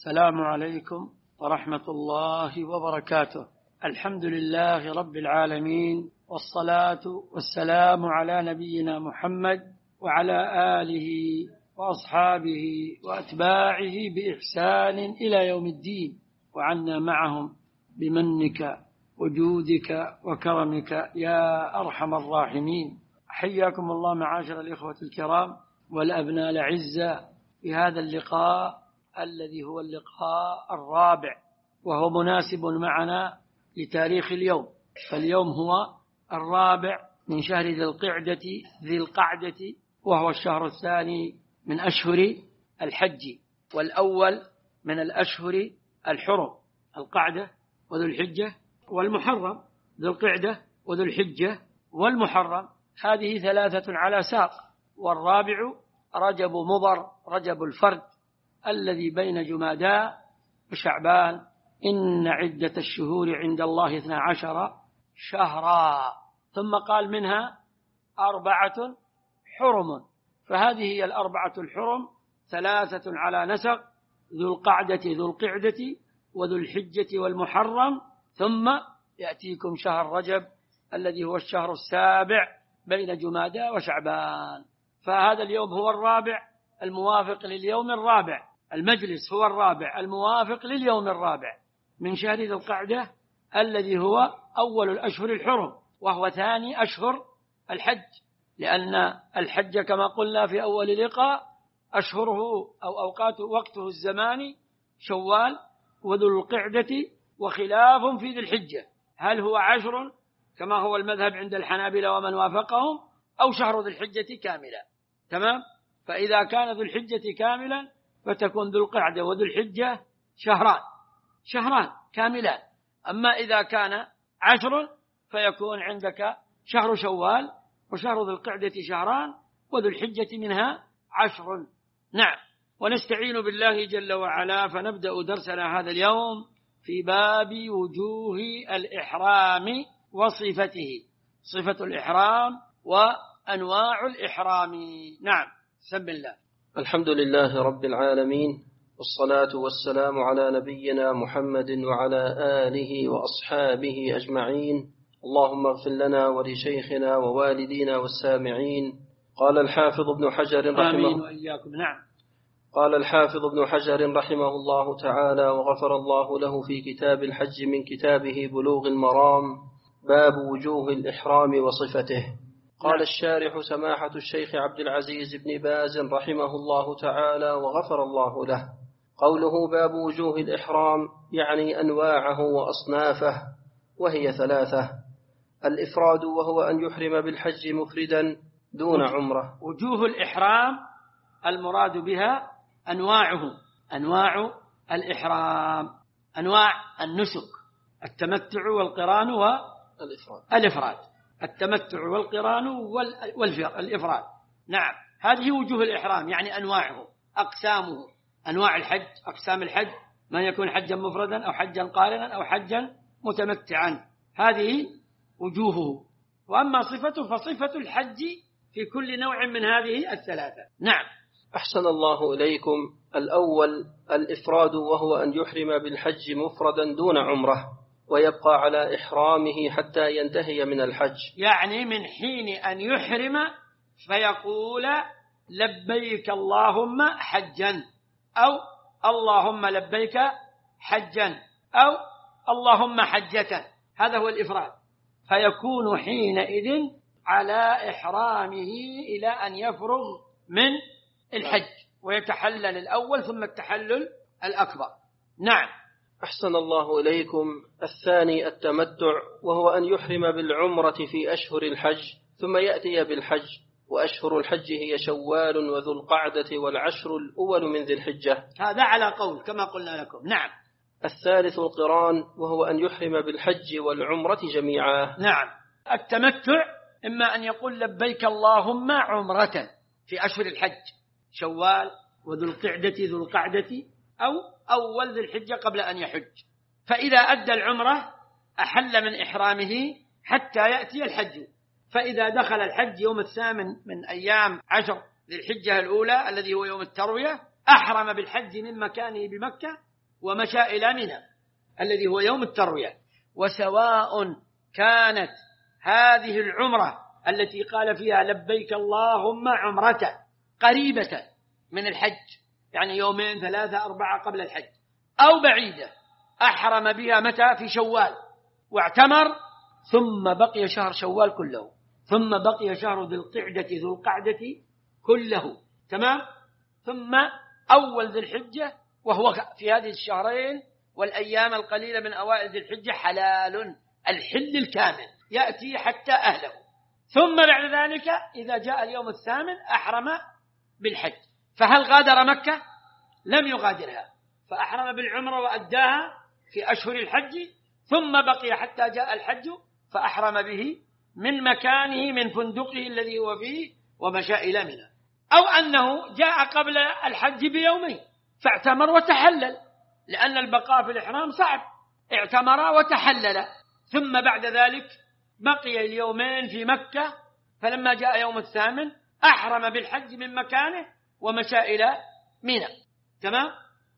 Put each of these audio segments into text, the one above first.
السلام عليكم ورحمة الله وبركاته. الحمد لله رب العالمين، والصلاة والسلام على نبينا محمد وعلى آله وأصحابه وأتباعه بإحسان إلى يوم الدين، وعنا معهم بمنك وجودك وكرمك يا أرحم الراحمين. حياكم الله معاشر الإخوة الكرام والأبناء الأعزاء في هذا اللقاء الذي هو اللقاء الرابع، وهو مناسب معنا لتاريخ اليوم. فاليوم هو الرابع من شهر ذي القعدة، وهو الشهر الثاني من أشهر الحج، والأول من الأشهر الحرم، القعدة وذو الحجة والمحرم. ذو القعدة وذو الحجة والمحرم هذه ثلاثة على ساق، والرابع رجب مضر، رجب الفرد الذي بين جمادى وشعبان. إن عدة الشهور عند الله 12 شهرا، ثم قال منها 4 حرم. فهذه هي 4 الحرم، 3 على نسق: ذو القعدة وذو الحجة والمحرم، ثم يأتيكم شهر رجب الذي هو الشهر السابع بين جمادى وشعبان. فهذا اليوم هو الرابع الموافق لليوم الرابع، المجلس هو الرابع الموافق لليوم الرابع من شهر ذي القعدة الذي هو أول الأشهر الحرم، وهو ثاني أشهر الحج، لأن الحج كما قلنا في أول لقاء أشهره أو أوقات وقته الزماني شوال وذو القعدة، وخلاف في ذي الحجة، هل هو 10 كما هو المذهب عند الحنابلة ومن وافقهم، أو شهر ذي الحجة كاملا. تمام؟ فإذا كان ذو الحجة كاملا فتكون ذو القعدة وذو الحجة شهران كاملان. أما إذا كان 10 فيكون عندك شهر شوال وشهر ذو القعدة شهران، وذو الحجة منها 10. نعم. ونستعين بالله جل وعلا، فنبدأ درسنا هذا اليوم في باب وجوه الإحرام وصفته، صفة الإحرام وأنواع الإحرام. نعم، بسم الله. الحمد لله رب العالمين، والصلاة والسلام على نبينا محمد وعلى آله وأصحابه أجمعين. اللهم اغفر لنا ولشيخنا ووالدينا والسامعين. قال الحافظ ابن حجر آمين وإياكم. نعم. قال الحافظ ابن حجر رحمه الله تعالى وغفر الله له في كتاب الحج من كتابه بلوغ المرام: باب وجوه الإحرام وصفته. قال الشارح سماحة الشيخ عبد العزيز بن باز رحمه الله تعالى وغفر الله له: قوله باب وجوه الإحرام يعني أنواعه وأصنافه، وهي 3: الإفراد وهو أن يحرم بالحج مفردا دون عمرة. وجوه الإحرام المراد بها أنواعه، أنواع الإحرام، أنواع النسك: التمتع والقران والإفراد. التمتع والقران والإفراد. نعم، هذه وجوه الإحرام يعني أنواعه، أقسامه، أنواع الحج، أقسام الحج، من يكون حجا مفردا أو حجا قارنا أو حجا متمتعا، هذه وجوهه. وأما صفته فصفة الحج في كل نوع من هذه 3. نعم. أحسن الله إليكم. الأول الإفراد وهو أن يحرم بالحج مفردا دون عمرة، ويبقى على إحرامه حتى ينتهي من الحج، يعني من حين أن يحرم فيقول لبيك اللهم حجا، أو اللهم لبيك حجا، أو اللهم حجة، هذا هو الإفراد. فيكون حينئذ على إحرامه إلى أن يفرغ من الحج ويتحلل الأول ثم التحلل الأكبر. نعم. أحسن الله إليكم. الثاني التمتع وهو أن يحرم بالعمرة في أشهر الحج ثم يأتي بالحج، وأشهر الحج هي شوال وذو القعدة والعشر الأول من ذي الحجة، هذا على قول كما قلنا لكم. نعم. الثالث القران وهو أن يحرم بالحج والعمرة جميعا. نعم. التمتع إما أن يقول لبيك اللهم عمرة في أشهر الحج، شوال وذو القعدة أو أول ذي الحجة قبل أن يحج، فإذا أدى العمرة أحل من إحرامه حتى يأتي الحج. فإذا دخل الحج يوم 8 من أيام 10 ذي الحجة الأولى الذي هو يوم التروية، أحرم بالحج من مكانه بمكة ومشى إلى منى الذي هو يوم التروية. وسواء كانت هذه العمرة التي قال فيها لبيك اللهم عمرة قريبة من الحج، يعني 2 3 4 قبل الحج، أو بعيدة أحرم بها متى؟ في شوال واعتمر، ثم بقي شهر شوال كله، ثم بقي شهر ذو القعدة كله، تمام، ثم أول ذي الحجة، وهو في هذه الشهرين والأيام القليلة من أوائل ذي الحجة حلال الحل الكامل يأتي حتى أهله. ثم بعد ذلك إذا جاء اليوم الثامن أحرم بالحج. فهل غادر مكة؟ لم يغادرها، فأحرم بالعمرة وأداها في أشهر الحج، ثم بقي حتى جاء الحج فأحرم به من مكانه من فندقه الذي هو فيه ومشى إلى منى. أو أنه جاء قبل الحج بيومين فاعتمر وتحلل، لأن البقاء في الإحرام صعب، اعتمر وتحلل، ثم بعد ذلك بقي اليومين في مكة، فلما جاء يوم الثامن أحرم بالحج من مكانه ومشى إلى منى. تمام؟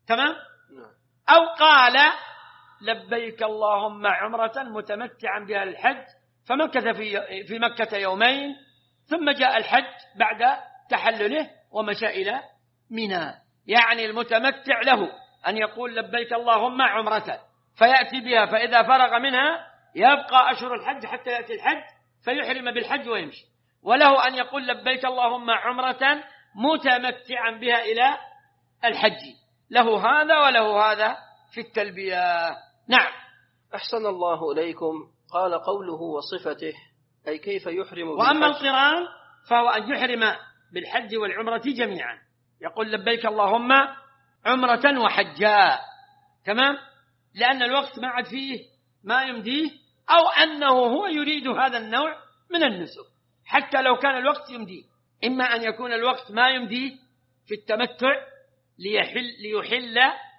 أو قال لبيك اللهم عمرة متمتعا بها الحج، فمكث في مكة يومين، ثم جاء الحج بعد تحلله ومشى إلى منى. يعني المتمتع له أن يقول لبيك اللهم عمرة فيأتي بها، فإذا فرغ منها يبقى أشهر الحج حتى يأتي الحج فيحرم بالحج ويمشي، وله أن يقول لبيك اللهم عمرة متمتعا بها إلى الحج، له هذا وله هذا في التلبية. نعم. أحسن الله إليكم. قال قوله وصفته أي كيف يحرم بالحج. وأما القران فهو أن يحرم بالحج والعمرة جميعا، يقول لبيك اللهم عمرة وحجا، تمام، لأن الوقت ما عاد فيه ما يمديه، أو أنه هو يريد هذا النوع من النسك حتى لو كان الوقت يمديه. إما أن يكون الوقت ما يمديه في التمتع ليحل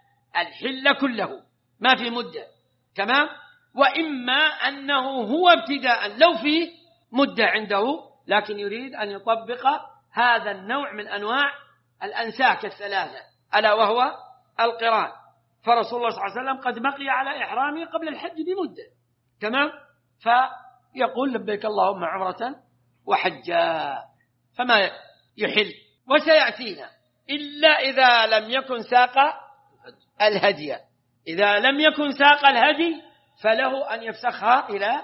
الحل كله ما في مدة، تمام، وإما أنه هو ابتداء لو فيه مدة عنده لكن يريد أن يطبق هذا النوع من أنواع الأنساك الثلاثة ألا وهو القران. فرسول الله صلى الله عليه وسلم قد بقي على إحرامه قبل الحج بمدة، تمام، فيقول لبيك اللهم عمرة وحجا فما يحل. وسيأتينا إلا إذا لم يكن ساق الهدي، إذا لم يكن ساق الهدي فله أن يفسخها إلى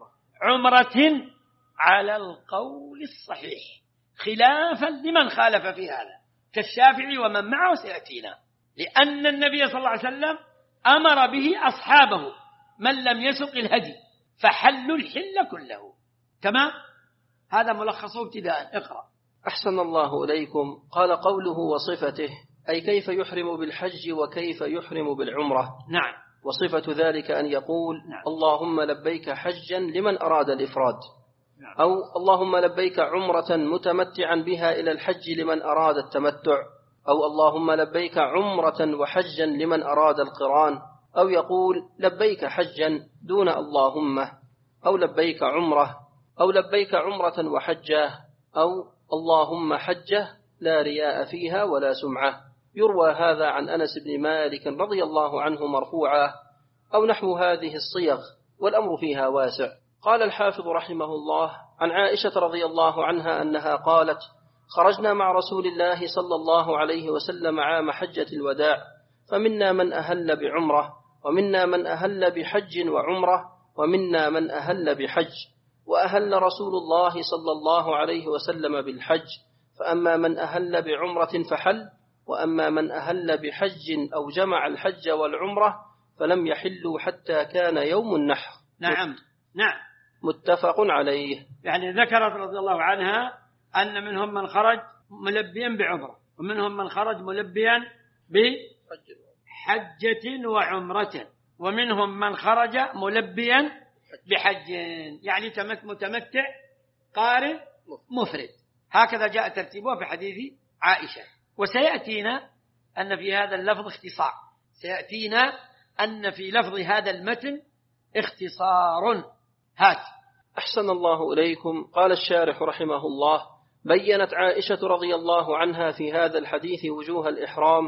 عمرة على القول الصحيح، خلافا لمن خالف في هذا كالشافعي ومن معه سيأتينا، لأن النبي صلى الله عليه وسلم أمر به أصحابه من لم يسق الهدي فحلوا الحل كله. تمام، هذا ملخصه ابتداء. اقرأ. أحسن الله إليكم. قال قوله وصفته أي كيف يحرم بالحج وكيف يحرم بالعمرة. نعم. وصفة ذلك أن يقول نعم. اللهم لبيك حجا لمن أراد الإفراد، نعم. أو اللهم لبيك عمرة متمتعا بها إلى الحج لمن أراد التمتع، أو اللهم لبيك عمرة وحجا لمن أراد القران، أو يقول لبيك حجا دون اللهم، أو لبيك عمرة، أو لبيك عمرة وحجة، أو اللهم حجة لا رياء فيها ولا سمعة. يروى هذا عن أنس بن مالك رضي الله عنه مرفوعا أو نحو هذه الصيغ، والأمر فيها واسع. قال الحافظ رحمه الله عن عائشة رضي الله عنها أنها قالت خرجنا مع رسول الله صلى الله عليه وسلم عام حجة الوداع، فمنا من أهل بعمرة، ومنا من أهل بحج وعمرة، ومنا من أهل بحج، وأهل رسول الله صلى الله عليه وسلم بالحج، فأما من أهل بعمرة فحل، وأما من أهل بحج أو جمع الحج والعمرة فلم يحلوا حتى كان يوم النحر. نعم. متفق عليه. يعني ذكرت رضي الله عنها أن منهم من خرج ملبيا بعمرة، ومنهم من خرج ملبيا بحجة وعمرة، ومنهم من خرج ملبيا بحج، يعني متمتع قارن مفرد. هكذا جاء ترتيبه في حديث عائشة. وسيأتينا أن في هذا اللفظ اختصار، سيأتينا أن في لفظ هذا المتن اختصار. هات. أحسن الله إليكم. قال الشارح رحمه الله بينت عائشة رضي الله عنها في هذا الحديث وجوه الإحرام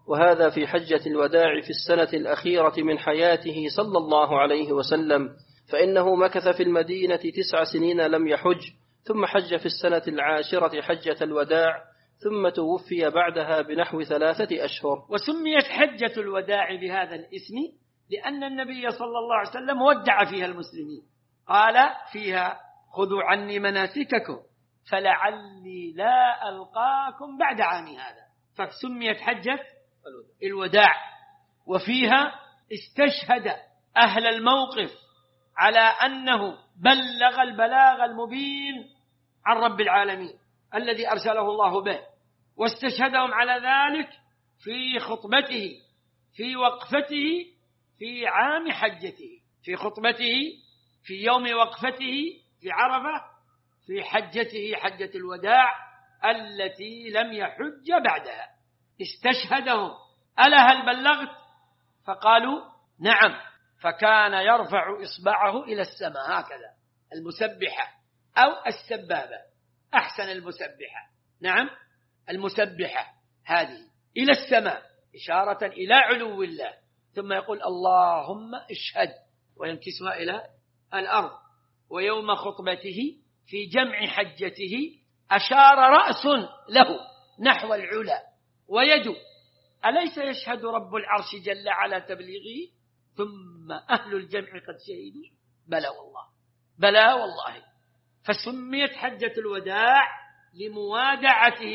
وهذا في حجة الوداع في السنة الأخيرة من حياته صلى الله عليه وسلم، فإنه مكث في المدينة 9 سنين لم يحج، ثم حج في السنة العاشرة حجة الوداع، ثم توفي بعدها بنحو 3 أشهر. وسميت حجة الوداع بهذا الاسم لأن النبي صلى الله عليه وسلم ودع فيها المسلمين، قال فيها خذوا عني مناسككم فلعلي لا ألقاكم بعد عامي هذا، فسميت حجة الوداع. وفيها استشهد أهل الموقف على أنه بلغ البلاغ المبين عن رب العالمين الذي أرسله الله به، واستشهدهم على ذلك في خطبته في وقفته في عام حجته، في خطبته في يوم وقفته في عرفة، في حجته حجة الوداع التي لم يحج بعدها. استشهدهم ألا هل بلغت؟ فقالوا نعم، فكان يرفع إصبعه إلى السماء هكذا، المسبحة أو السبابة، أحسن المسبحة، نعم المسبحة هذه إلى السماء إشارة إلى علو الله، ثم يقول اللهم اشهد وينكسها إلى الأرض. ويوم خطبته في جمع حجته أشار رأس له نحو العلا ويد، أليس يشهد رب العرش جل على تبليغه؟ ثم أهل الجمع قد شهدوا بلى والله، بلى والله. فسميت حجة الوداع لموادعته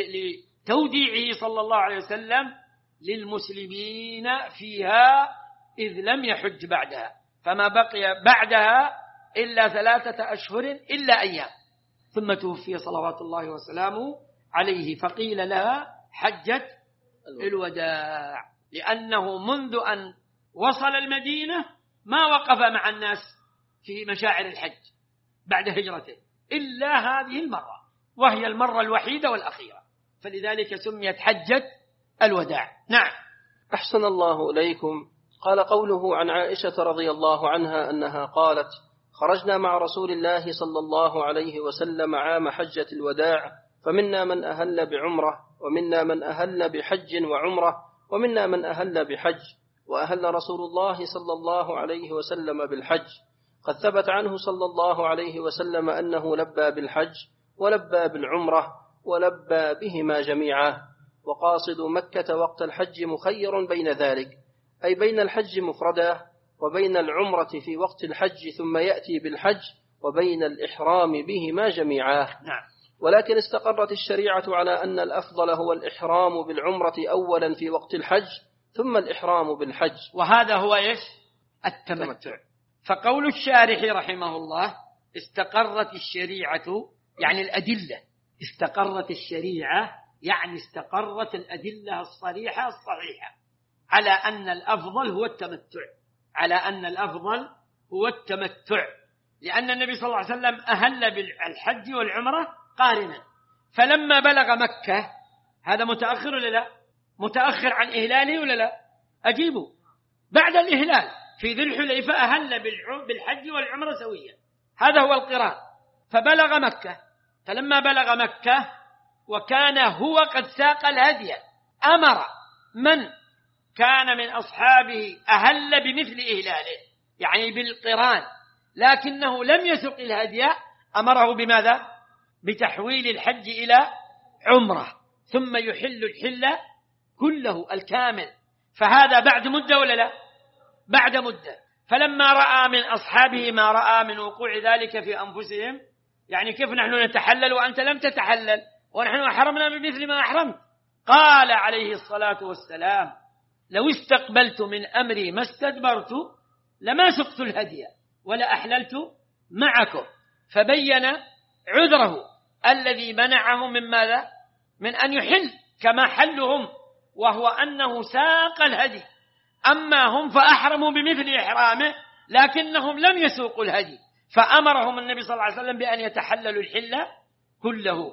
لتوديعه صلى الله عليه وسلم للمسلمين فيها، إذ لم يحج بعدها، فما بقي بعدها إلا 3 أشهر إلا أيام، ثم توفي صلوات الله وسلامه عليه، فقيل لها حجة الوداع، لأنه منذ أن وصل المدينة ما وقف مع الناس في مشاعر الحج بعد هجرته إلا هذه المرة، وهي المرة الوحيدة والأخيرة، فلذلك سميت حجة الوداع. نعم. أحسن الله إليكم. قال قوله عن عائشة رضي الله عنها أنها قالت خرجنا مع رسول الله صلى الله عليه وسلم عام حجة الوداع، فمنا من أهل بعمرة، ومنا من أهل بحج وعمرة، ومنا من أهل بحج، وأهل رسول الله صلى الله عليه وسلم بالحج. قد ثبت عنه صلى الله عليه وسلم أنه لبى بالحج ولبى بالعمرة ولبى بهما جميعا، وقاصد مكة وقت الحج مخير بين ذلك، أي بين الحج مفردا وبين العمرة في وقت الحج ثم يأتي بالحج، وبين الإحرام بهما جميعا. نعم. ولكن استقرت الشريعة على أن الأفضل هو الإحرام بالعمرة أولا في وقت الحج ثم الإحرام بالحج، وهذا هو إيش؟ التمتع. فقول الشارح رحمه الله استقرت الشريعة يعني الأدلة، استقرت الشريعة يعني استقرت الأدلة الصريحة الصحيحة على أن الأفضل هو التمتع، على أن الأفضل هو التمتع، لأن النبي صلى الله عليه وسلم أهل بالحج والعمرة قارنا، فلما بلغ مكة هذا متأخر ولا لا؟ متأخر عن إهلاله ولا لا؟ أجيبه بعد الإهلال في ذي الحليفة أهل بالحج والعمرة سويا، هذا هو القران. فبلغ مكة، فلما بلغ مكة وكان هو قد ساق الهدي أمر من كان من أصحابه أهل بمثل إهلاله يعني بالقران، لكنه لم يسق الهدي، أمره بماذا؟ بتحويل الحج إلى عمرة، ثم يحل الحل كله الكامل، فهذا بعد مدة ولا لا؟ بعد مدة. فلما رأى من أصحابه ما رأى من وقوع ذلك في أنفسهم، يعني كيف نحن نتحلل وأنت لم تتحلل ونحن أحرمنا بمثل ما أحرمت، قال عليه الصلاة والسلام لو استقبلت من أمري ما استدبرت لما سقت الهدي ولا أحللت معكم، فبين عذره الذي منعه من ماذا؟ من أن يحل كما حلهم، وهو أنه ساق الهدي، أما هم فأحرموا بمثل إحرامه لكنهم لم يسوقوا الهدي، فأمرهم النبي صلى الله عليه وسلم بأن يتحللوا الحل كله،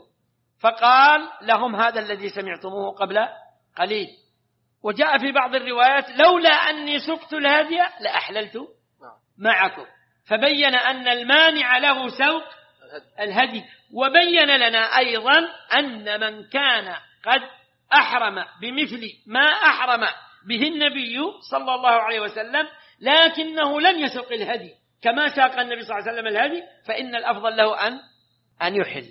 فقال لهم هذا الذي سمعتموه قبل قليل. وجاء في بعض الروايات لولا أني سقت الهدي لأحللت معكم، فبين أن المانع له سوق الهدي، وبين لنا أيضا أن من كان قد أحرم بمثل ما أحرم به النبي صلى الله عليه وسلم، لكنه لم يسق الهدي كما ساق النبي صلى الله عليه وسلم الهدي، فإن الأفضل له أن يحل.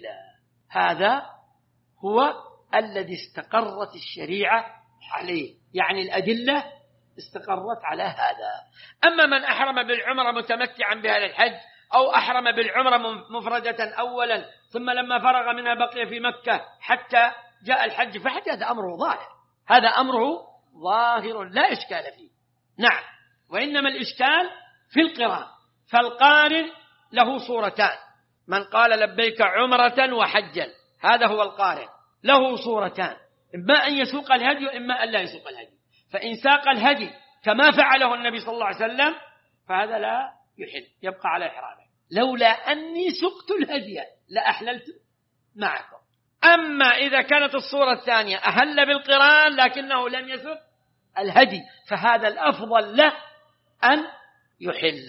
هذا هو الذي استقرت الشريعة عليه، يعني الأدلة استقرت على هذا. أما من أحرم بالعمرة متمتعا بها للحج، أو أحرم بالعمرة مفردة أولا ثم لما فرغ منها بقي في مكة حتى جاء الحج فحج، هذا أمره ظاهر، هذا أمره ظاهر لا إشكال فيه. نعم، وإنما الإشكال في القران، فالقارن له صورتان، من قال لبيك عمرة وحجا هذا هو القارن، له صورتان، إما أن يسوق الهدي وإما أن لا يسوق الهدي. فإن ساق الهدي كما فعله النبي صلى الله عليه وسلم فهذا لا يحل، يبقى على إحرامه. لولا أني سقت الهدي لأحللت معكم. أما إذا كانت الصورة الثانية أهل بالقران لكنه لم يسق الهدي فهذا الأفضل له أن يحل،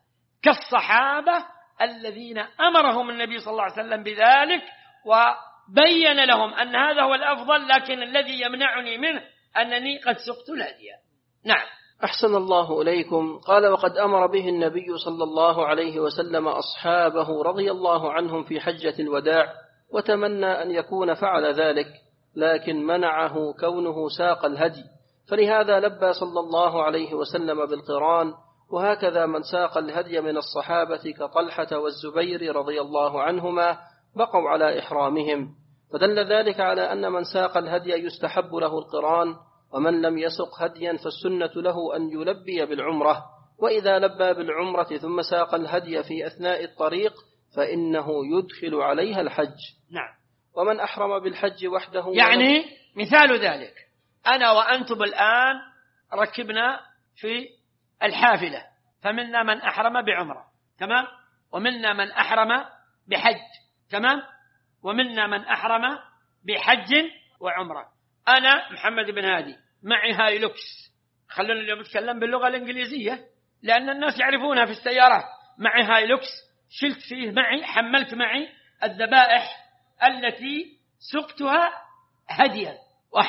كالصحابة الذين أمرهم النبي صلى الله عليه وسلم بذلك وبين لهم أن هذا هو الأفضل، لكن الذي يمنعني منه أنني قد سقت الهدي. نعم. أحسن الله إليكم. قال: وقد أمر به النبي صلى الله عليه وسلم أصحابه رضي الله عنهم في حجة الوداع، وتمنى أن يكون فعل ذلك، لكن منعه كونه ساق الهدي، فلهذا لبى صلى الله عليه وسلم بالقران. وهكذا من ساق الهدي من الصحابة كطلحة والزبير رضي الله عنهما بقوا على إحرامهم، فدل ذلك على أن من ساق الهدي يستحب له القران، ومن لم يسق هديا فالسنة له أن يلبي بالعمرة، وإذا لبى بالعمرة ثم ساق الهدي في أثناء الطريق فإنه يدخل عليها الحج. نعم. ومن أحرم بالحج وحده، يعني مثال ذلك أنا وأنتم الآن ركبنا في الحافلة، فمنا من أحرم بعمرة، تمام، ومنا من أحرم بحج، تمام، ومنا من أحرم بحج وعمرة. أنا محمد بن هادي معي هايلوكس، خلونا اليوم نتكلم باللغة الإنجليزية لأن الناس يعرفونها في السيارات. معي هايلوكس، شلت فيه معي، حملت معي الذبائح التي سقتها هديا،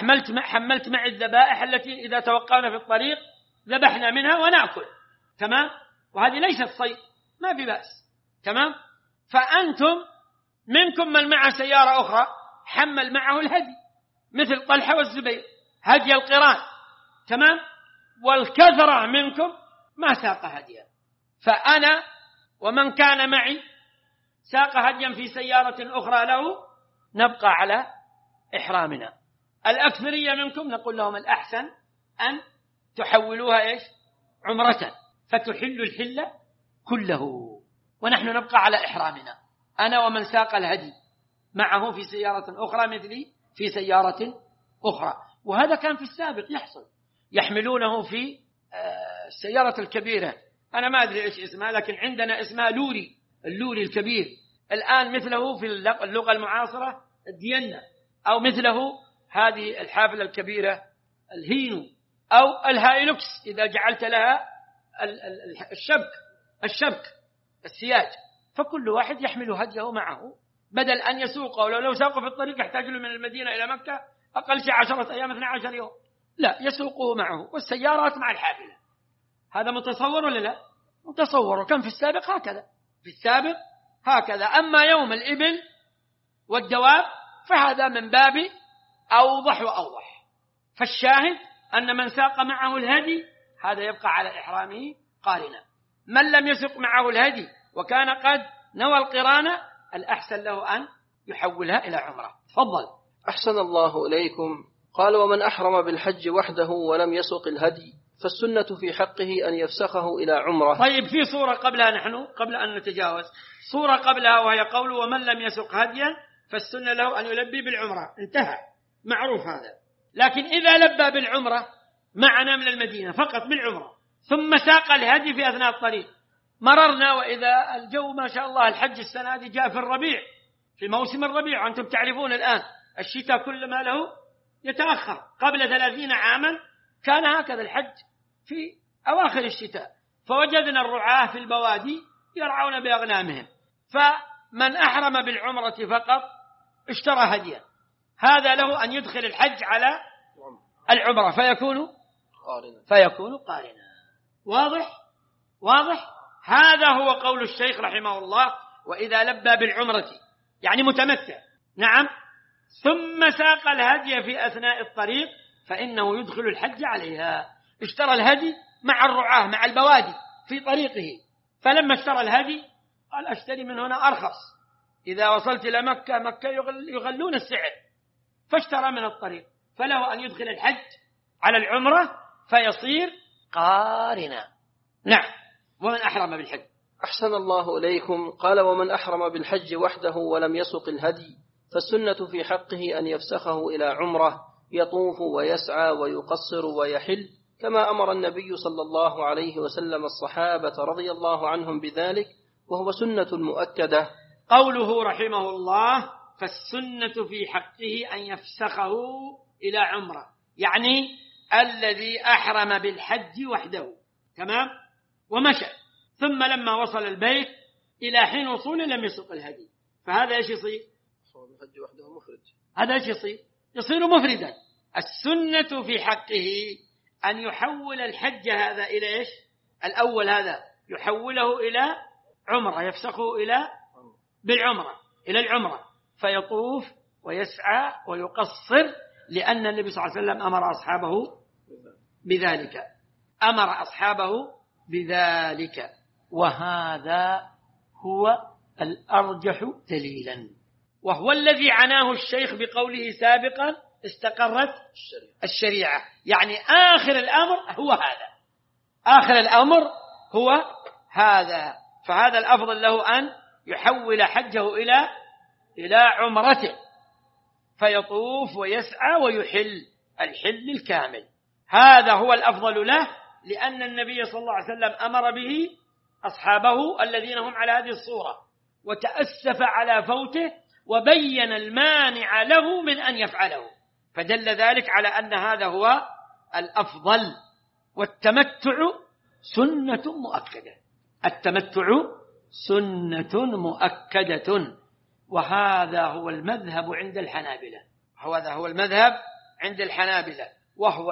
وحملت معي الذبائح التي إذا توقعنا في الطريق ذبحنا منها ونأكل، تمام، وهذه ليست صيد، ما في بأس، تمام. فأنتم منكم من معه سيارة أخرى حمل معه الهدي مثل طلحة والزبير هدي القران، تمام، والكثرة منكم ما ساق هديا، فأنا ومن كان معي ساق هديا في سيارة أخرى له نبقى على إحرامنا. الأكثرية منكم نقول لهم الأحسن أن تحولوها إيش؟ عمرة، فتحل الحل كله، ونحن نبقى على إحرامنا، أنا ومن ساق الهدي معه في سيارة أخرى مثلي في سيارة أخرى. وهذا كان في السابق يحصل، يحملونه في السيارة الكبيرة، أنا ما أدري إيش اسمها، لكن عندنا اسمها اللوري الكبير، الآن مثله في اللغة المعاصرة الدينة، أو مثله هذه الحافلة الكبيرة الهينو، أو الهايلوكس إذا جعلت لها الشبك السياج، فكل واحد يحمل هديه معه بدل أن يسوقه، لو ساقه في الطريق يحتاج له من المدينة إلى مكة أقل شيء 10 أيام 12 يوم، لا، يسوقه معه، والسيارات مع الحافلة. هذا متصور ولا لا؟ متصور، وكان في السابق هكذا، في السابق هكذا. أما يوم الإبل والدواب فهذا من باب أوضح وأوضح. فالشاهد أن من ساق معه الهدي هذا يبقى على إحرامه قارنا. من لم يسق معه الهدي وكان قد نوى القران الأحسن له أن يحولها إلى عمرة. تفضل. أحسن الله إليكم. قال: ومن أحرم بالحج وحده ولم يسق الهدي فالسنة في حقه أن يفسخه إلى عمرة. طيب، في صورة قبلها، نحن قبل أن نتجاوز صورة قبلها، وهي قول: ومن لم يسق هديا فالسنة له أن يلبي بالعمرة، انتهى، معروف هذا. لكن إذا لبى بالعمرة معنا من المدينة فقط بالعمرة ثم ساق الهدي في أثناء الطريق، مررنا وإذا الجو ما شاء الله، الحج السنة دي جاء في الربيع، في موسم الربيع، وأنتم تعرفون الآن الشتاء كل ما له يتأخر. قبل 30 عاما كان هكذا الحج في أواخر الشتاء، فوجدنا الرعاة في البوادي يرعون بأغنامهم، فمن أحرم بالعمرة فقط اشترى هديا، هذا له أن يدخل الحج على العمرة فيكون قارنا. واضح. هذا هو قول الشيخ رحمه الله: وإذا لبى بالعمرة يعني متمتع، نعم، ثم ساق الهدي في أثناء الطريق فإنه يدخل الحج عليها. اشترى الهدي مع الرعاة مع البوادي في طريقه، فلما اشترى الهدي قال: أشتري من هنا أرخص، إذا وصلت إلى مكة يغلون السعر، فاشترى من الطريق، فله أن يدخل الحج على العمرة فيصير قارنا. نعم. ومن أحرم بالحج. أحسن الله إليكم. قال: ومن أحرم بالحج وحده ولم يسق الهدي فالسنة في حقه أن يفسخه إلى عمرة يطوف ويسعى ويقصر ويحل، كما أمر النبي صلى الله عليه وسلم الصحابة رضي الله عنهم بذلك، وهو سنة مؤكدة. قوله رحمه الله: فالسنة في حقه أن يفسخه إلى عمرة، يعني الذي أحرم بالحج وحده، تمام، ومشى، ثم لما وصل البيت إلى حين وصوله لم يسق الهدي، فهذا إيش يصير؟ بالحج وحده مفرد. هذا إيش يصير مفردا. السنة في حقه أن يحول الحج هذا إلى إيش؟ الأول هذا يحوله إلى عمرة، يفسخه بالعمرة إلى العمرة، فيطوف ويسعى ويقصر، لأن النبي صلى الله عليه وسلم أمر أصحابه بذلك. وهذا هو الأرجح دليلا، وهو الذي عناه الشيخ بقوله سابقا: استقرت الشريعة، يعني آخر الأمر هو هذا. فهذا الأفضل له أن يحول حجه إلى عمرته، فيطوف ويسعى ويحل الحل الكامل. هذا هو الأفضل له، لأن النبي صلى الله عليه وسلم أمر به أصحابه الذين هم على هذه الصورة، وتأسف على فوته وبين المانع له من أن يفعله، فدل ذلك على أن هذا هو الأفضل. والتمتع سنة مؤكدة، وهذا هو المذهب عند الحنابلة، وهو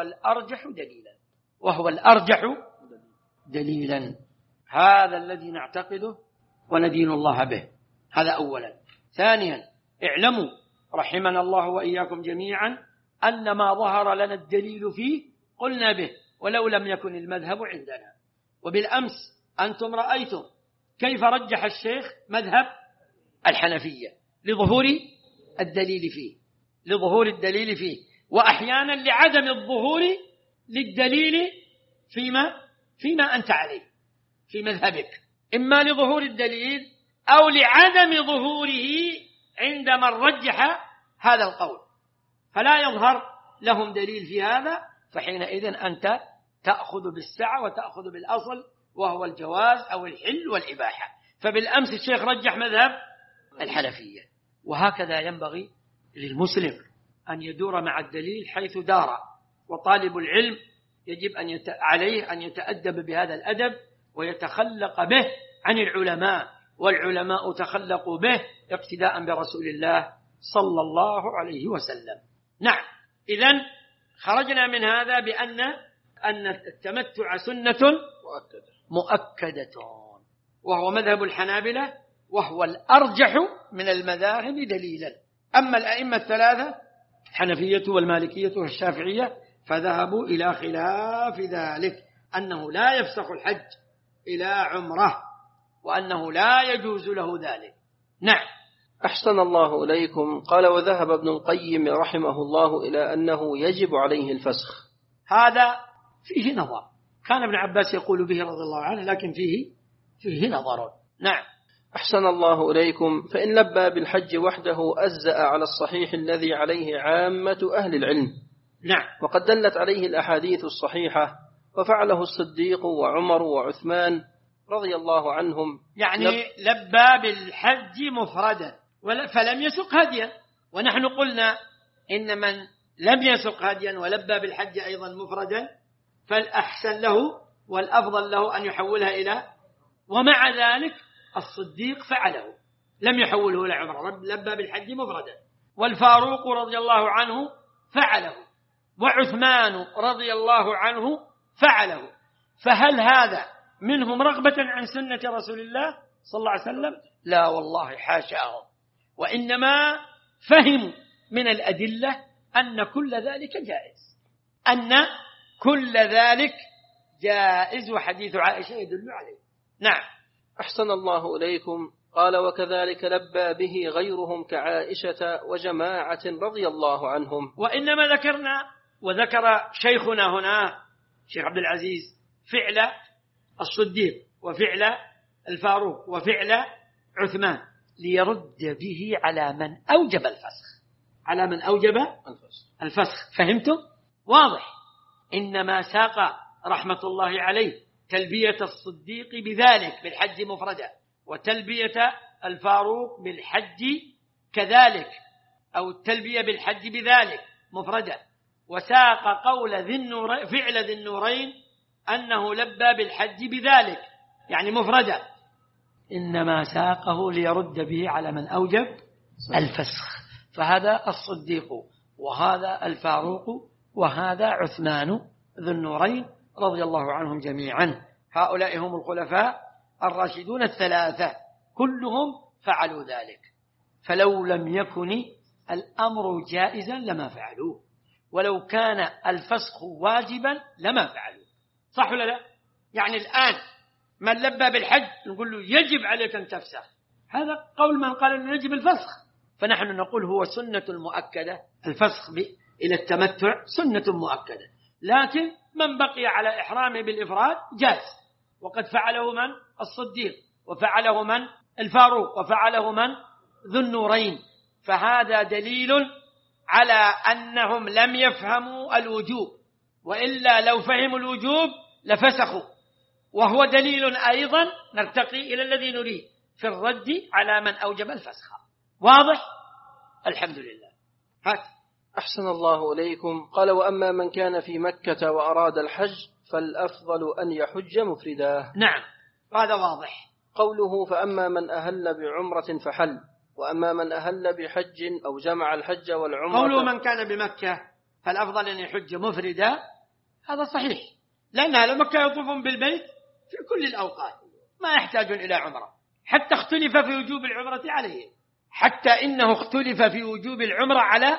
الأرجح دليلا. هذا الذي نعتقده وندين الله به. هذا أولا. ثانيا: اعلموا رحمنا الله وإياكم جميعا أن ما ظهر لنا الدليل فيه قلنا به ولو لم يكن المذهب عندنا. وبالأمس أنتم رأيتم كيف رجح الشيخ مذهب الحنفية لظهور الدليل فيه، وأحيانا لعدم الظهور للدليل فيما أنت عليه في مذهبك، إما لظهور الدليل أو لعدم ظهوره عند من رجح هذا القول، فلا يظهر لهم دليل في هذا، فحينئذ أنت تأخذ بالسعة وتأخذ بالأصل، وهو الجواز أو الحل والإباحة. فبالأمس الشيخ رجح مذهب الحنفية، وهكذا ينبغي للمسلم أن يدور مع الدليل حيث دار. وطالب العلم يجب عليه أن يتأدب بهذا الأدب ويتخلق به عن العلماء، والعلماء تخلقوا به اقتداء برسول الله صلى الله عليه وسلم. نعم. إذن خرجنا من هذا بأن التمتع سنة مؤكدة، وهو مذهب الحنابلة، وهو الأرجح من المذاهب دليلا. أما الأئمة الثلاثة الحنفية والمالكية والشافعية فذهبوا إلى خلاف ذلك، أنه لا يفسخ الحج إلى عمره، وأنه لا يجوز له ذلك. نعم. أحسن الله إليكم. قال: وذهب ابن القيم رحمه الله إلى أنه يجب عليه الفسخ. هذا فيه نظر، كان ابن عباس يقول به رضي الله عنه، لكن فيه نظر. نعم. أحسن الله إليكم. فإن لبى بالحج وحده أجزأ على الصحيح الذي عليه عامة أهل العلم. نعم. وقد دلت عليه الأحاديث الصحيحة، وفعله الصديق وعمر وعثمان رضي الله عنهم. يعني لبى بالحج مفردا فلم يسق هديا، ونحن قلنا إن من لم يسق هديا ولبى بالحج أيضا مفردا فالأحسن له والأفضل له أن يحولها إلى، ومع ذلك الصديق فعله، لم يحوله إلى عمره، لبى بالحج مفردا، والفاروق رضي الله عنه فعله، وعثمان رضي الله عنه فعله. فهل هذا منهم رغبة عن سنة رسول الله صلى الله عليه وسلم؟ لا والله حاشاهم، وإنما فهموا من الأدلة أن كل ذلك جائز، أن كل ذلك جائز، وحديث عائشة يدل عليه. نعم. أحسن الله إليكم. قال: وكذلك لبى به غيرهم كعائشة وجماعة رضي الله عنهم. وإنما ذكرنا وذكر شيخنا هنا شيخ عبد العزيز فعل الصديق وفعل الفاروق وفعل عثمان ليرد به على من أوجب الفسخ، على من أوجب الفسخ. فهمتم؟ واضح. إنما ساق رحمة الله عليه تلبية الصديق بذلك بالحج مفردا، وتلبية الفاروق بالحج كذلك، أو التلبية بالحج بذلك مفردا، وساق قول فعل ذي النورين أنه لبى بالحج بذلك يعني مفردا. إنما ساقه ليرد به على من أوجب الفسخ، فهذا الصديق وهذا الفاروق وهذا عثمان ذو النورين رضي الله عنهم جميعا. هؤلاء هم الخلفاء الراشدون الثلاثة، كلهم فعلوا ذلك. فلو لم يكن الأمر جائزا لما فعلوه، ولو كان الفسخ واجبا لما فعلوه. صح ولا لا؟ يعني الآن من لبى بالحج نقول له يجب عليك أن تفسخ، هذا قول من قال أنه يجب الفسخ. فنحن نقول هو سنة مؤكدة، الفسخ إلى التمتع سنة مؤكدة، لكن من بقي على إحرامه بالإفراد جاز، وقد فعله من الصديق، وفعله من الفاروق، وفعله من ذو النورين. فهذا دليل على أنهم لم يفهموا الوجوب، وإلا لو فهموا الوجوب لفسخوا. وهو دليل أيضا نرتقي إلى الذي نريد في الرد على من أوجب الفسخ. واضح؟ الحمد لله. هات. أحسن الله إليكم. قال: وأما من كان في مكة وأراد الحج فالأفضل أن يحج مفردا. نعم، هذا واضح. قوله: فأما من أهل بعمرة فحل، وأما من أهل بحج أو جمع الحج والعمرة. قوله من كان بمكة فالأفضل أن يحج مفردا، هذا صحيح، لأن أهل مكة يطوفون بالبيت في كل الأوقات، ما يحتاجون إلى عمرة. حتى اختلف في وجوب العمرة عليهم، حتى إنه اختلف في وجوب العمرة على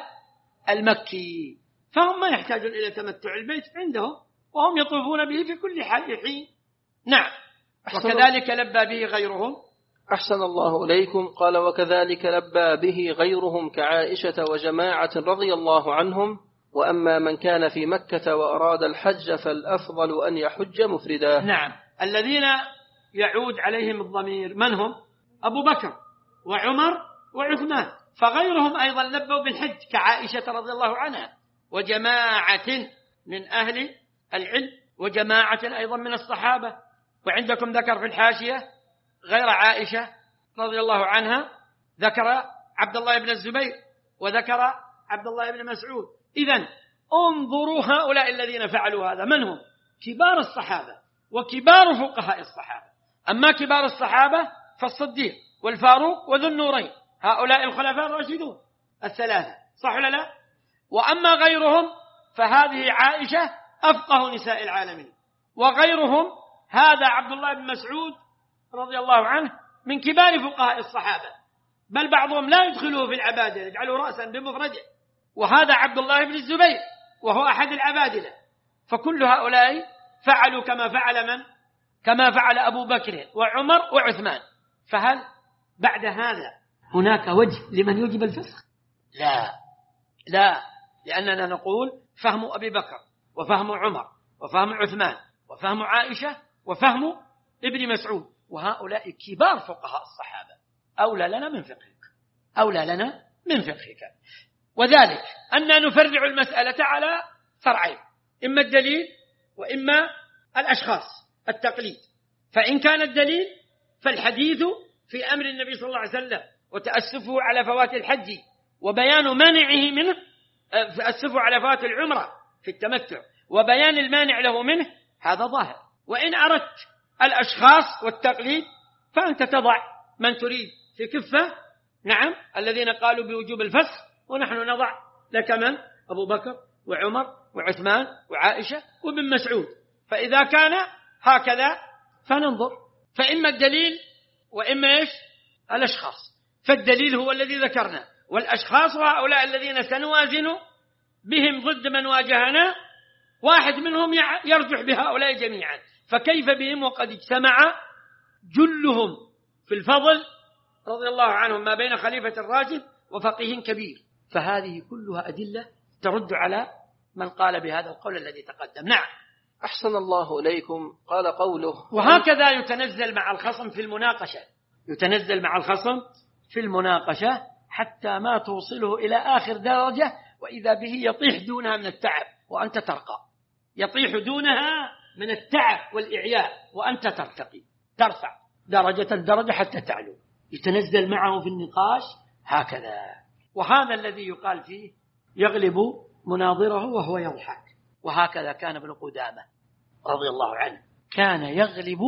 المكي، فهم ما يحتاجون إلى تمتع البيت عندهم، وهم يطوفون به في كل حين. نعم. وكذلك لبى به غيرهم. أحسن الله إليكم. قال: وكذلك لبى به غيرهم كعائشة وجماعة رضي الله عنهم. وأما من كان في مكة وأراد الحج فالأفضل أن يحج مفردا. نعم. الذين يعود عليهم الضمير من هم؟ أبو بكر وعمر وعثمان، فغيرهم أيضا لبوا بالحج كعائشة رضي الله عنها، وجماعة من أهل العلم، وجماعة أيضا من الصحابة. وعندكم ذكر في الحاشية غير عائشة رضي الله عنها، ذكر عبد الله بن الزبير وذكر عبد الله بن مسعود. إذن انظروا هؤلاء الذين فعلوا هذا من هم؟ كبار الصحابة وكبار فقهاء الصحابة. أما كبار الصحابة فالصديق والفاروق وذو النورين، هؤلاء الخلفاء الراشدون الثلاثة، صح ولا لا؟ وأما غيرهم فهذه عائشة أفقه نساء العالمين، وغيرهم هذا عبد الله بن مسعود رضي الله عنه من كبار فقهاء الصحابة، بل بعضهم لا يدخله في العبادة، يجعله رأسا بمفرده. وهذا عبد الله بن الزبير وهو أحد العبادلة. فكل هؤلاء فعلوا كما فعل من؟ كما فعل أبو بكر وعمر وعثمان. فهل بعد هذا هناك وجه لمن يوجب الفسخ؟ لا، لأننا نقول فهم أبي بكر وفهم عمر وفهم عثمان وفهم عائشة وفهم ابن مسعود، وهؤلاء كبار فقهاء الصحابة، أولى لنا من فقهك. وذلك أننا نفرع المسألة على فرعين، إما الدليل وإما الأشخاص، التقليد. فإن كان الدليل فالحديث في أمر النبي صلى الله عليه وسلم وتأسفه على فوات الحج وبيان مانعه منه، تأسفه على فوات العمرة في التمتع وبيان المانع له منه، هذا ظاهر. وإن أردت الأشخاص والتقليد فأنت تضع من تريد في كفة، نعم، الذين قالوا بوجوب الفسخ، ونحن نضع لك من؟ أبو بكر وعمر وعثمان وعائشة وابن مسعود. فإذا كان هكذا فننظر، فإما الدليل وإما إيش؟ الأشخاص. فالدليل هو الذي ذكرنا، والأشخاص هؤلاء الذين سنوازن بهم ضد من واجهنا، واحد منهم يرجح بهؤلاء جميعا، فكيف بهم وقد اجتمع جلهم في الفضل رضي الله عنهم ما بين خليفة راشد وفقيه كبير. فهذه كلها أدلة ترد على من قال بهذا القول الذي تقدم. نعم. أحسن الله إليكم. قال قوله وهكذا يتنزل مع الخصم في المناقشة، يتنزل مع الخصم في المناقشة حتى ما توصله إلى آخر درجة، وإذا به يطيح دونها من التعب وأنت ترقى، يطيح دونها من التعب والإعياء وأنت ترتقي، ترفع درجة حتى تعلو. يتنزل معه في النقاش هكذا. وهذا الذي يقال فيه يغلب مناظره وهو يضحك. وهكذا كان ابن قدامة رضي الله عنه، كان يغلب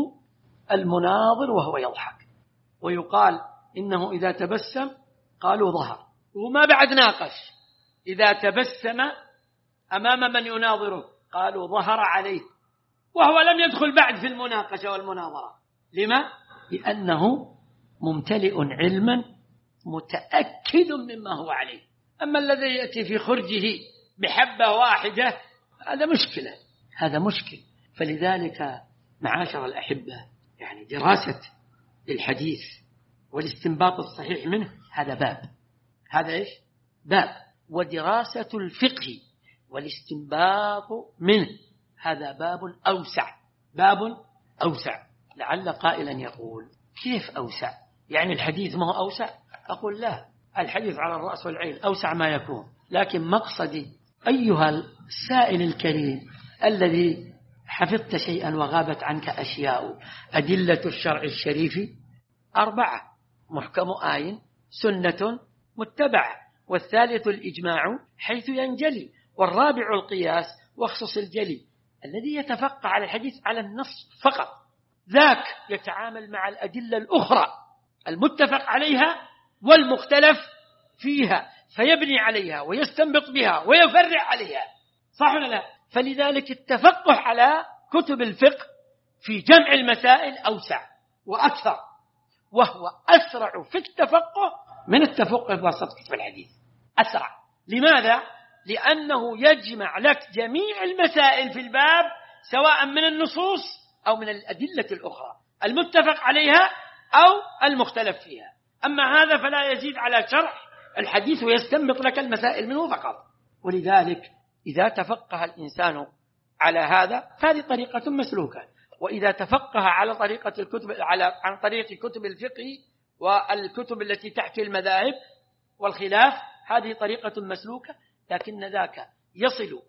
المناظر وهو يضحك. ويقال إنه إذا تبسم قالوا ظهر، وما بعد ناقش، إذا تبسم أمام من يناظره قالوا ظهر عليه، وهو لم يدخل بعد في المناقشة والمناظرة. لما؟ لأنه ممتلئ علما متأكد مما هو عليه. أما الذي يأتي في خرجه بحبة واحدة هذا مشكلة، هذا مشكل. فلذلك معاشر الأحبة، يعني دراسة الحديث والاستنباط الصحيح منه هذا باب، هذا إيش؟ باب. ودراسة الفقه والاستنباط منه هذا باب أوسع، باب أوسع. لعل قائلا يقول كيف أوسع؟ يعني الحديث ما هو أوسع؟ أقول لا، الحديث على الرأس والعين أوسع ما يكون. لكن مقصدي أيها السائل الكريم الذي حفظت شيئا وغابت عنك أشياء، أدلة الشرع الشريف 4: محكم آي، سنة متبعة، والثالث الإجماع حيث ينجلي، والرابع القياس واخصص الجلي. الذي يتفقه على الحديث على النص فقط ذاك يتعامل مع الأدلة الأخرى المتفق عليها والمختلف فيها، فيبني عليها ويستنبط بها ويفرع عليها، صح ولا لا؟ فلذلك التفقه على كتب الفقه في جمع المسائل أوسع وأكثر، وهو أسرع في التفقه من التفقه بواسطة كتب الحديث. أسرع. لماذا؟ لأنه يجمع لك جميع المسائل في الباب، سواء من النصوص أو من الأدلة الأخرى المتفق عليها أو المختلف فيها. أما هذا فلا يزيد على شرح الحديث ويستنبط لك المسائل منه فقط. ولذلك إذا تفقه الإنسان على هذا فهذه طريقة مسلوكة. وإذا تفقه على طريقة الكتب عن طريق كتب الفقه والكتب التي تحكي المذاهب والخلاف، هذه طريقة مسلوكة، لكن ذاك يصل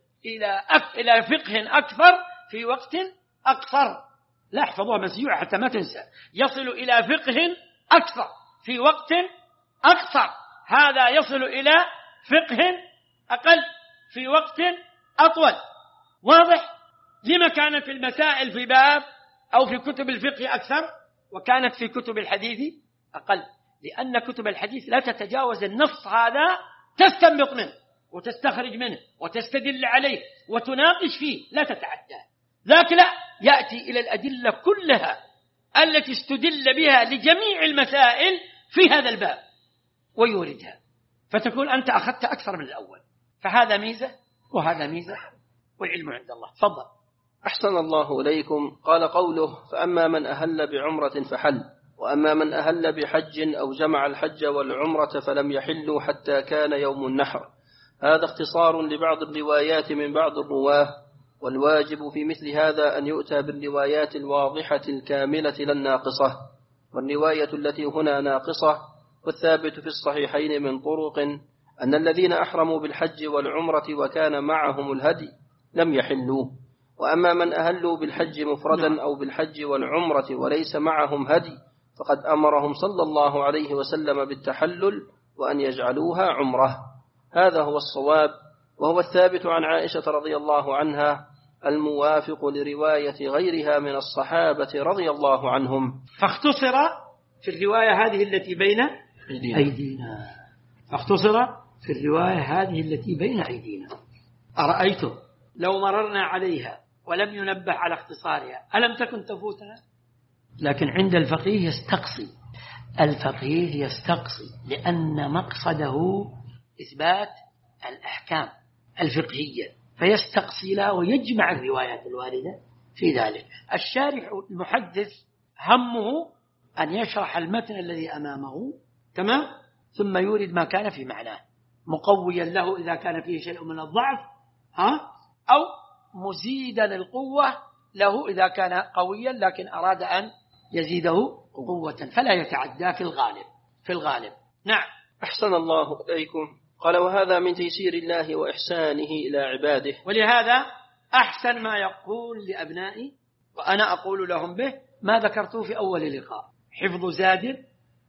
إلى فقه أكثر في وقت أقصر. لا احفظوها مسيوعة حتى ما تنسى. يصل إلى فقه أكثر في وقت أقصر، هذا يصل إلى فقه أقل في وقت أطول. واضح؟ لما كانت المسائل في باب أو في كتب الفقه أكثر وكانت في كتب الحديث أقل؟ لأن كتب الحديث لا تتجاوز النص هذا، تستنبط منه وتستخرج منه وتستدل عليه وتناقش فيه، لا تتعدى. ذاك لا، يأتي إلى الأدلة كلها التي استدل بها لجميع المسائل في هذا الباب ويوردها، فتكون أنت أخذت أكثر من الأول. فهذا ميزة وهذا ميزة، والعلم عند الله. تفضل. أحسن الله إليكم. قال قوله: فأما من أهل بعمرة فحل، وأما من أهل بحج أو جمع الحج والعمرة فلم يحلوا حتى كان يوم النحر. هذا اختصار لبعض الروايات من بعض الرواه، والواجب في مثل هذا أن يؤتى بالروايات الواضحة الكاملة لا الناقصة. والرواية التي هنا ناقصة، والثابت في الصحيحين من طرق أن الذين أحرموا بالحج والعمرة وكان معهم الهدي لم يحلوا. وأما من أهلوا بالحج مفردا أو بالحج والعمرة وليس معهم هدي فقد أمرهم صلى الله عليه وسلم بالتحلل وأن يجعلوها عمرة. هذا هو الصواب، وهو الثابت عن عائشة رضي الله عنها، الموافق لرواية غيرها من الصحابة رضي الله عنهم. فاختصر في الرواية هذه التي بين أيدينا، فاختصر في الرواية هذه التي بين أيدينا. أرأيتم لو مررنا عليها ولم ينبه على اختصارها ألم تكن تفوتنا؟ لكن عند الفقيه يستقصي لأن مقصده إثبات الأحكام الفقهية، فيستقصي لها ويجمع الروايات الواردة في ذلك. الشارح المحدث همه أن يشرح المتن الذي أمامه تمام، ثم يورد ما كان في معناه مقويا له إذا كان فيه شيء من الضعف أو مزيدا القوة له إذا كان قويا لكن أراد أن يزيده قوة، فلا يتعدى في الغالب. نعم. أحسن الله إليكم. قال وهذا من تيسير الله وإحسانه إلى عباده. ولهذا أحسن ما يقول لأبنائي وأنا أقول لهم به ما ذكرته في أول لقاء: حفظ زاد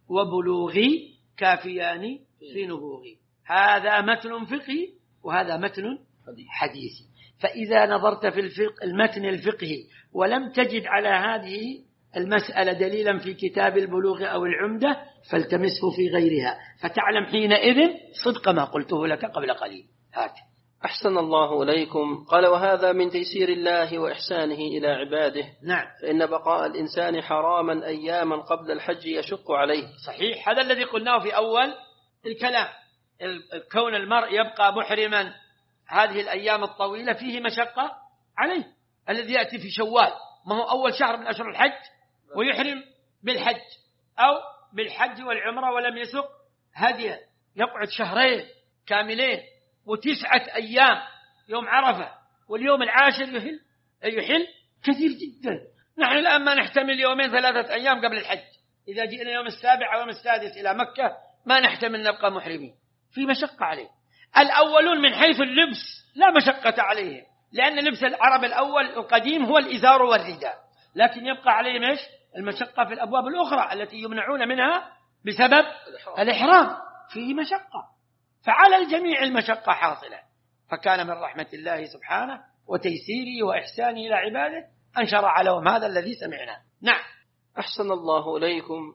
وبلوغي كافيان في نبوغي. هذا متن فقهي وهذا متن حديثي، فإذا نظرت في المتن الفقهي ولم تجد على هذه المسألة دليلا في كتاب البلوغ أو العمدة فالتمسه في غيرها، فتعلم حينئذ صدق ما قلته لك قبل قليل. هات. أحسن الله إليكم. قال وهذا من تيسير الله وإحسانه إلى عباده. نعم. فإن بقاء الإنسان حراما أياما قبل الحج يشق عليه. صحيح، هذا الذي قلناه في أول الكلام، كون المرء يبقى محرما هذه الأيام الطويلة فيه مشقة عليه. الذي يأتي في شوال ما هو أول شهر من أشهر الحج ويحرم بالحج أو بالحج والعمرة ولم يسق هديا، يقعد شهرين كاملين و9 أيام يوم عرفة واليوم العاشر يحل كثير جدا. نحن الآن ما نحتمل 2-3 أيام قبل الحج، إذا جئنا يوم 7 أو يوم 6 إلى مكة ما نحتمل نبقى محرمين، في مشقة عليه. الأولون من حيث اللبس لا مشقة عليهم، لأن لبس العرب الأول القديم هو الإزار والرداء، لكن يبقى عليهم إيش؟ المشقة في الأبواب الأخرى التي يمنعون منها بسبب الإحرام، فيه مشقة، فعلى الجميع المشقة حاصلة. فكان من رحمة الله سبحانه وتيسيره وإحسانه إلى عباده أن شرع لهم هذا الذي سمعناه. نعم. أحسن الله إليكم.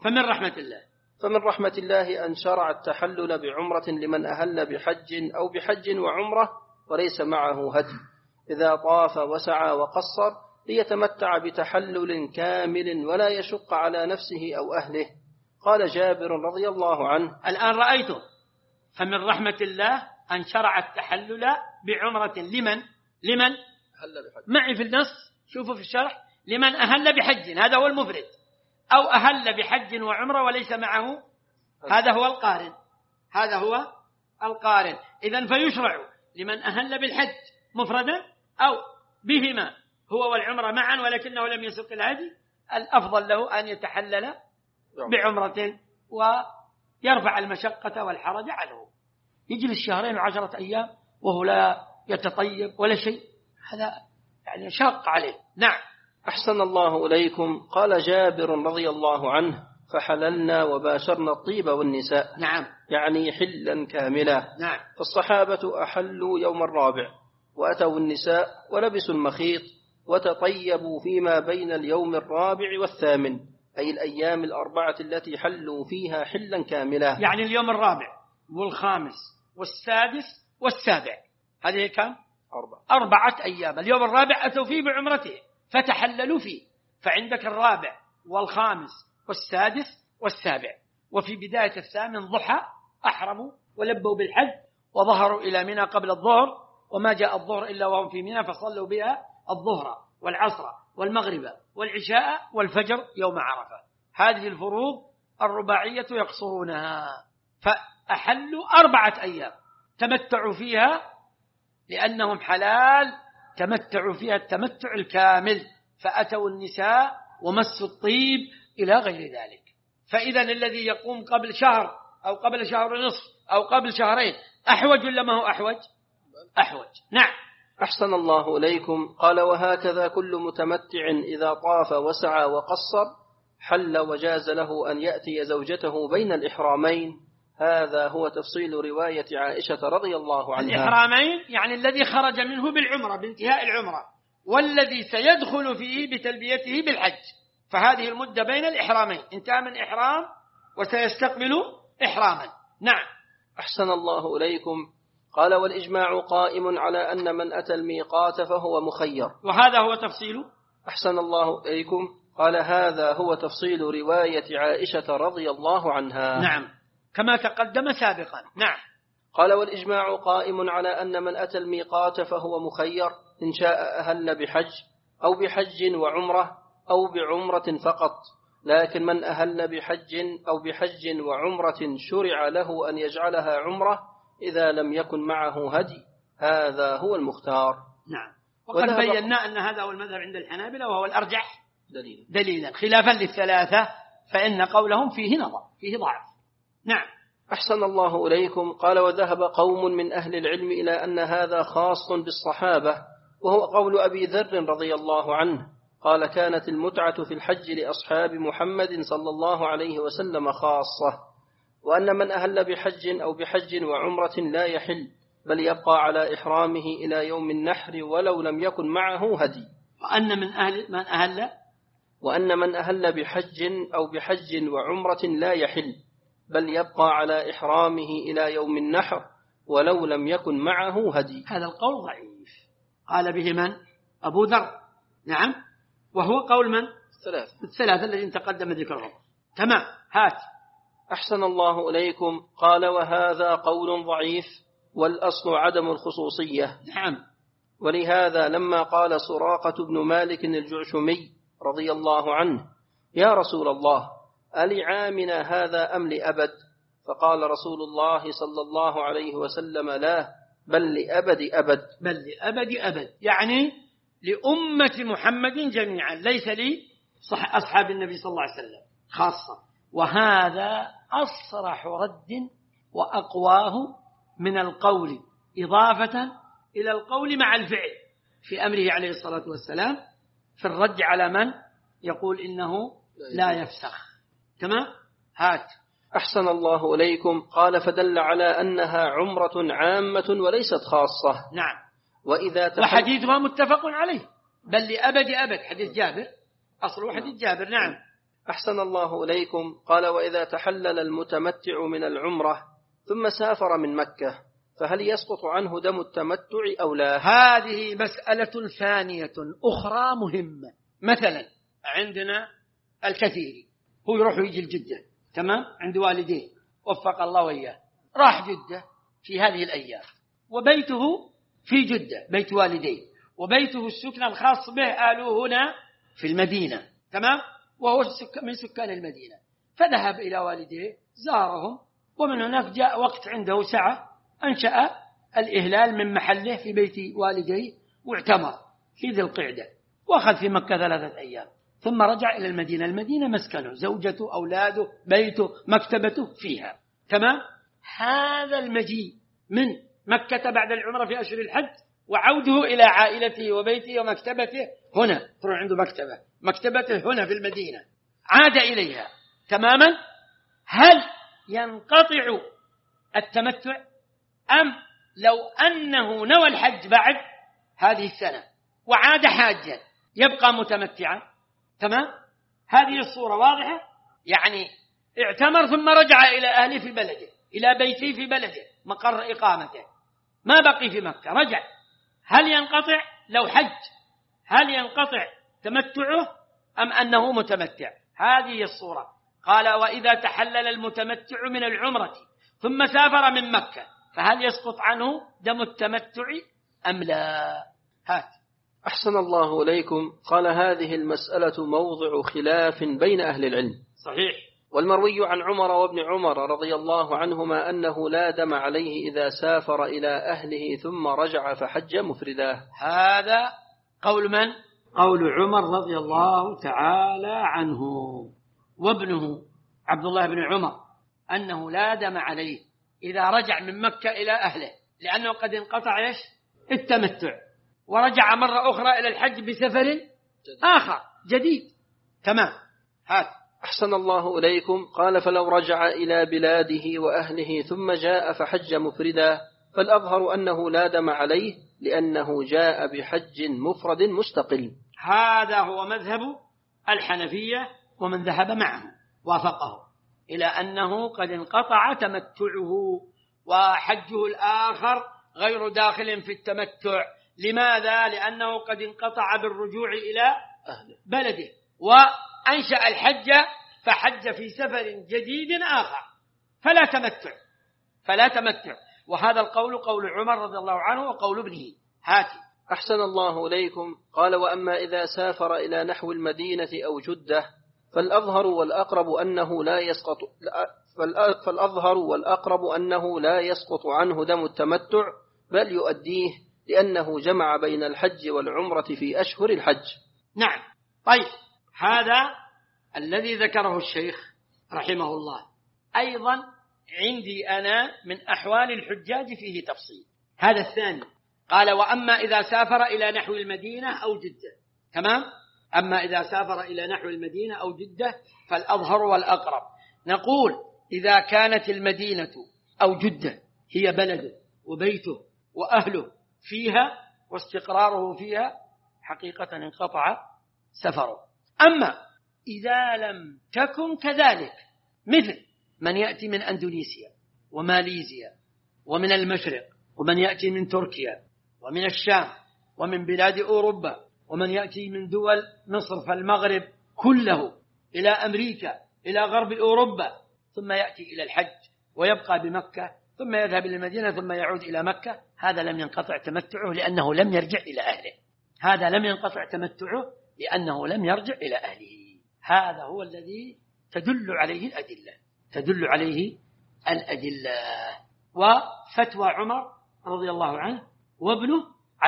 فمن رحمة الله أن شرع التحلل بعمرة لمن أهل بحج أو بحج وعمرة وليس معه هدي، إذا طاف وسعى وقصر ليتمتع بتحلل كامل ولا يشق على نفسه أو أهله. قال جابر رضي الله عنه: الآن رأيتم فمن رحمة الله أن شرع التحلل بعمرة لمن معي في النص، شوفوا في الشرح: لمن أهل بحج، هذا هو المفرد، أو أهل بحج وعمرة وليس معه، هذا هو القارن. إذن فيشرع لمن أهل بالحج مفردا أو بهما هو والعمرة معا ولكنه لم يسق الهدي، الأفضل له أن يتحلل بعمرة ويرفع المشقة والحرج عنه. يجلس 2 و10 أيام وهو لا يتطيب ولا شيء، هذا يعني شاق عليه. نعم. أحسن الله إليكم. قال جابر رضي الله عنه: فحللنا وباشرنا الطيب والنساء. نعم. يعني حلا كاملا. نعم. فالصحابة أحلوا يوم الرابع وأتوا النساء ولبسوا المخيط وتطيبوا فيما بين اليوم الرابع والثامن، أي الأيام الأربعة التي حلوا فيها حلا كاملا. يعني اليوم الرابع والخامس والسادس والسابع، هذه كم؟ 4 أيام. اليوم الرابع أتوا فيه بعمرته فتحللوا فيه، فعندك الرابع والخامس والسادس والسابع، وفي بداية الثامن ضحى أحرموا ولبوا بالحج وظهروا إلى منى قبل الظهر، وما جاء الظهر إلا وهم في منى فصلوا بها الظهر والعصر والمغرب والعشاء والفجر يوم عرفة. هذه الفروض الرباعية يقصرونها، فأحلوا 4 أيام تمتعوا فيها لأنهم حلال، تمتعوا فيها التمتع الكامل، فأتوا النساء ومسوا الطيب إلى غير ذلك. فإذا الذي يقوم قبل شهر أو قبل شهر ونصف أو قبل شهرين أحوج ولا ما هو أحوج؟ نعم. أحسن الله إليكم. قال: وهكذا كل متمتع إذا طاف وسعى وقصر حل وجاز له أن يأتي زوجته بين الإحرامين. هذا هو تفصيل رواية عائشة رضي الله عنها. الإحرامين يعني الذي خرج منه بالعمرة بانتهاء العمرة، والذي سيدخل فيه بتلبيته بالحج، فهذه المدة بين الإحرامين، انتهى من إحرام وسيستقبل إحراما. نعم. أحسن الله إليكم. قال والإجماع قائم على أن من أتى الميقات فهو مخير. وهذا هو تفصيل. أحسن الله إليكم. قال هذا هو تفصيل رواية عائشة رضي الله عنها. نعم كما تقدم سابقا. نعم. قال والإجماع قائم على أن من أتى الميقات فهو مخير إن شاء أهل بحج أو بحج وعمرة أو بعمرة فقط، لكن من أهل بحج أو بحج وعمرة شرع له أن يجعلها عمرة إذا لم يكن معه هدي، هذا هو المختار. نعم. وقد بينا أن هذا هو المذهب عند الحنابلة وهو الأرجح دليلا خلافا للثلاثة، فإن قولهم فيه نظر فيه ضعف. نعم. أحسن الله إليكم. قال وذهب قوم من أهل العلم إلى أن هذا خاص بالصحابة، وهو قول أبي ذر رضي الله عنه قال كانت المتعة في الحج لأصحاب محمد صلى الله عليه وسلم خاصة، وأن من أهل بحج أو بحج وعمرة لا يحل بل يبقى على إحرامه إلى يوم النحر ولو لم يكن معه هدي. وأن من أهل بحج أو بحج وعمرة لا يحل بل يبقى على إحرامه إلى يوم النحر ولو لم يكن معه هدي. هذا القول ضعيف. قال به من؟ أبو ذر. نعم. وهو قول من؟ الثلاثة الذين تقدم ذكرهم. تمام. هات. أحسن الله إليكم. قال وهذا قول ضعيف والأصل عدم الخصوصية. نعم. ولهذا لما قال سراقة بن مالك الجعشمي رضي الله عنه يا رسول الله ألعامنا هذا أم لأبد؟ فقال رسول الله صلى الله عليه وسلم لا بل لأبد أبد. بل لأبد أبد، يعني لأمة محمد جميعا، ليس لأصحاب النبي صلى الله عليه وسلم خاصة. وهذا أصرح رد وأقواه من القول إضافة إلى القول مع الفعل في أمره عليه الصلاة والسلام في الرد على من يقول إنه لا يفسخ. تمام. هات. أحسن الله إليكم. قال فدل على أنها عمرة عامة وليست خاصة. نعم. وحديثها متفق عليه. بل لأبد أبد، حديث جابر، أصله حديث جابر. نعم. أحسن الله إليكم. قال وإذا تحلل المتمتع من العمرة ثم سافر من مكة فهل يسقط عنه دم التمتع أو لا؟ هذه مسألة ثانية أخرى مهمة. مثلا عندنا الكثير هو يروح ويجي الجدة، تمام، عند والديه وفق الله وإياه، راح جدة في هذه الأيام وبيته في جدة بيت والديه، وبيته السكن الخاص به آلوه هنا في المدينة، تمام، وهو من سكان المدينة، فذهب إلى والديه زارهم، ومن هناك جاء وقت عنده سعة أنشأ الإهلال من محله في بيت والديه واعتمر في ذي القعدة وأخذ في مكة 3 أيام، ثم رجع إلى المدينة. المدينة مسكنه، زوجته، أولاده، بيته، مكتبته فيها، تمام. هذا المجيء من مكة بعد العمرة في أشهر الحج وعوده إلى عائلته وبيته ومكتبته هنا، تروح عنده مكتبته هنا في المدينة، عاد إليها تماما. هل ينقطع التمتع أم لو أنه نوى الحج بعد هذه السنة وعاد حاجا يبقى متمتعا؟ تمام. هذه الصورة واضحة، يعني اعتمر ثم رجع إلى أهله في بلده، إلى بيته في بلده مقر إقامته، ما بقي في مكة، رجع. هل ينقطع لو حج؟ هل ينقطع تمتعه أم أنه متمتع؟ هذه الصورة. قال وإذا تحلل المتمتع من العمرة ثم سافر من مكة فهل يسقط عنه دم التمتع أم لا؟ هات. أحسن الله إليكم. قال هذه المسألة موضع خلاف بين أهل العلم. صحيح. والمروي عن عمر وابن عمر رضي الله عنهما أنه لا دم عليه إذا سافر إلى أهله ثم رجع فحج مفردا. هذا قول من؟ قول عمر رضي الله تعالى عنه وابنه عبد الله بن عمر، أنه لا دم عليه إذا رجع من مكة إلى أهله، لأنه قد انقطع التمتع ورجع مرة أخرى إلى الحج بسفر آخر جديد. تمام. هات. أحسن الله إليكم. قال فلو رجع إلى بلاده وأهله ثم جاء فحج مفردا فالأظهر أنه لا دم عليه لأنه جاء بحج مفرد مستقل. هذا هو مذهب الحنفية ومن ذهب معه وافقه إلى أنه قد انقطع تمتعه وحجه الآخر غير داخل في التمتع. لماذا؟ لأنه قد انقطع بالرجوع إلى بلده وأنشأ الحج فحج في سفر جديد آخر فلا تمتع. وهذا القول قول عمر رضي الله عنه وقول ابنه. هاتي. أحسن الله إليكم. قال: وأما إذا سافر إلى نحو المدينة أو جدة فالأظهر والأقرب أنه لا يسقط عنه دم التمتع، بل يؤديه، لأنه جمع بين الحج والعمرة في أشهر الحج. نعم. طيب، هذا الذي ذكره الشيخ رحمه الله أيضا عندي أنا من أحوال الحجاج فيه تفصيل. هذا الثاني. قال: وأما إذا سافر إلى نحو المدينة أو جدة. تمام؟ أما إذا سافر إلى نحو المدينة أو جدة فالأظهر والأقرب. نقول إذا كانت المدينة أو جدة هي بلده وبيته وأهله فيها واستقراره فيها، حقيقة انقطع سفره. أما إذا لم تكن كذلك، مثل من يأتي من أندونيسيا وماليزيا ومن المشرق، ومن يأتي من تركيا ومن الشام ومن بلاد أوروبا، ومن يأتي من دول مصر فالمغرب كله إلى أمريكا إلى غرب أوروبا، ثم يأتي إلى الحج ويبقى بمكة ثم يذهب إلى المدينة ثم يعود إلى مكة، هذا لم ينقطع تمتعه لأنه لم يرجع إلى أهله. هذا هو الذي تدل عليه الأدلة. وفتوى عمر رضي الله عنه وابنه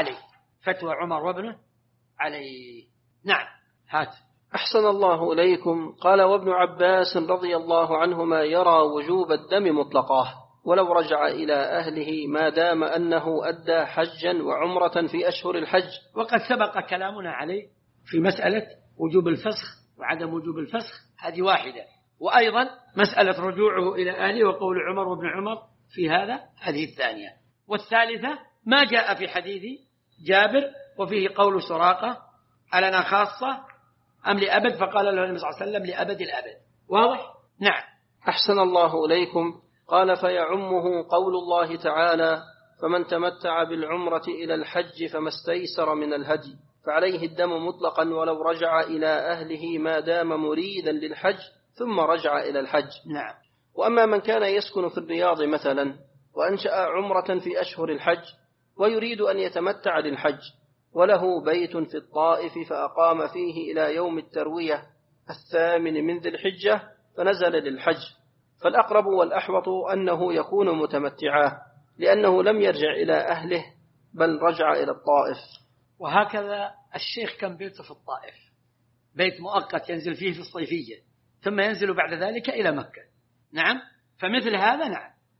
عليه. نعم. هات. أحسن الله إليكم. قال: وابن عباس رضي الله عنهما يرى وجوب الدم مطلقاه ولو رجع إلى أهله ما دام أنه أدى حجا وعمرة في أشهر الحج. وقد سبق كلامنا عليه في مسألة وجوب الفسخ وعدم وجوب الفسخ، هذه واحدة. وأيضا مسألة رجوعه إلى أهله وقول عمر وابن عمر في هذه الثانية. والثالثة ما جاء في حديث جابر وفيه قول سراقة: ألنا خاصة أم لأبد؟ فقال له النبي صلى الله عليه وسلم: لأبد الأبد. واضح؟ نعم. أحسن الله إليكم. قال: فيعمه قول الله تعالى: فمن تمتع بالعمرة إلى الحج فما استيسر من الهدي، فعليه الدم مطلقا ولو رجع إلى أهله ما دام مريدا للحج ثم رجع إلى الحج. نعم. وأما من كان يسكن في الرياض مثلا وأنشأ عمرة في أشهر الحج ويريد أن يتمتع للحج وله بيت في الطائف فأقام فيه إلى يوم التروية 8 من ذي الحجة فنزل للحج، فالأقرب والأحوط أنه يكون متمتعا، لأنه لم يرجع إلى أهله بل رجع إلى الطائف. وهكذا الشيخ كان بيته في الطائف، بيت مؤقت ينزل فيه في الصيفية، ثم ينزل بعد ذلك إلى مكة. نعم. فمثل هذا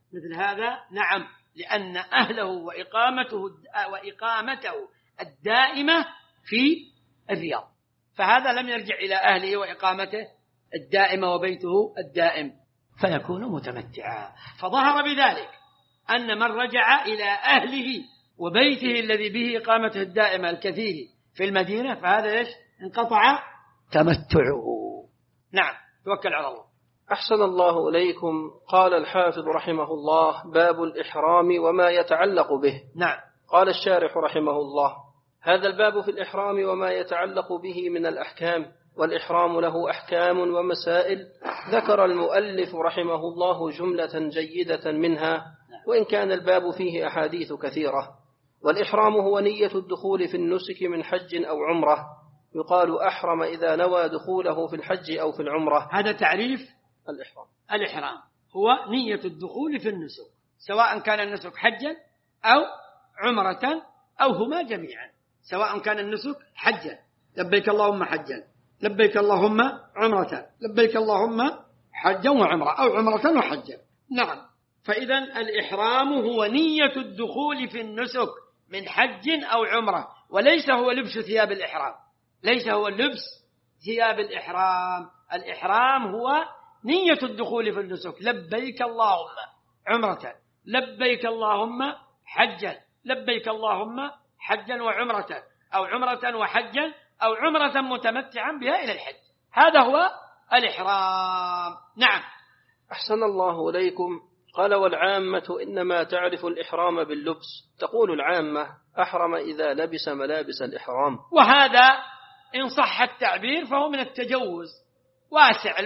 نعم، لأن أهله وإقامته الدائمة في الرياض، فهذا لم يرجع إلى أهله وإقامته الدائمة وبيته الدائم فيكون متمتعا. فظهر بذلك أن من رجع إلى أهله وبيته الذي به إقامته الدائمة الكثير في المدينة فهذا انقطع تمتعه. نعم. توكل على الله. أحسن الله إليكم. قال الحافظ رحمه الله: باب الإحرام وما يتعلق به. نعم. قال الشارح رحمه الله: هذا الباب في الإحرام وما يتعلق به من الأحكام، والإحرام له أحكام ومسائل ذكر المؤلف رحمه الله جملة جيدة منها، وإن كان الباب فيه أحاديث كثيرة. والإحرام هو نية الدخول في النسك من حج أو عمرة، يقال أحرم إذا نوى دخوله في الحج أو في العمرة. هذا تعريف الإحرام هو نية الدخول في النسك، سواء كان النسك حجا أو عمرة أو هما جميعا. سواء كان النسك حجا، لبيك اللهم حجا، لبيك اللهم عمرة، لبيك اللهم حجا وعمرة، أو عمرة وحجا. نعم. فإذا الإحرام هو نية الدخول في النسك من حج أو عمرة، وليس هو لبس ثياب الإحرام، الإحرام هو نية الدخول في النسك. لبيك اللهم عمرة، لبيك اللهم حجا، لبيك اللهم حجا وعمرة، أو عمرة وحجا، أو عمرة متمتعا بها إلى الحج. هذا هو الإحرام. نعم. أحسن الله إليكم. قال والعامة إنما تعرف الإحرام باللبس، تقول العامة أحرم إذا لبس ملابس الإحرام. وهذا إن صح التعبير فهو من التجوز، واسع،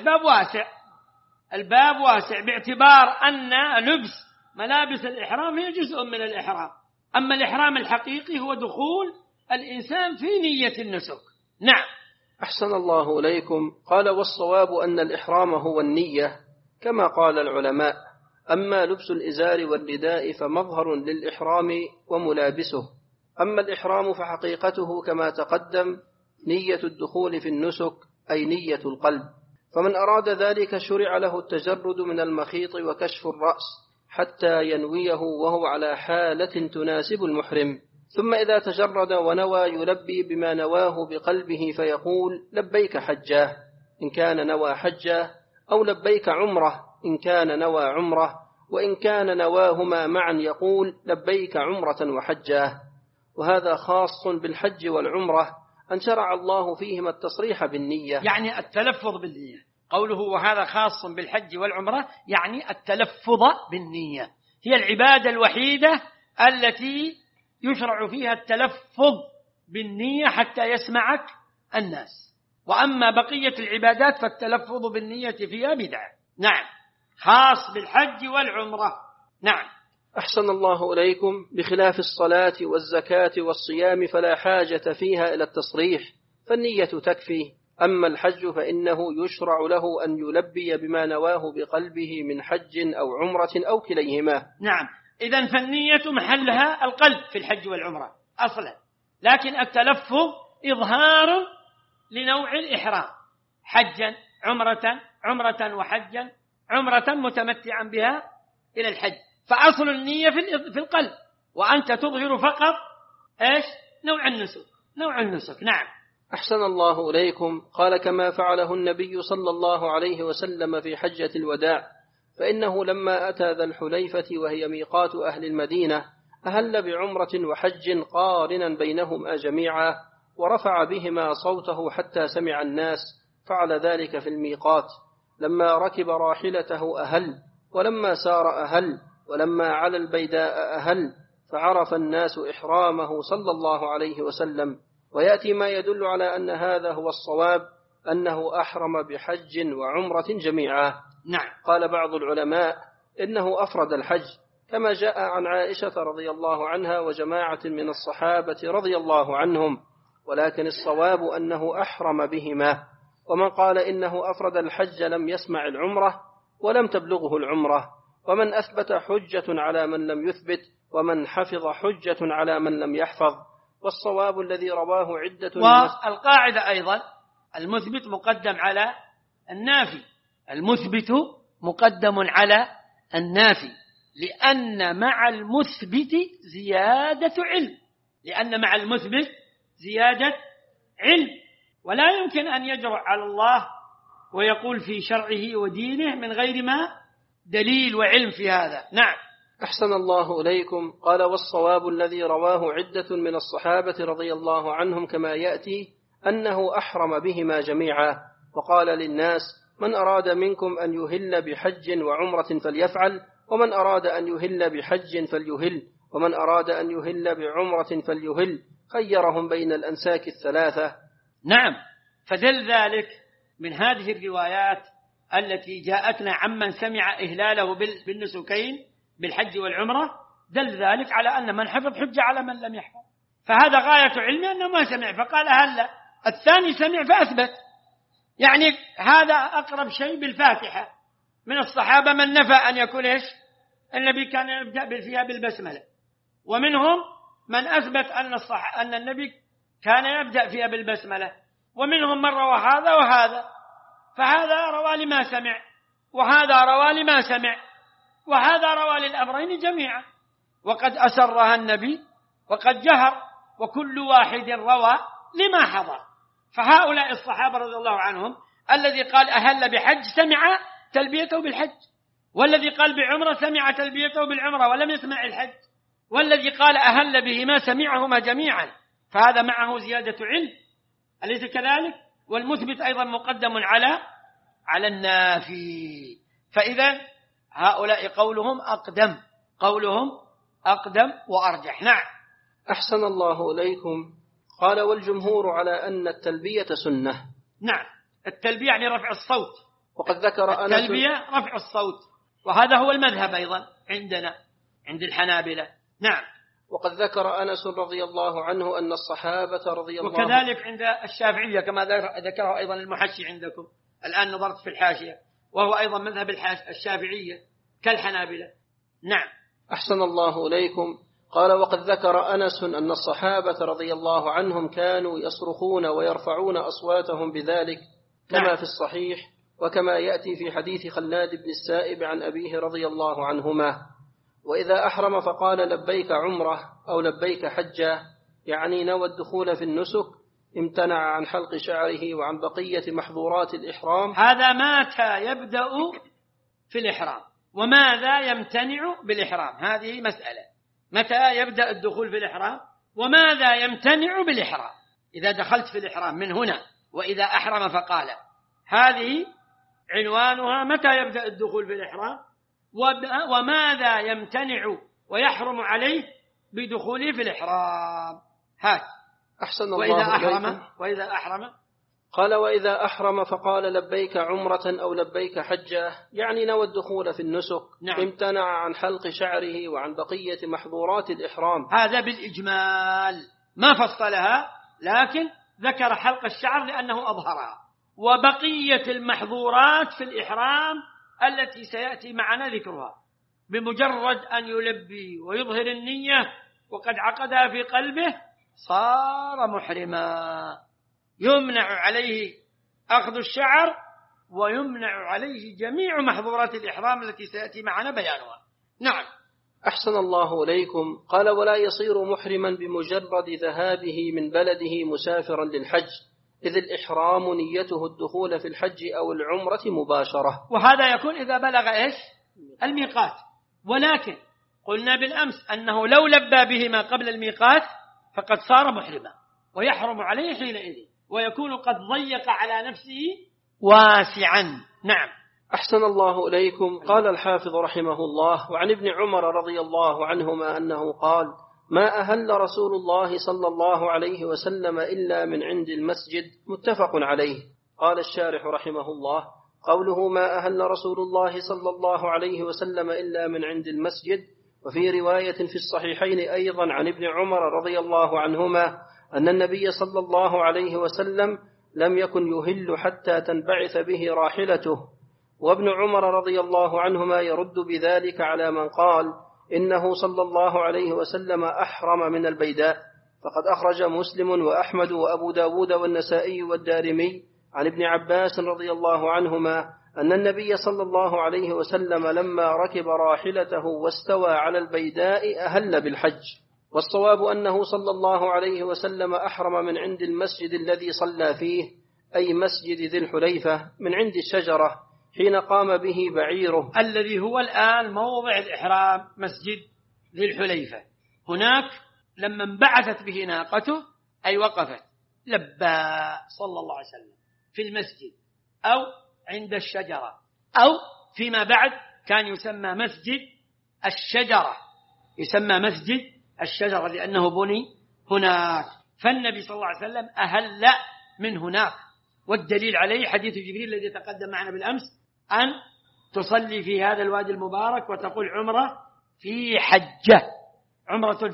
الباب واسع باعتبار أن لبس ملابس الإحرام هي جزء من الإحرام. أما الإحرام الحقيقي هو دخول الإنسان في نية النسك. نعم. أحسن الله إليكم. قال والصواب أن الإحرام هو النية كما قال العلماء، أما لبس الإزار والرداء فمظهر للإحرام وملابسه. أما الإحرام فحقيقته كما تقدم نية الدخول في النسك، أي نية القلب، فمن أراد ذلك شرع له التجرد من المخيط وكشف الرأس حتى ينويه وهو على حالة تناسب المحرم، ثم إذا تجرد ونوى يلبي بما نواه بقلبه فيقول لبيك حجاه إن كان نوى حجاه، أو لبيك عمره إن كان نوى عمره، وإن كان نواهما معا يقول لبيك عمرة وحجاه. وهذا خاص بالحج والعمرة أن شرع الله فيهما التصريح بالنية، يعني التلفظ بالنية. قوله وهذا خاص بالحج والعمرة يعني التلفظ بالنية، هي العبادة الوحيدة التي يشرع فيها التلفظ بالنية حتى يسمعك الناس، وأما بقية العبادات فالتلفظ بالنية فيها بدعة. نعم، خاص بالحج والعمرة. نعم. أحسن الله إليكم. بخلاف الصلاة والزكاة والصيام فلا حاجة فيها إلى التصريح، فالنية تكفي. أما الحج فإنه يشرع له أن يلبي بما نواه بقلبه من حج أو عمرة أو كليهما. نعم، إذن فالنية محلها القلب في الحج والعمرة أصلا، لكن التلفظ إظهار لنوع الإحرام، حجا عمرة وحجا، عمرة متمتعا بها إلى الحج، فأصل النية في القلب، وأنت تظهر فقط إيش؟ نوع النسك. نعم. أحسن الله إليكم. قال كما فعله النبي صلى الله عليه وسلم في حجة الوداع، فإنه لما أتى ذا الحليفة وهي ميقات أهل المدينة أهل بعمرة وحج قارنا بينهما جميعا، ورفع بهما صوته حتى سمع الناس، فعل ذلك في الميقات. لما ركب راحلته أهل، ولما سار أهل، ولما على البيداء أهل، فعرف الناس إحرامه صلى الله عليه وسلم. ويأتي ما يدل على أن هذا هو الصواب، أنه أحرم بحج وعمرة جميعا. نعم. قال بعض العلماء إنه أفرد الحج كما جاء عن عائشة رضي الله عنها وجماعة من الصحابة رضي الله عنهم، ولكن الصواب أنه أحرم بهما. ومن قال إنه أفرد الحج لم يسمع العمرة ولم تبلغه العمرة، ومن أثبت حجة على من لم يثبت، ومن حفظ حجة على من لم يحفظ. والصواب الذي رواه عدة. والقاعدة أيضا المثبت مقدم على النافي، المثبت مقدم على النافي، لأن مع المثبت زيادة علم، ولا يمكن أن يجرؤ على الله ويقول في شرعه ودينه من غير ما دليل وعلم في هذا. نعم. أحسن الله إليكم. قال والصواب الذي رواه عدة من الصحابة رضي الله عنهم كما يأتي أنه أحرم بهما جميعا، وقال للناس من أراد منكم أن يهل بحج وعمرة فليفعل، ومن أراد أن يهل بحج فليهل، ومن أراد أن يهل بعمرة فليهل، خيرهم بين الأنساك الثلاثة. نعم. فدل ذلك من هذه الروايات التي جاءتنا عمن سمع إهلاله بالنسكين بالحج والعمرة، دل ذلك على أن من حفظ حجة على من لم يحفظ، فهذا غاية علمه أنه ما سمع فقال هلا، الثاني سمع فأثبت. يعني هذا أقرب شيء بالفاتحة. من الصحابة من نفى أن يكون إيش؟ النبي كان يبدأ فيها بالبسملة، ومنهم من أثبت أن النبي كان يبدأ فيها بالبسملة، ومنهم من روى هذا وهذا، فهذا روى لما سمع وهذا روى لما سمع وهذا روى للأمرين جميعا، وقد أسرها النبي وقد جهر، وكل واحد روى لما حضر. فهؤلاء الصحابة رضي الله عنهم الذي قال أهل بحج سمع تلبيته بالحج، والذي قال بعمرة سمع تلبيته بالعمرة ولم يسمع الحج، والذي قال أهل بهما سمعهما جميعا، فهذا معه زيادة علم، أليس كذلك؟ والمثبت أيضا مقدم على النافي. فإذا هؤلاء قولهم أقدم وأرجح. نعم. أحسن الله إليكم. قال والجمهور على أن التلبية سنة. نعم، التلبية يعني رفع الصوت. وقد ذكر التلبية رفع الصوت، وهذا هو المذهب أيضا عندنا عند الحنابلة. نعم. وقد ذكر أنس رضي الله عنه أن الصحابة رضي الله عنهم، وكذلك عند الشافعية كما ذكره أيضا المحشي عندكم الآن، نظرت في الحاشية، وهو أيضا مذهب الشافعية كالحنابلة. نعم. أحسن الله إليكم. قال وقد ذكر أنس أن الصحابة رضي الله عنهم كانوا يصرخون ويرفعون أصواتهم بذلك كما نعم. في الصحيح، وكما يأتي في حديث خلاد بن السائب عن أبيه رضي الله عنهما: وإذا أحرم فقال لبيك عمره أو لبيك حجة، يعني نوى الدخول في النسك، امتنع عن حلق شعره وعن بقية محظورات الإحرام. هذا متى يبدأ في الإحرام وماذا يمتنع بالإحرام، هذه مسألة. متى يبدأ الدخول في الإحرام وماذا يمتنع بالإحرام. إذا دخلت في الإحرام من هنا وإذا أحرم فقال، هذه عنوانها متى يبدأ الدخول في الإحرام وماذا يمتنع ويحرم عليه بدخوله في الإحرام. هات. أحسن الله وإذا أحرم قال وإذا أحرم فقال لبيك عمرة أو لبيك حجة، يعني نوى الدخول في النسك. نعم. امتنع عن حلق شعره وعن بقية محظورات الإحرام. هذا بالإجمال، ما فصلها، لكن ذكر حلق الشعر لأنه أظهرها، وبقية المحظورات في الإحرام التي سيأتي معنا ذكرها. بمجرد أن يلبي ويظهر النية وقد عقدها في قلبه صار محرما، يمنع عليه أخذ الشعر ويمنع عليه جميع محظورات الإحرام التي سيأتي معنا بيانها. نعم. أحسن الله إليكم. قال ولا يصير محرما بمجرد ذهابه من بلده مسافرا للحج، إذ الإحرام نيته الدخول في الحج أو العمرة مباشرة، وهذا يكون إذا بلغ إيش؟ الميقات. ولكن قلنا بالأمس أنه لو لبى بهما قبل الميقات فقد صار محرما ويحرم عليه حينئذ، ويكون قد ضيق على نفسه واسعا. نعم. أحسن الله إليكم. قال الحافظ رحمه الله: وعن ابن عمر رضي الله عنهما أنه قال: ما أهل رسول الله صلى الله عليه وسلم إلا من عند المسجد، متفق عليه. قال الشارح رحمه الله: قوله ما أهل رسول الله صلى الله عليه وسلم إلا من عند المسجد، وفي رواية في الصحيحين أيضا عن ابن عمر رضي الله عنهما أن النبي صلى الله عليه وسلم لم يكن يهل حتى تنبعث به راحلته. وابن عمر رضي الله عنهما يرد بذلك على من قال إنه صلى الله عليه وسلم أحرم من البيداء، فقد أخرج مسلم وأحمد وأبو داود والنسائي والدارمي عن ابن عباس رضي الله عنهما أن النبي صلى الله عليه وسلم لما ركب راحلته واستوى على البيداء أهل بالحج. والصواب أنه صلى الله عليه وسلم أحرم من عند المسجد الذي صلى فيه، أي مسجد ذي الحليفة، من عند الشجرة حين قام به بعيره، الذي هو الآن موضع الإحرام، مسجد ذي الحليفة. هناك لما انبعثت به ناقته أي وقفت لبى صلى الله عليه وسلم في المسجد أو عند الشجرة، أو فيما بعد كان يسمى مسجد الشجرة، يسمى مسجد الشجرة لأنه بني هناك. فالنبي صلى الله عليه وسلم أهل من هناك، والدليل عليه حديث جبريل الذي تقدم معنا بالأمس، أن تصلي في هذا الوادي المبارك وتقول عمرة في حجة، عمرة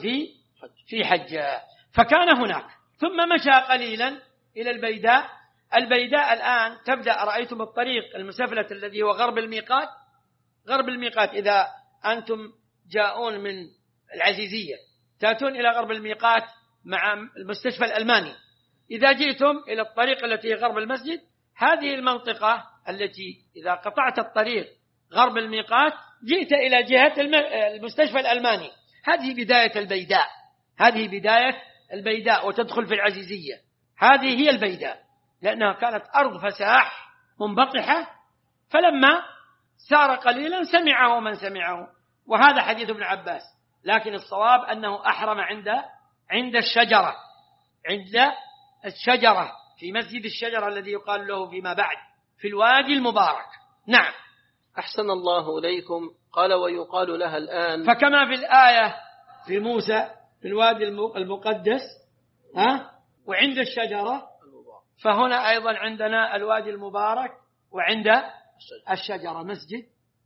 في حجة. فكان هناك، ثم مشى قليلا إلى البيداء. البيداء الآن تبدأ، رأيتم الطريق المسفلة الذي هو غرب الميقات، غرب الميقات إذا أنتم جاءون من العزيزية تأتون إلى غرب الميقات مع المستشفى الألماني، إذا جئتم إلى الطريق التي غرب المسجد، هذه المنطقة التي إذا قطعت الطريق غرب الميقات جئت إلى جهة المستشفى الألماني، هذه بداية البيداء، هذه بداية البيداء، وتدخل في العزيزية. هذه هي البيداء، لأنها كانت أرض فساح منبطحة، فلما سار قليلا سمعه من سمعه، وهذا حديث ابن عباس. لكن الصواب أنه أحرم عند الشجرة، عند الشجرة في مسجد الشجرة الذي يقال له فيما بعد في الوادي المبارك. نعم. أحسن الله إليكم. قال ويقال لها الآن. فكما في الآية في موسى في الوادي المقدس وعند الشجرة، فهنا أيضا عندنا الوادي المبارك وعند الشجرة، مسجد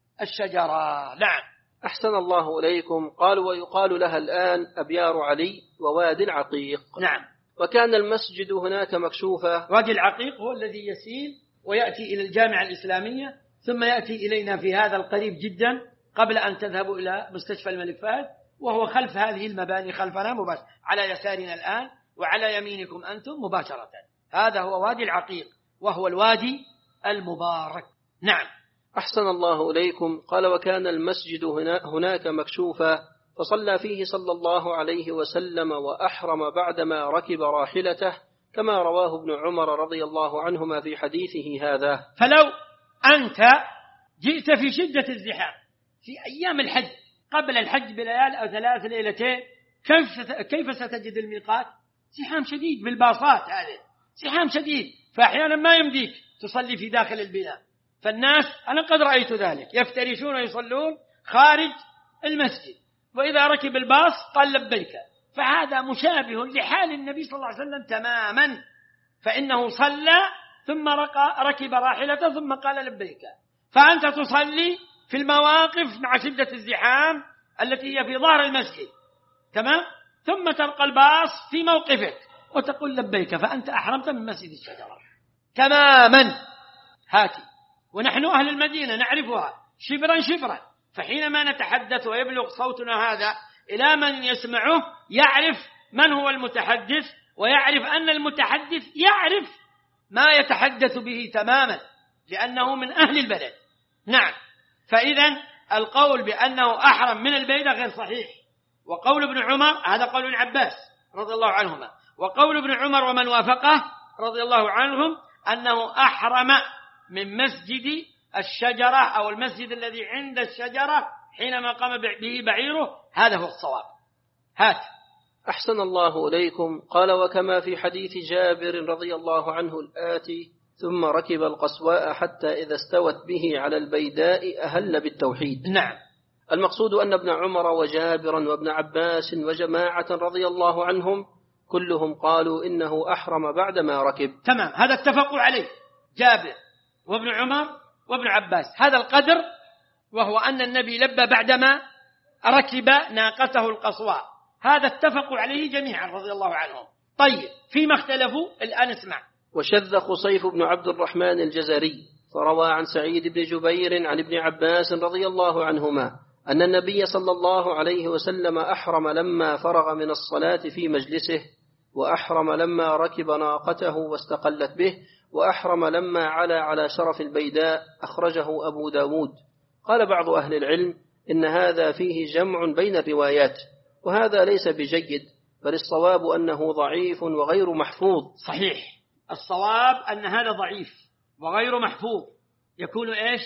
الشجرة. نعم. أحسن الله إليكم. قال ويقال لها الآن أبيار علي وواد العقيق. نعم. وكان المسجد هناك مكشوفا. وادي العقيق هو الذي يسيل ويأتي إلى الجامعة الإسلامية، ثم يأتي إلينا في هذا القريب جدا قبل أن تذهبوا إلى مستشفى الملك فهد، وهو خلف هذه المباني خلفنا مباشرة، على يسارنا الآن وعلى يمينكم أنتم مباشرة. هذا هو وادي العقيق وهو الوادي المبارك. نعم. أحسن الله إليكم. قال وكان المسجد هناك مكشوفا، فصلى فيه صلى الله عليه وسلم وأحرم بعدما ركب راحلته، كما رواه ابن عمر رضي الله عنهما في حديثه هذا. فلو أنت جئت في شدة الزحام في أيام الحج قبل الحج بليال أو 3 ليلتين، كيف ستجد الميقات؟ زحام شديد بالباصات، هذه زحام شديد، فأحيانا ما يمديك تصلي في داخل البناء، فالناس أنا قد رأيت ذلك يفترشون ويصلون خارج المسجد، وإذا ركب الباص قال لبيك. فهذا مشابه لحال النبي صلى الله عليه وسلم تماما، فإنه صلى ثم ركب راحلته ثم قال لبيك. فأنت تصلي في المواقف مع شدة الزحام التي هي في ظهر المسجد، تمام، ثم تلقى الباص في موقفك وتقول لبيك، فأنت أحرمت من مسجد الشجرة تماما. هاتي، ونحن أهل المدينة نعرفها شبرا شبرا، فحينما نتحدث ويبلغ صوتنا هذا إلى من يسمعه يعرف من هو المتحدث، ويعرف أن المتحدث يعرف ما يتحدث به تماما لأنه من أهل البلد. نعم. فإذا القول بأنه أحرم من البيدة غير صحيح، وقول ابن عمر هذا قول ابن عباس رضي الله عنهما، وقول ابن عمر ومن وافقه رضي الله عنهم أنه أحرم من مسجد الشجرة أو المسجد الذي عند الشجرة حينما قام به بعيره، هذا هو الصواب. هات. أحسن الله إليكم. قال وكما في حديث جابر رضي الله عنه الآتي: ثم ركب القصواء حتى إذا استوت به على البيداء أهل بالتوحيد. نعم. المقصود أن ابن عمر وجابرا وابن عباس وجماعة رضي الله عنهم كلهم قالوا إنه أحرم بعدما ركب. تمام، هذا اتفقوا عليه جابر وابن عمر وابن عباس، هذا القدر، وهو أن النبي لبى بعدما ركب ناقته القصواء، هذا اتفقوا عليه جميعا رضي الله عنهم. طيب، فيما اختلفوا الآن اسمع. وشذ خصيف بن عبد الرحمن الجزري فروى عن سعيد بن جبير عن ابن عباس رضي الله عنهما أن النبي صلى الله عليه وسلم أحرم لما فرغ من الصلاة في مجلسه، وأحرم لما ركب ناقته واستقلت به، وأحرم لما على شرف البيداء. أخرجه أبو داود. قال بعض أهل العلم إن هذا فيه جمع بين الروايات، وهذا ليس بجيد، بل الصواب أنه ضعيف وغير محفوظ. صحيح، الصواب أن هذا ضعيف وغير محفوظ. يكون إيش؟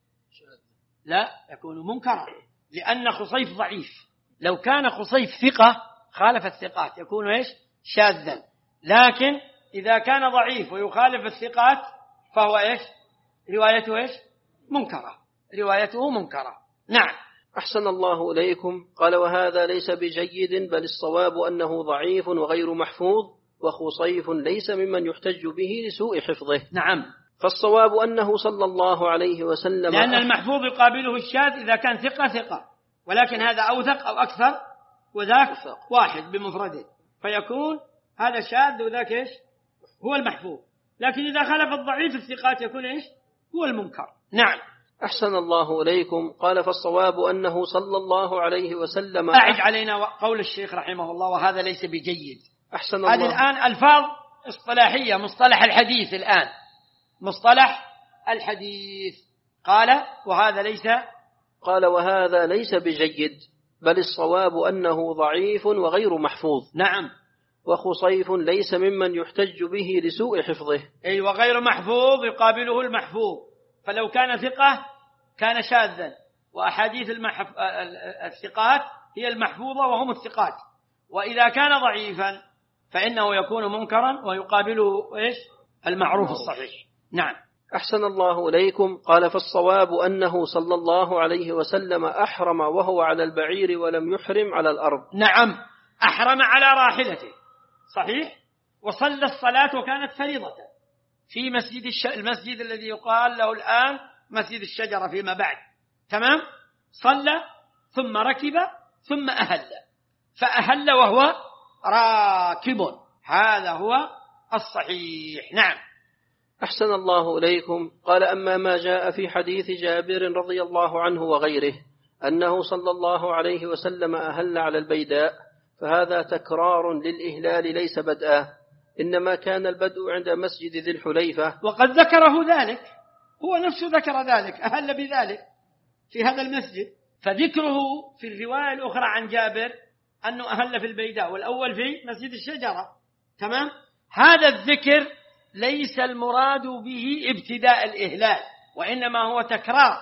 لا، يكون منكرا، لأن خصيف ضعيف. لو كان خصيف ثقة خالف الثقات يكون إيش؟ شاذا. لكن إذا كان ضعيف ويخالف الثقات فهو إيش؟ روايته إيش؟ منكرة، روايته منكرة. نعم. أحسن الله إليكم. قال وهذا ليس بجيد، بل الصواب أنه ضعيف وغير محفوظ، وخصيف ليس ممن يحتج به لسوء حفظه. نعم. فالصواب أنه صلى الله عليه وسلم، لأن المحفوظ يقابله الشاذ إذا كان ثقة، ولكن هذا أوثق أو أكثر وذاك واحد بمفرده، فيكون هذا شاذ وذاك إيش؟ هو المحفوظ. لكن إذا خالف الضعيف الثقات يكون إيش؟ هو المنكر. نعم. أحسن الله إليكم. قال فالصواب أنه صلى الله عليه وسلم. أعد علينا قول الشيخ رحمه الله وهذا ليس بجيد. أحسن الله. هذه الآن ألفاظ اصطلاحية، مصطلح الحديث الآن، مصطلح الحديث. قال وهذا ليس بجيد، بل الصواب أنه ضعيف وغير محفوظ. نعم. وخصيف ليس ممن يحتج به لسوء حفظه. أي، وغير محفوظ يقابله المحفوظ، فلو كان ثقة كان شاذا، وأحاديث الثقات هي المحفوظة وهم الثقات، وإذا كان ضعيفا فإنه يكون منكرا ويقابله إيش؟ المعروف الصحيح. نعم. أحسن الله إليكم. قال فالصواب أنه صلى الله عليه وسلم أحرم وهو على البعير ولم يحرم على الأرض. نعم، أحرم على راحلته صحيح، وصلى الصلاة وكانت فريضة في المسجد الذي يقال له الآن مسجد الشجرة فيما بعد. تمام، صلى ثم ركب ثم أهل، فأهل وهو راكب، هذا هو الصحيح. نعم. أحسن الله إليكم. قال أما ما جاء في حديث جابر رضي الله عنه وغيره أنه صلى الله عليه وسلم أهل على البيداء فهذا تكرار للإهلال ليس بدءا، إنما كان البدء عند مسجد ذي الحليفة. وقد ذكره ذلك، هو نفسه ذكر ذلك، أهل بذلك في هذا المسجد، فذكره في الرواية الأخرى عن جابر أنه أهل في البيداء، والأول في مسجد الشجرة. تمام، هذا الذكر ليس المراد به ابتداء الإهلال، وإنما هو تكرار،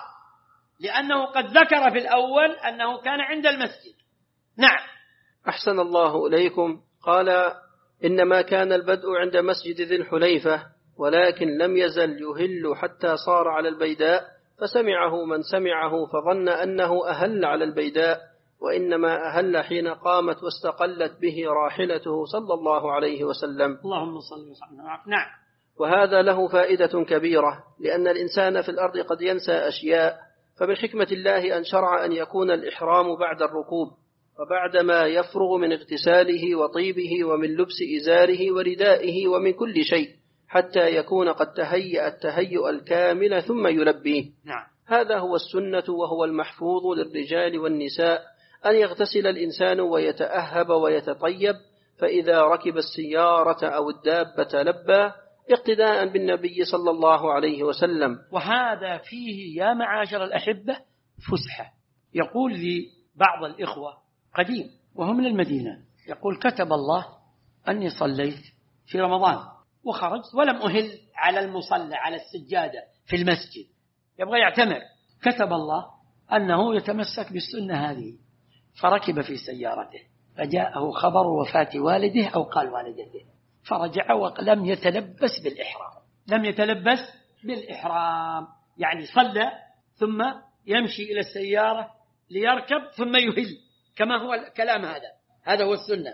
لأنه قد ذكر في الأول أنه كان عند المسجد. نعم. أحسن الله إليكم. قال إنما كان البدء عند مسجد ذي الحليفة، ولكن لم يزل يهل حتى صار على البيداء، فسمعه من سمعه فظن أنه أهل على البيداء، وإنما أهل حين قامت واستقلت به راحلته صلى الله عليه وسلم. اللهم صل وسلم. نعم. وهذا له فائدة كبيرة، لأن الإنسان في الأرض قد ينسى أشياء، فمن حكمة الله أن شرع أن يكون الإحرام بعد الركوب، وبعدما يفرغ من اغتساله وطيبه ومن لبس إزاره وردائه ومن كل شيء، حتى يكون قد تهيأ التهيؤ الكامل ثم يلبيه. نعم. هذا هو السنة وهو المحفوظ للرجال والنساء، أن يغتسل الإنسان ويتأهب ويتطيب، فإذا ركب السيارة أو الدابة لبى، اقتداء بالنبي صلى الله عليه وسلم. وهذا فيه يا معاشر الأحبة فسحة. يقول لي بعض الإخوة قديم وهو من المدينة، يقول كتب الله أني صليت في رمضان وخرجت ولم أهل على المصلى على السجادة في المسجد، يبغى يعتمر، كتب الله أنه يتمسك بالسنة هذه، فركب في سيارته فجاءه خبر وفاة والده أو قال والدته، فرجع ولم يتلبس بالإحرام، لم يتلبس بالإحرام، يعني صلى ثم يمشي إلى السيارة ليركب ثم يهل، كما هو الكلام هذا هو السنة.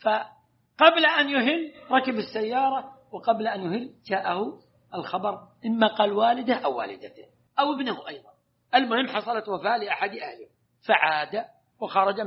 فقبل أن يهل ركب السيارة، وقبل أن يهل جاءه الخبر، إما قال والده أو والدته أو ابنه أيضا، المهم حصلت وفاة لأحد أهله، فعاد وخرج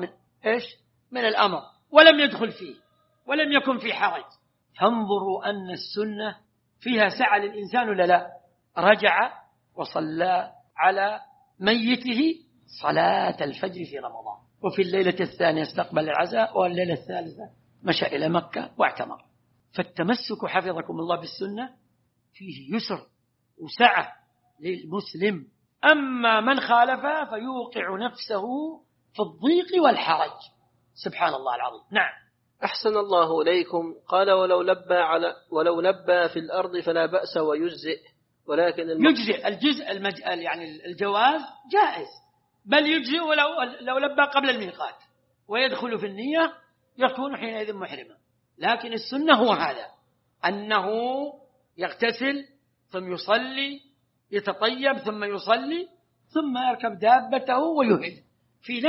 من الأمر ولم يدخل فيه ولم يكن في حرج. فانظروا أن السنة فيها سعة للإنسان ولا لا؟ رجع وصلى على ميته صلاة الفجر في رمضان، وفي الليلة الثانية استقبل العزاء، والليلة الثالثة مشى إلى مكة واعتمر. فالتمسك حفظكم الله بالسنة فيه يسر وسعة للمسلم، أما من خالفها فيوقع نفسه في الضيق والحرج. سبحان الله العظيم. نعم. أحسن الله إليكم. قال ولو لبى في الأرض فلا بأس ويجزئ، ولكن يجزئ الجزء يعني الجواز جائز، بل يجزئ لو لبى قبل الميقات ويدخل في النية يكون حينئذ محرما. لكن السنة هو هذا، أنه يغتسل ثم يصلي، يتطيب ثم يصلي، ثم يركب دابته ويهل في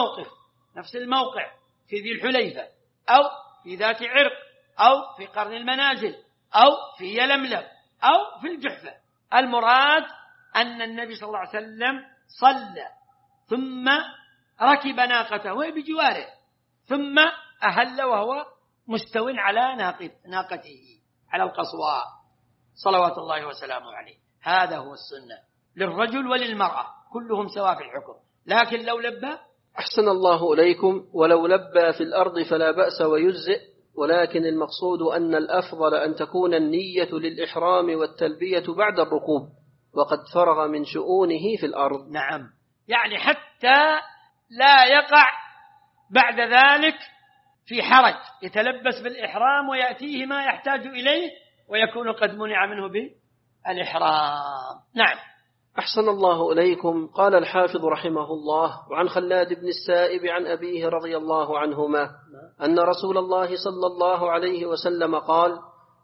نفس الموقع في ذي الحليفة أو في ذات عرق أو في قرن المنازل أو في يلملم أو في الجحفة. المراد أن النبي صلى الله عليه وسلم صلى ثم ركب ناقته وهي بجواره، ثم أهل وهو مستو على ناقته على القصواء صلوات الله وسلامه عليه. هذا هو السنة للرجل وللمرأة، كلهم سواء في الحكم. لكن لو لبى، أحسن الله إليكم، ولو لبى في الأرض فلا بأس ويجزئ، ولكن المقصود أن الأفضل أن تكون النية للإحرام والتلبية بعد الركوب، وقد فرغ من شؤونه في الأرض. نعم، يعني حتى لا يقع بعد ذلك في حرج، يتلبس بالإحرام ويأتيه ما يحتاج إليه ويكون قد منع منه بالإحرام. نعم. أحسن الله إليكم. قال الحافظ رحمه الله: وعن خلاد بن السائب عن أبيه رضي الله عنهما أن رسول الله صلى الله عليه وسلم قال: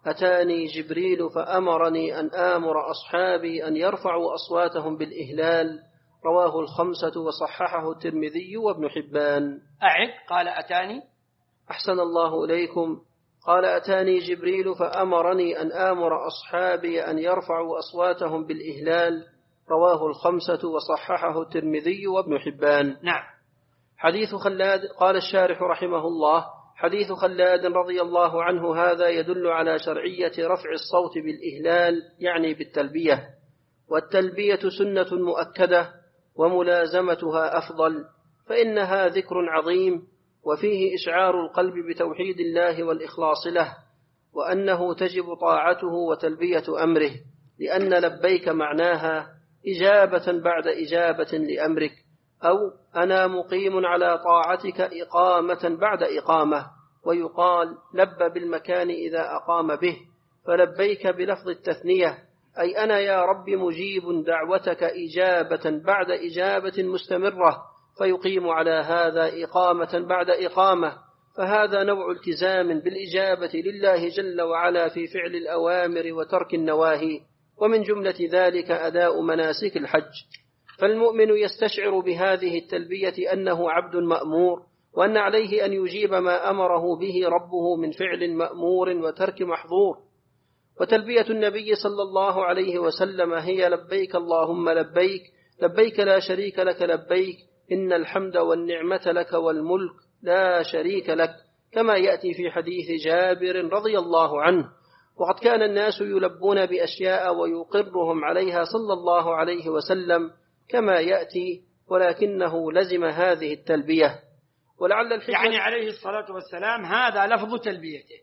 أتاني جبريل فأمرني أن آمر أصحابي أن يرفعوا أصواتهم بالإهلال، رواه الخمسة وصححه الترمذي وابن حبان. أعد. قال أتاني. أحسن الله إليكم. قال أتاني جبريل فأمرني أن آمر أصحابي أن يرفعوا أصواتهم بالإهلال، رواه الخمسة وصححه الترمذي وابن حبان. نعم. حديث خلاد. قال الشارح رحمه الله: حديث خلاد رضي الله عنه هذا يدل على شرعية رفع الصوت بالإهلال، يعني بالتلبية، والتلبية سنة مؤكدة وملازمتها أفضل، فإنها ذكر عظيم وفيه إشعار القلب بتوحيد الله والإخلاص له، وأنه تجب طاعته وتلبية أمره، لأن لبيك معناها إجابة بعد إجابة لأمرك، أو أنا مقيم على طاعتك إقامة بعد إقامة، ويقال لب بالمكان إذا أقام به، فلبيك بلفظ التثنية، أي أنا يا رب مجيب دعوتك إجابة بعد إجابة مستمرة، فيقيم على هذا إقامة بعد إقامة، فهذا نوع التزام بالإجابة لله جل وعلا في فعل الأوامر وترك النواهي، ومن جملة ذلك أداء مناسك الحج. فالمؤمن يستشعر بهذه التلبية أنه عبد مأمور، وأن عليه أن يجيب ما أمره به ربه من فعل مأمور وترك محظور. وتلبية النبي صلى الله عليه وسلم هي لبيك اللهم لبيك، لبيك لا شريك لك لبيك، إن الحمد والنعمة لك والملك لا شريك لك، كما يأتي في حديث جابر رضي الله عنه. وقد كان الناس يلبون بأشياء ويقرهم عليها صلى الله عليه وسلم كما يأتي، ولكنه لزم هذه التلبية. ولعل يعني عليه الصلاة والسلام هذا لفظ تلبيته،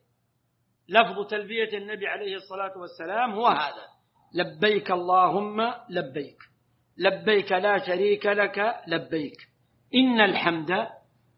لفظ تلبية النبي عليه الصلاة والسلام هو هذا: لبيك اللهم لبيك، لبيك لا شريك لك لبيك، إن الحمد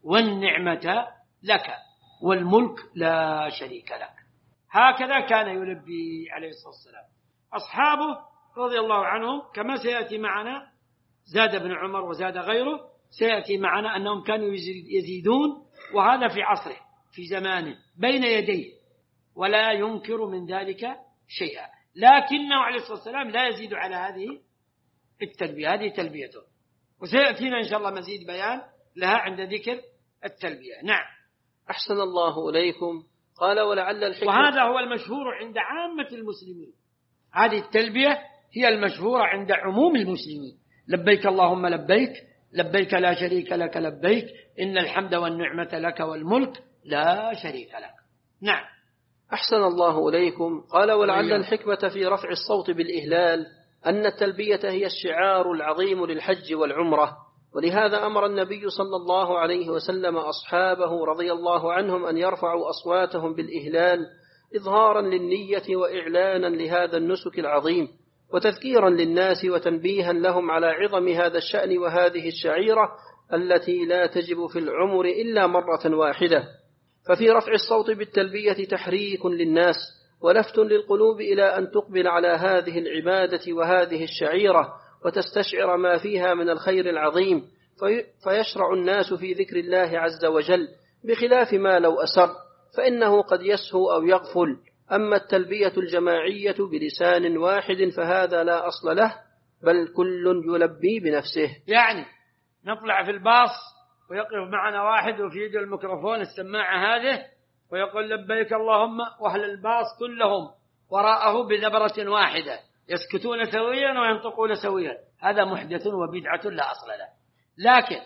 والنعمة لك والملك لا شريك لك. هكذا كان يلبي عليه الصلاة والسلام. أصحابه رضي الله عنهم كما سيأتي معنا، زاد ابن عمر وزاد غيره، سيأتي معنا أنهم كانوا يزيدون، وهذا في عصره في زمانه بين يديه، ولا ينكر من ذلك شيئا، لكنه عليه الصلاة والسلام لا يزيد على هذه التلبية، هذه تلبيته، وسيأتينا إن شاء الله مزيد بيان لها عند ذكر التلبية. نعم. أحسن الله إليكم. قال ولعل الحكمة، وهذا هو المشهور عند عامة المسلمين، هذه التلبية هي المشهورة عند عموم المسلمين: لبيك اللهم لبيك، لبيك لا شريك لك لبيك، إن الحمد والنعمة لك والملك لا شريك لك. نعم. أحسن الله إليكم. قال ولعل الحكمة في رفع الصوت بالإهلال أن التلبية هي الشعار العظيم للحج والعمرة، ولهذا أمر النبي صلى الله عليه وسلم أصحابه رضي الله عنهم أن يرفعوا أصواتهم بالإهلال، إظهارا للنية وإعلانا لهذا النسك العظيم، وتذكيرا للناس وتنبيها لهم على عظم هذا الشأن وهذه الشعيرة التي لا تجب في العمر إلا مرة واحدة. ففي رفع الصوت بالتلبية تحريك للناس ولفت للقلوب إلى أن تقبل على هذه العبادة وهذه الشعيرة، وتستشعر ما فيها من الخير العظيم، فيشرع الناس في ذكر الله عز وجل، بخلاف ما لو أسر فإنه قد يسهو أو يغفل. أما التلبية الجماعية بلسان واحد فهذا لا أصل له، بل كل يلبي بنفسه. يعني نطلع في الباص ويقف معنا واحد وفي يده الميكروفون السماعة هذه ويقول لبيك اللهم، وأهل الباص كلهم وراءه بنبرة واحدة يسكتون سويا وينطقون سويا، هذا محدث وبدعة لا أصل له. لكن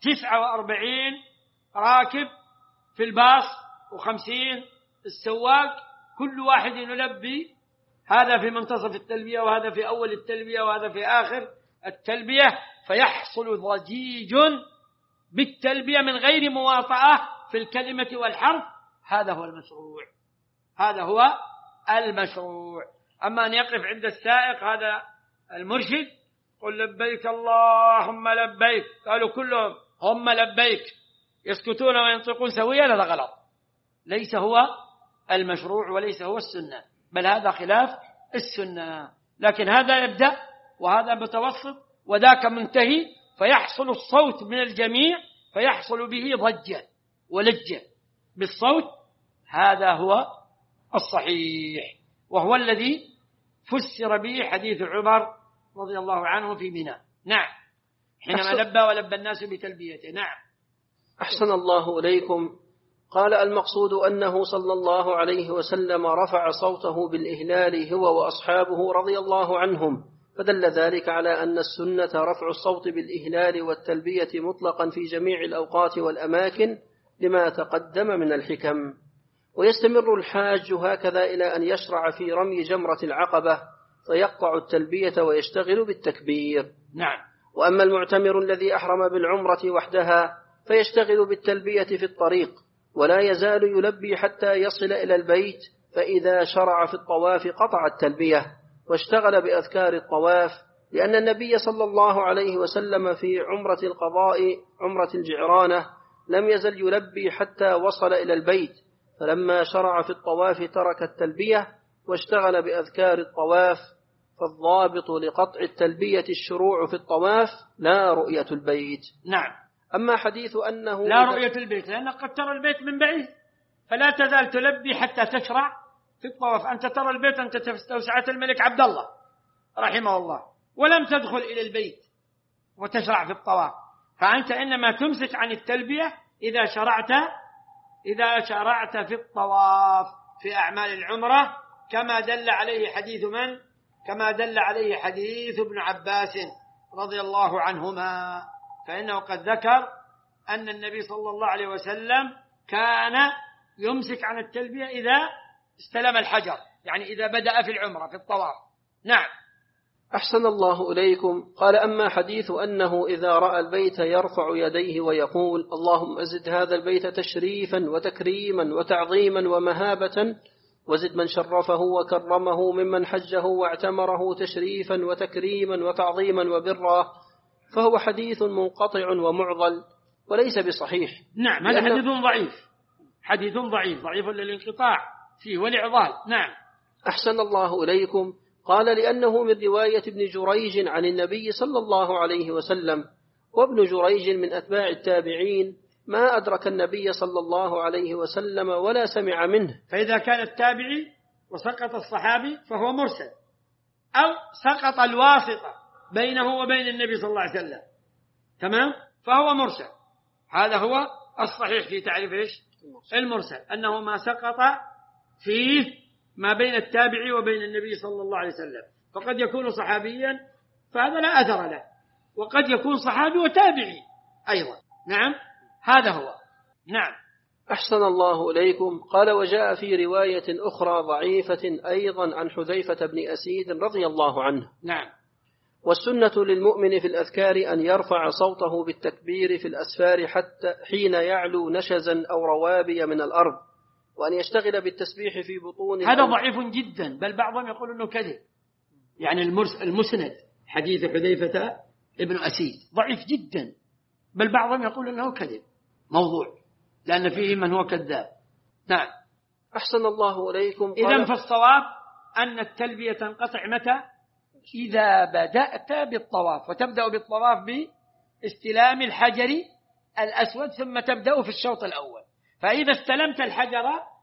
49 راكب في الباص و50 السواق، كل واحد يلبي، هذا في منتصف التلبية وهذا في أول التلبية وهذا في آخر التلبية، فيحصل ضجيج بالتلبية من غير مواطأة في الكلمة والحرف. هذا هو المشروع، هذا هو المشروع. أما أن يقف عند السائق هذا المرشد قل لبيك اللهم لبيك، قالوا كلهم هم لبيك يسكتون وينطقون سويا، هذا غلط، ليس هو المشروع وليس هو السنة، بل هذا خلاف السنة. لكن هذا يبدأ وهذا متوسط وذاك منتهي، فيحصل الصوت من الجميع، فيحصل به ضجة ولجة بالصوت. هذا هو الصحيح، وهو الذي فسر به حديث عمر رضي الله عنه في منى. نعم، حينما لبى ولبى الناس بتلبيته. نعم. أحسن الله إليكم. قال: المقصود أنه صلى الله عليه وسلم رفع صوته بالإهلال هو وأصحابه رضي الله عنهم، فدل ذلك على أن السنة رفع الصوت بالإهلال والتلبية مطلقا في جميع الأوقات والأماكن لما تقدم من الحكم. ويستمر الحاج هكذا إلى أن يشرع في رمي جمرة العقبة فيقطع التلبية ويشتغل بالتكبير. نعم. وأما المعتمر الذي أحرم بالعمرة وحدها فيشتغل بالتلبية في الطريق، ولا يزال يلبي حتى يصل إلى البيت، فإذا شرع في الطواف قطع التلبية واشتغل بأذكار الطواف، لأن النبي صلى الله عليه وسلم في عمرة القضاء عمرة الجعرانة لم يزل يلبي حتى وصل إلى البيت، فلما شرع في الطواف ترك التلبية واشتغل بأذكار الطواف. فالضابط لقطع التلبية الشروع في الطواف لا رؤية البيت. نعم. أما حديث أنه لا رؤية البيت، لأنك قد ترى البيت من بعيد، فلا تزال تلبي حتى تشرع في الطواف. أنت ترى البيت، أنت توسعة الملك عبد الله رحمه الله، ولم تدخل إلى البيت وتشرع في الطواف، فأنت إنما تمسك عن التلبية إذا شرعت في الطواف في أعمال العمرة، كما دل عليه حديث من؟ كما دل عليه حديث ابن عباس رضي الله عنهما، فإنه قد ذكر أن النبي صلى الله عليه وسلم كان يمسك عن التلبية إذا استلم الحجر، يعني إذا بدأ في العمرة في الطواف. نعم. أحسن الله إليكم. قال: أما حديث أنه إذا رأى البيت يرفع يديه ويقول: اللهم أزد هذا البيت تشريفا وتكريما وتعظيما ومهابة، وزد من شرفه وكرمه ممن حجه واعتمره تشريفا وتكريما وتعظيما وبرا، فهو حديث منقطع ومعضل وليس بصحيح. نعم، هذا حديث ضعيف للانقطاع فيه والإعضال. نعم. أحسن الله إليكم. قال: لأنه من رواية ابن جريج عن النبي صلى الله عليه وسلم، وابن جريج من أتباع التابعين، ما أدرك النبي صلى الله عليه وسلم ولا سمع منه. فإذا كان التابعي وسقط الصحابي فهو مرسل، أو سقط الواسطة بينه وبين النبي صلى الله عليه وسلم، تمام، فهو مرسل. هذا هو الصحيح في تعريف المرسل، أنه ما سقط فيه ما بين التابعي وبين النبي صلى الله عليه وسلم، فقد يكون صحابيا فهذا لا أثر له، وقد يكون صحابي وتابعي أيضا. نعم، هذا هو. نعم. أحسن الله إليكم. قال: وجاء في رواية أخرى ضعيفة أيضا عن حذيفة بن أسيد رضي الله عنه. نعم. والسنة للمؤمن في الأذكار أن يرفع صوته بالتكبير في الأسفار حتى حين يعلو نشزا أو روابي من الأرض، وأن يشتغل بالتسبيح في بطون. هذا ضعيف جدا، بل بعضهم يقول أنه كذب، يعني المسند حديث حذيفة ابن أسيد ضعيف جدا، بل بعضهم يقول أنه كذب موضوع، لأن فيه من هو كذاب. نعم. أحسن الله إليكم. إذن فالصواب أن التلبية تنقطع متى؟ إذا بدأت بالطواف، وتبدأ بالطواف باستلام الحجر الأسود، ثم تبدأ في الشوط الأول، فإذا استلمت الحجر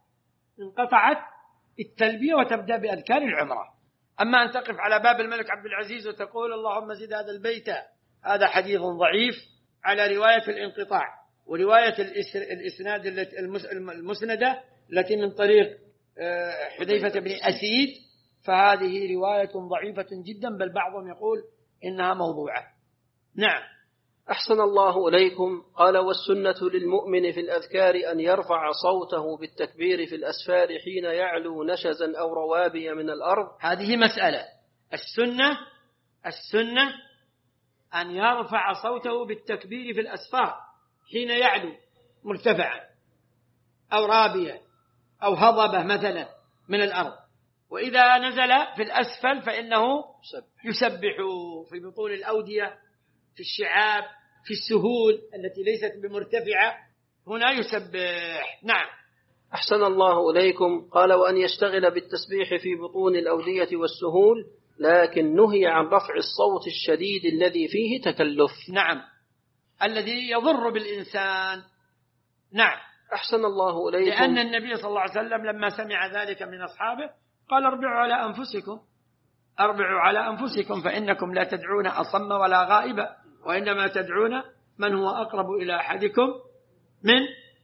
انقطعت التلبية وتبدأ بأذكار العمرة. أما أن تقف على باب الملك عبد العزيز وتقول اللهم زد هذا البيت، هذا حديث ضعيف على رواية الانقطاع، ورواية الإسناد المسندة التي من طريق حذيفة بن أسيد، فهذه رواية ضعيفة جدا، بل بعضهم يقول إنها موضوعة. نعم. أحسن الله إليكم. قال: والسنة للمؤمن في الأذكار أن يرفع صوته بالتكبير في الأسفار حين يعلو نشزا أو روابي من الأرض. هذه مسألة. السنة أن يرفع صوته بالتكبير في الأسفار حين يعلو مرتفعا أو رابيا أو هضبة مثلا من الأرض، وإذا نزل في الأسفل فإنه يسبح في بطون الأودية، في الشعاب، في السهول التي ليست بمرتفعة، هنا يسبح. نعم. أحسن الله إليكم. قال: وأن يشتغل بالتسبيح في بطون الأودية والسهول، لكن نهي عن رفع الصوت الشديد الذي فيه تكلف. نعم، الذي يضر بالإنسان. نعم. أحسن الله إليكم. لأن النبي صلى الله عليه وسلم لما سمع ذلك من أصحابه قال اربعوا على أنفسكم، أربعوا على أنفسكم فإنكم لا تدعون أصم ولا غائبا، وإنما تدعون من هو أقرب إلى أحدكم من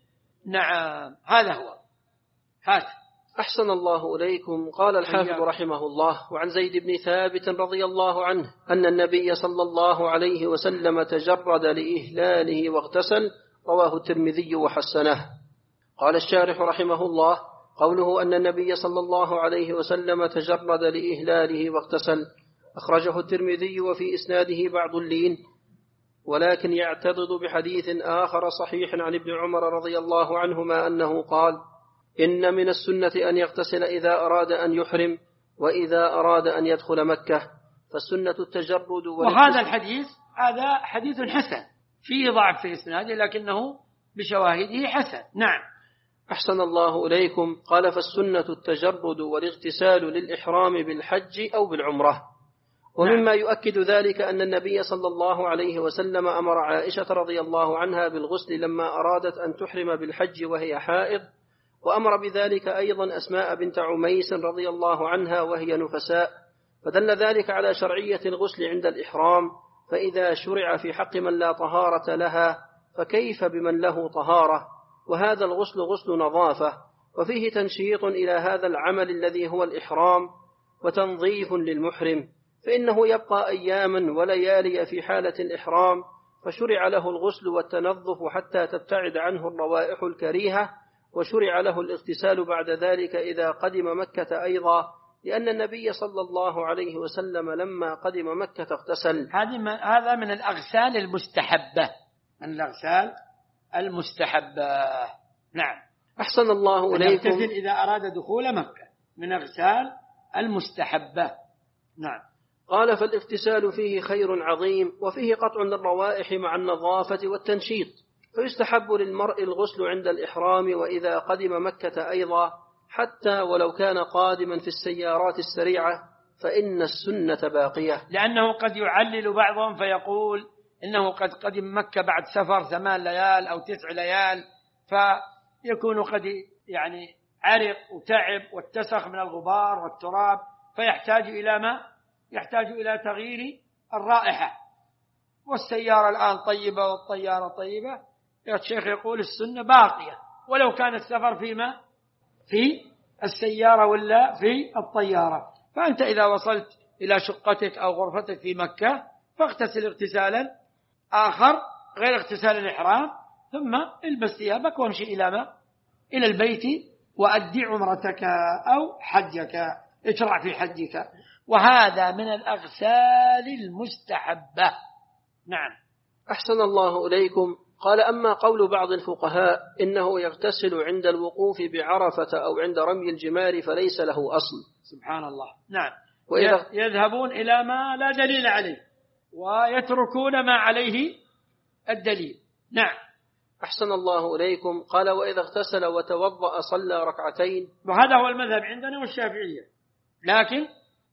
نعم. هذا هو. هات. أحسن الله إليكم. قال الحافظ رحمه الله: وعن زيد بن ثابت رضي الله عنه أن النبي صلى الله عليه وسلم تجرد لإهلاله واغتسل، رواه الترمذي وحسنه. قال الشارح رحمه الله: قوله أن النبي صلى الله عليه وسلم تجرد لإهلاله واغتسل أخرجه الترمذي وفي إسناده بعض اللين، ولكن يعتضد بحديث آخر صحيح عن ابن عمر رضي الله عنهما أنه قال: إن من السنة أن يغتسل إذا أراد أن يحرم وإذا أراد أن يدخل مكة، فالسنة التجرد. وهذا الحديث هذا حديث حسن فيه ضعف في إسناده لكنه بشواهده حسن. نعم. أحسن الله إليكم. قال: فالسنة التجرد والاغتسال للإحرام بالحج أو بالعمرة. ومما يؤكد ذلك أن النبي صلى الله عليه وسلم أمر عائشة رضي الله عنها بالغسل لما أرادت أن تحرم بالحج وهي حائض، وأمر بذلك أيضا أسماء بنت عميس رضي الله عنها وهي نفساء، فدل ذلك على شرعية الغسل عند الإحرام. فإذا شرع في حق من لا طهارة لها فكيف بمن له طهارة؟ وهذا الغسل غسل نظافة، وفيه تنشيط إلى هذا العمل الذي هو الإحرام وتنظيف للمحرم، فإنه يبقى أياما وليالي في حالة الإحرام، فشرع له الغسل والتنظف حتى تبتعد عنه الروائح الكريهة، وشرع له الاغتسال بعد ذلك إذا قدم مكة أيضا، لأن النبي صلى الله عليه وسلم لما قدم مكة اغتسل. هذا من الأغسال المستحبة، من الأغسال المستحبة. نعم. أحسن الله إليكم. يغتسل إذا أراد دخول مكة، من أغسال المستحبة. نعم. قال: فالاغتسال فيه خير عظيم، وفيه قطع للروائح مع النظافة والتنشيط، فيستحب للمرء الغسل عند الإحرام وإذا قدم مكة أيضا، حتى ولو كان قادما في السيارات السريعة، فإن السنة باقية. لأنه قد يعلل بعضهم فيقول إنه قد قدم مكة بعد سفر 8 ليال أو 9 ليال، فيكون قد يعني عرق وتعب واتسخ من الغبار والتراب، فيحتاج إلى ما؟ يحتاج إلى تغيير الرائحة. والسيارة الآن طيبة والطيارة طيبة، الشيخ يقول السنة باقية ولو كان السفر فيما في السيارة ولا في الطيارة. فأنت إذا وصلت إلى شقتك أو غرفتك في مكة فاغتسل اغتسالا آخر غير اغتسال الإحرام، ثم البس ثيابك وامشي إلى ما؟ إلى البيت وأدي عمرتك أو حجك، اشرع في حجك. وهذا من الأغسال المستحبة. نعم. أحسن الله إليكم. قال: أما قول بعض الفقهاء إنه يغتسل عند الوقوف بعرفة أو عند رمي الجمار فليس له أصل. سبحان الله. نعم. يذهبون إلى ما لا دليل عليه ويتركون ما عليه الدليل. نعم. أحسن الله إليكم. قال: وإذا اغتسل وتوضأ صلى ركعتين. وهذا هو المذهب عندنا والشافعية، لكن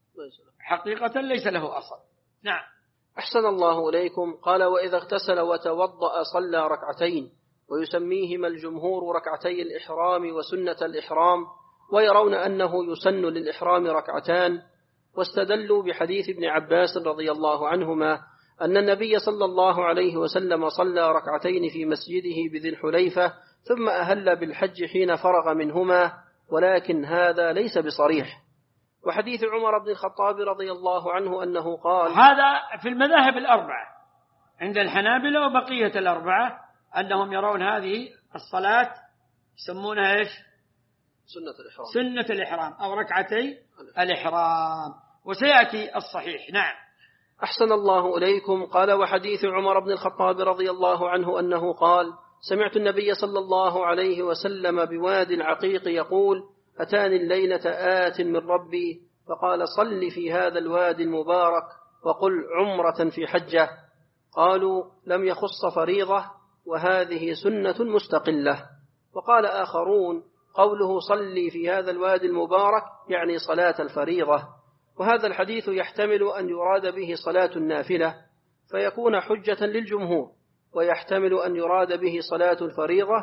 حقيقة ليس له أصل. نعم. أحسن الله إليكم. قال: وإذا اغتسل وتوضأ صلى ركعتين، ويسميهما الجمهور ركعتي الإحرام وسنة الإحرام، ويرون أنه يسن للإحرام ركعتان، واستدلوا بحديث ابن عباس رضي الله عنهما أن النبي صلى الله عليه وسلم صلى ركعتين في مسجده بذي الحليفة ثم أهل بالحج حين فرغ منهما، ولكن هذا ليس بصريح. وحديث عمر بن الخطاب رضي الله عنه أنه قال، هذا في المذاهب الأربعة عند الحنابلة وبقية الأربعة أنهم يرون هذه الصلاة يسمونها إيش؟ سنة الإحرام أو ركعتي الإحرام، وسيأتي الصحيح. نعم. أحسن الله إليكم. قال: وحديث عمر بن الخطاب رضي الله عنه أنه قال: سمعت النبي صلى الله عليه وسلم بوادي العقيق يقول: أتاني الليلة آت من ربي فقال: صل في هذا الوادي المبارك وقل عمرة في حجة. قالوا: لم يخص فريضة، وهذه سنة مستقلة. وقال آخرون: قوله صلي في هذا الوادي المبارك يعني صلاة الفريضة، وهذا الحديث يحتمل أن يراد به صلاة النافلة فيكون حجة للجمهور، ويحتمل أن يراد به صلاة الفريضة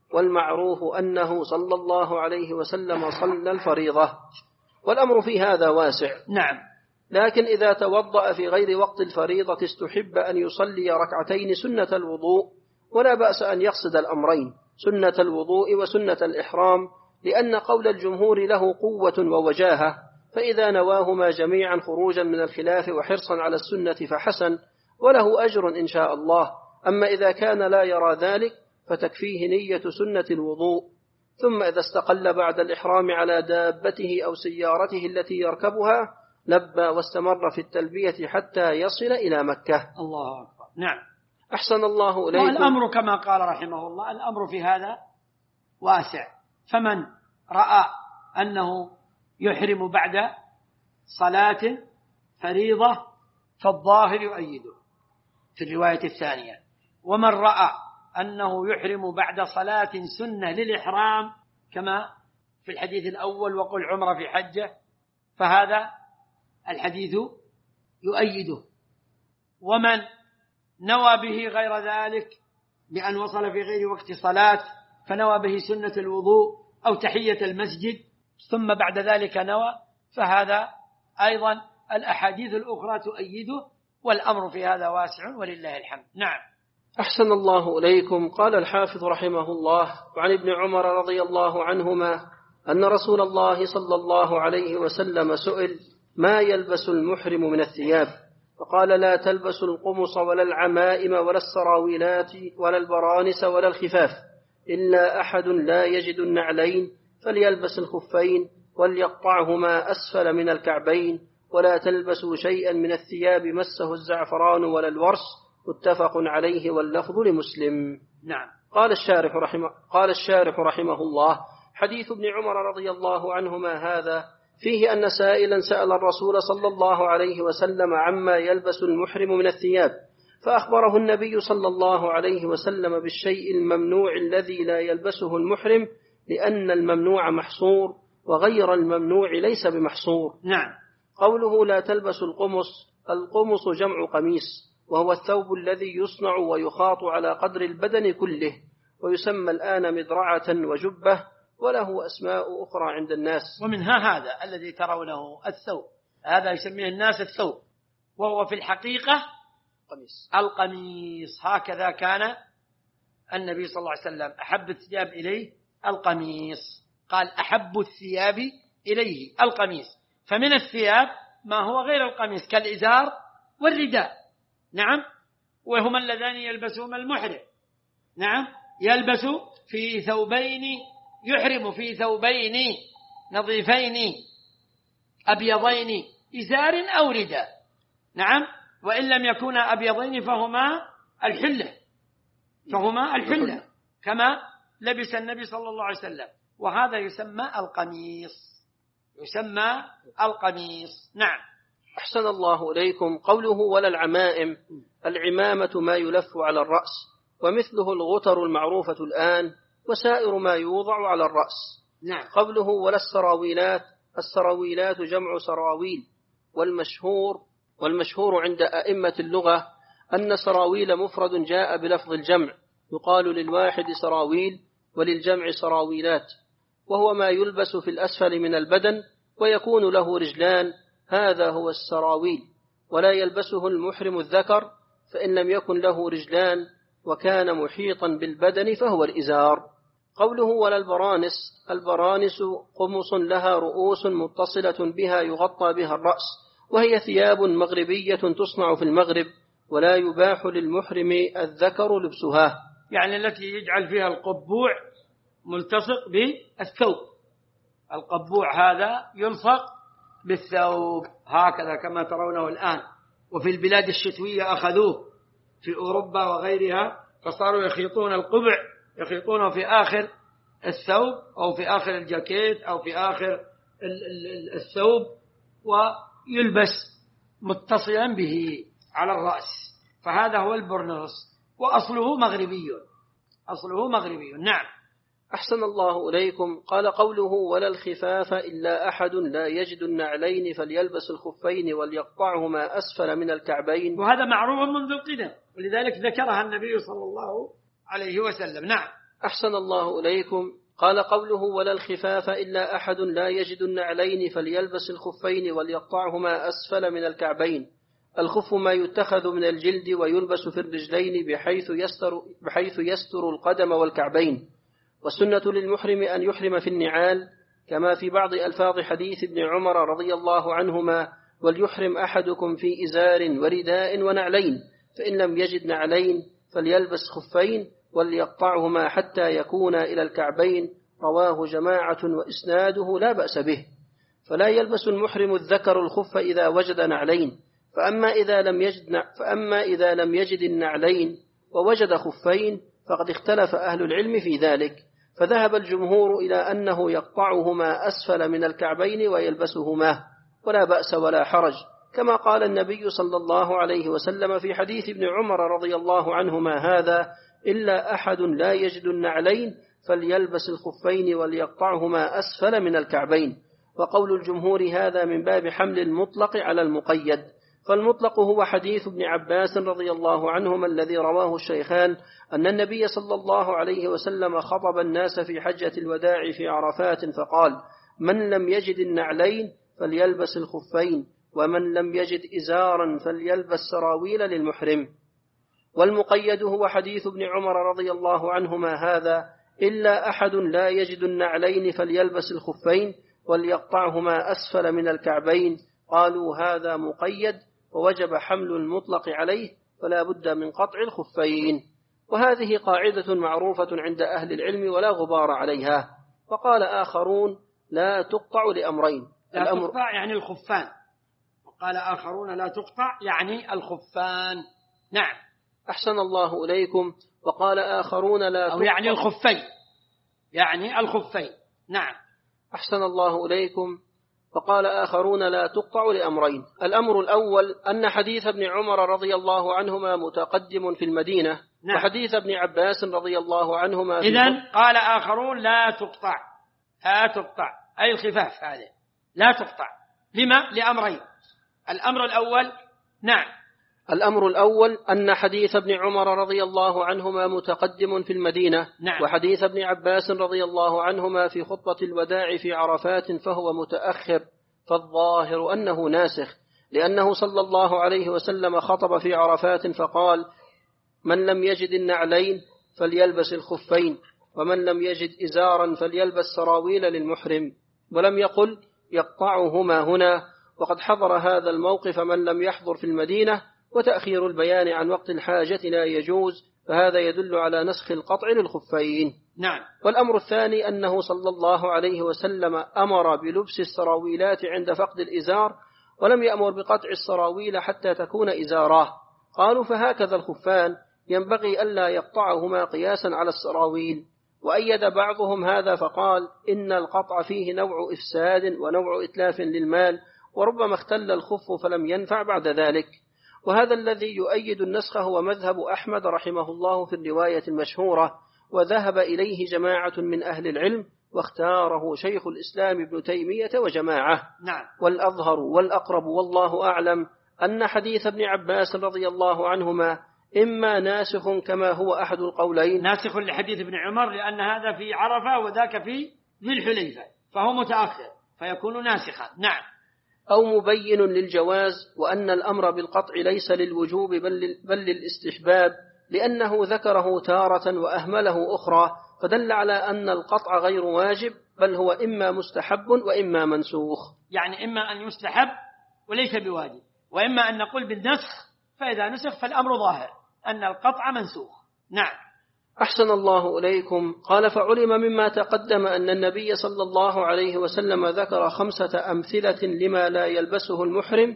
والمعروف أنه صلى الله عليه وسلم صلى الفريضة، والأمر في هذا واسع. نعم. لكن إذا توضأ في غير وقت الفريضة استحب أن يصلي ركعتين سنة الوضوء، ولا بأس أن يقصد الأمرين، سنة الوضوء وسنة الإحرام، لأن قول الجمهور له قوة ووجاهة، فإذا نواهما جميعا خروجا من الخلاف وحرصا على السنة فحسن، وله أجر إن شاء الله. أما إذا كان لا يرى ذلك فتكفيه نية سنة الوضوء، ثم إذا استقل بعد الإحرام على دابته أو سيارته التي يركبها لبى واستمر في التلبية حتى يصل إلى مكة. الله أكبر. نعم. أحسن الله إليكم. والأمر كما قال رحمه الله، الأمر في هذا واسع، فمن رأى أنه يحرم بعد صلاة فريضة فالظاهر يؤيده في الرواية الثانية، ومن رأى أنه يحرم بعد صلاة سنة للإحرام كما في الحديث الأول وقل عمرة في حجة، فهذا الحديث يؤيده. ومن نوى به غير ذلك بأن وصل في غير وقت صلاة فنوى به سنة الوضوء أو تحية المسجد ثم بعد ذلك نوى، فهذا أيضا الأحاديث الأخرى تؤيده، والأمر في هذا واسع ولله الحمد. نعم. أحسن الله إليكم. قال الحافظ رحمه الله: وعن ابن عمر رضي الله عنهما أن رسول الله صلى الله عليه وسلم سئل: ما يلبس المحرم من الثياب؟ فقال: لا تلبس القمص ولا العمائم ولا السراويلات ولا البرانس ولا الخفاف، إلا أحد لا يجد النعلين فليلبس الخفين وليقطعهما أسفل من الكعبين، ولا تلبسوا شيئا من الثياب مسه الزعفران ولا الورس، متفق عليه واللفظ لمسلم. نعم. قال الشارح رحمه الله: حديث ابن عمر رضي الله عنهما هذا فيه أن سائلا سأل الرسول صلى الله عليه وسلم عما يلبس المحرم من الثياب، فأخبره النبي صلى الله عليه وسلم بالشيء الممنوع الذي لا يلبسه المحرم، لأن الممنوع محصور وغير الممنوع ليس بمحصور. نعم. قوله لا تلبس القمص جمع قميص، وهو الثوب الذي يصنع ويخاط على قدر البدن كله، ويسمى الآن مدرعة وجبة، وله أسماء أخرى عند الناس. ومنها هذا الذي ترونه الثوب، هذا يسميه الناس الثوب، وهو في الحقيقة القميص. هكذا كان النبي صلى الله عليه وسلم أحب الثياب إليه القميص، قال أحب الثياب إليه القميص، فمن الثياب ما هو غير القميص كالإزار والرداء. نعم. وهما اللذان يلبسهما المحرم. نعم. يلبس في ثوبين، يحرم في ثوبين نظيفين أبيضين إزار أو رداء. نعم. وإن لم يكونا أبيضين فهما الحلة كما لبس النبي صلى الله عليه وسلم، وهذا يسمى القميص. نعم. أحسن الله إليكم. قوله ولا العمائم، العمامة ما يلف على الرأس، ومثله الغتر المعروفة الآن، وسائر ما يوضع على الرأس. نعم. قوله ولا السراويلات، السراويلات جمع سراويل، والمشهور عند أئمة اللغة أن سراويل مفرد جاء بلفظ الجمع، يقال للواحد سراويل وللجمع سراويلات، وهو ما يلبس في الأسفل من البدن ويكون له رجلان، هذا هو السراويل. ولا يلبسه المحرم الذكر، فإن لم يكن له رجلان وكان محيطا بالبدن فهو الإزار. قوله ولا البرانس، البرانس قمص لها رؤوس متصلة بها يغطى بها الرأس، وهي ثياب مغربية تصنع في المغرب، ولا يباح للمحرم الذكر لبسها، يعني التي يجعل فيها القبوع ملتصق بالثوب. القبوع هذا يلصق بالثوب هكذا كما ترونه الآن، وفي البلاد الشتوية أخذوه في أوروبا وغيرها، فصاروا يخيطون القبع، يخيطونه في آخر الثوب أو في آخر الجاكيت أو في آخر الثوب، ويلبس متصلا به على الرأس، فهذا هو البرنس، وأصله مغربي. نعم. أحسن الله إليكم. قال قوله ولا الخفاف إلا أحد لا يجد النعلين فليلبس الخفين وليقطعهما أسفل من الكعبين، وهذا معروف منذ القدم، ولذلك ذكرها النبي صلى الله عليه وسلم. نعم. أحسن الله إليكم. قال قوله ولا الخفاف إلا أحد لا يجد النعلين فليلبس الخفين وليقطعهما أسفل من الكعبين. الخف ما يتخذ من الجلد ويلبس في الرجلين بحيث يستر القدم والكعبين. والسنة للمحرم أن يحرم في النعال كما في بعض ألفاظ حديث ابن عمر رضي الله عنهما وليحرم أحدكم في إزار ورداء ونعلين، فإن لم يجد نعلين فليلبس خفين وليقطعهما حتى يكون إلى الكعبين. رواه جماعة وإسناده لا بأس به. فلا يلبس المحرم الذكر الخف إذا وجد نعلين، فأما إذا لم يجد النعلين ووجد خفين فقد اختلف أهل العلم في ذلك، فذهب الجمهور إلى أنه يقطعهما أسفل من الكعبين ويلبسهما ولا بأس ولا حرج، كما قال النبي صلى الله عليه وسلم في حديث ابن عمر رضي الله عنهما هذا: إلا أحد لا يجد النعلين فليلبس الخفين وليقطعهما أسفل من الكعبين. وقول الجمهور هذا من باب حمل المطلق على المقيد، فالمطلق هو حديث ابن عباس رضي الله عنهما الذي رواه الشيخان أن النبي صلى الله عليه وسلم خطب الناس في حجة الوداع في عرفات فقال: من لم يجد النعلين فليلبس الخفين، ومن لم يجد إزارا فليلبس سراويل للمحرم. والمقيد هو حديث ابن عمر رضي الله عنهما هذا: إلا أحد لا يجد النعلين فليلبس الخفين وليقطعهما أسفل من الكعبين. قالوا هذا مقيد ووجب حمل المطلق عليه، فلا بد من قطع الخفين. وهذه قاعدة معروفة عند أهل العلم ولا غبار عليها. وقال آخرون لا تقطع لأمرين: لا تقطع يعني الخفان، وقال آخرون لا تقطع يعني الخفان. نعم. أحسن الله إليكم. وقال آخرون لا أو يعني الخفين، يعني الخفين. نعم. أحسن الله إليكم. وقال آخرون لا تقطع لأمرين: الأمر الأول أن حديث ابن عمر رضي الله عنهما متقدم في المدينة. نعم. وحديث ابن عباس رضي الله عنهما إذن قال آخرون لا تقطع، لا تقطع أي الخفاف هذه لا تقطع. لما؟ لأمرين. الأمر الأول نعم. الأمر الأول أن حديث ابن عمر رضي الله عنهما متقدم في المدينة. نعم. وحديث ابن عباس رضي الله عنهما في خطبة الوداع في عرفات فهو متأخر، فالظاهر أنه ناسخ، لأنه صلى الله عليه وسلم خطب في عرفات فقال: من لم يجد النعلين فليلبس الخفين، ومن لم يجد إزارا فليلبس سراويل للمحرم، ولم يقل يقطعهما هنا. وقد حضر هذا الموقف من لم يحضر في المدينة، وتأخير البيان عن وقت الحاجة لا يجوز، فهذا يدل على نسخ القطع للخفين. نعم. والأمر الثاني أنه صلى الله عليه وسلم أمر بلبس السراويلات عند فقد الإزار، ولم يأمر بقطع السراويل حتى تكون إزاراه. قالوا فهكذا الخفان ينبغي ألا يقطعهما قياسا على السراويل. وأيد بعضهم هذا فقال: إن القطع فيه نوع إفساد ونوع إتلاف للمال، وربما اختل الخف فلم ينفع بعد ذلك. وهذا الذي يؤيد النسخ هو مذهب أحمد رحمه الله في الرواية المشهورة، وذهب إليه جماعة من أهل العلم، واختاره شيخ الإسلام ابن تيمية وجماعة. نعم. والأظهر والأقرب والله أعلم أن حديث ابن عباس رضي الله عنهما إما ناسخ كما هو أحد القولين، ناسخ لحديث ابن عمر لأن هذا في عرفة وذاك في ذي الحليفة، فهو متأخر فيكون ناسخا. نعم. أو مبين للجواز، وأن الأمر بالقطع ليس للوجوب بل للاستحباب، لأنه ذكره تارة وأهمله أخرى، فدل على أن القطع غير واجب، بل هو إما مستحب وإما منسوخ. يعني إما أن يستحب وليس بواجب، وإما أن نقول بالنسخ، فإذا نسخ فالأمر ظاهر أن القطع منسوخ. نعم. أحسن الله إليكم. قال فعلم مما تقدم أن النبي صلى الله عليه وسلم ذكر 5 أمثلة لما لا يلبسه المحرم،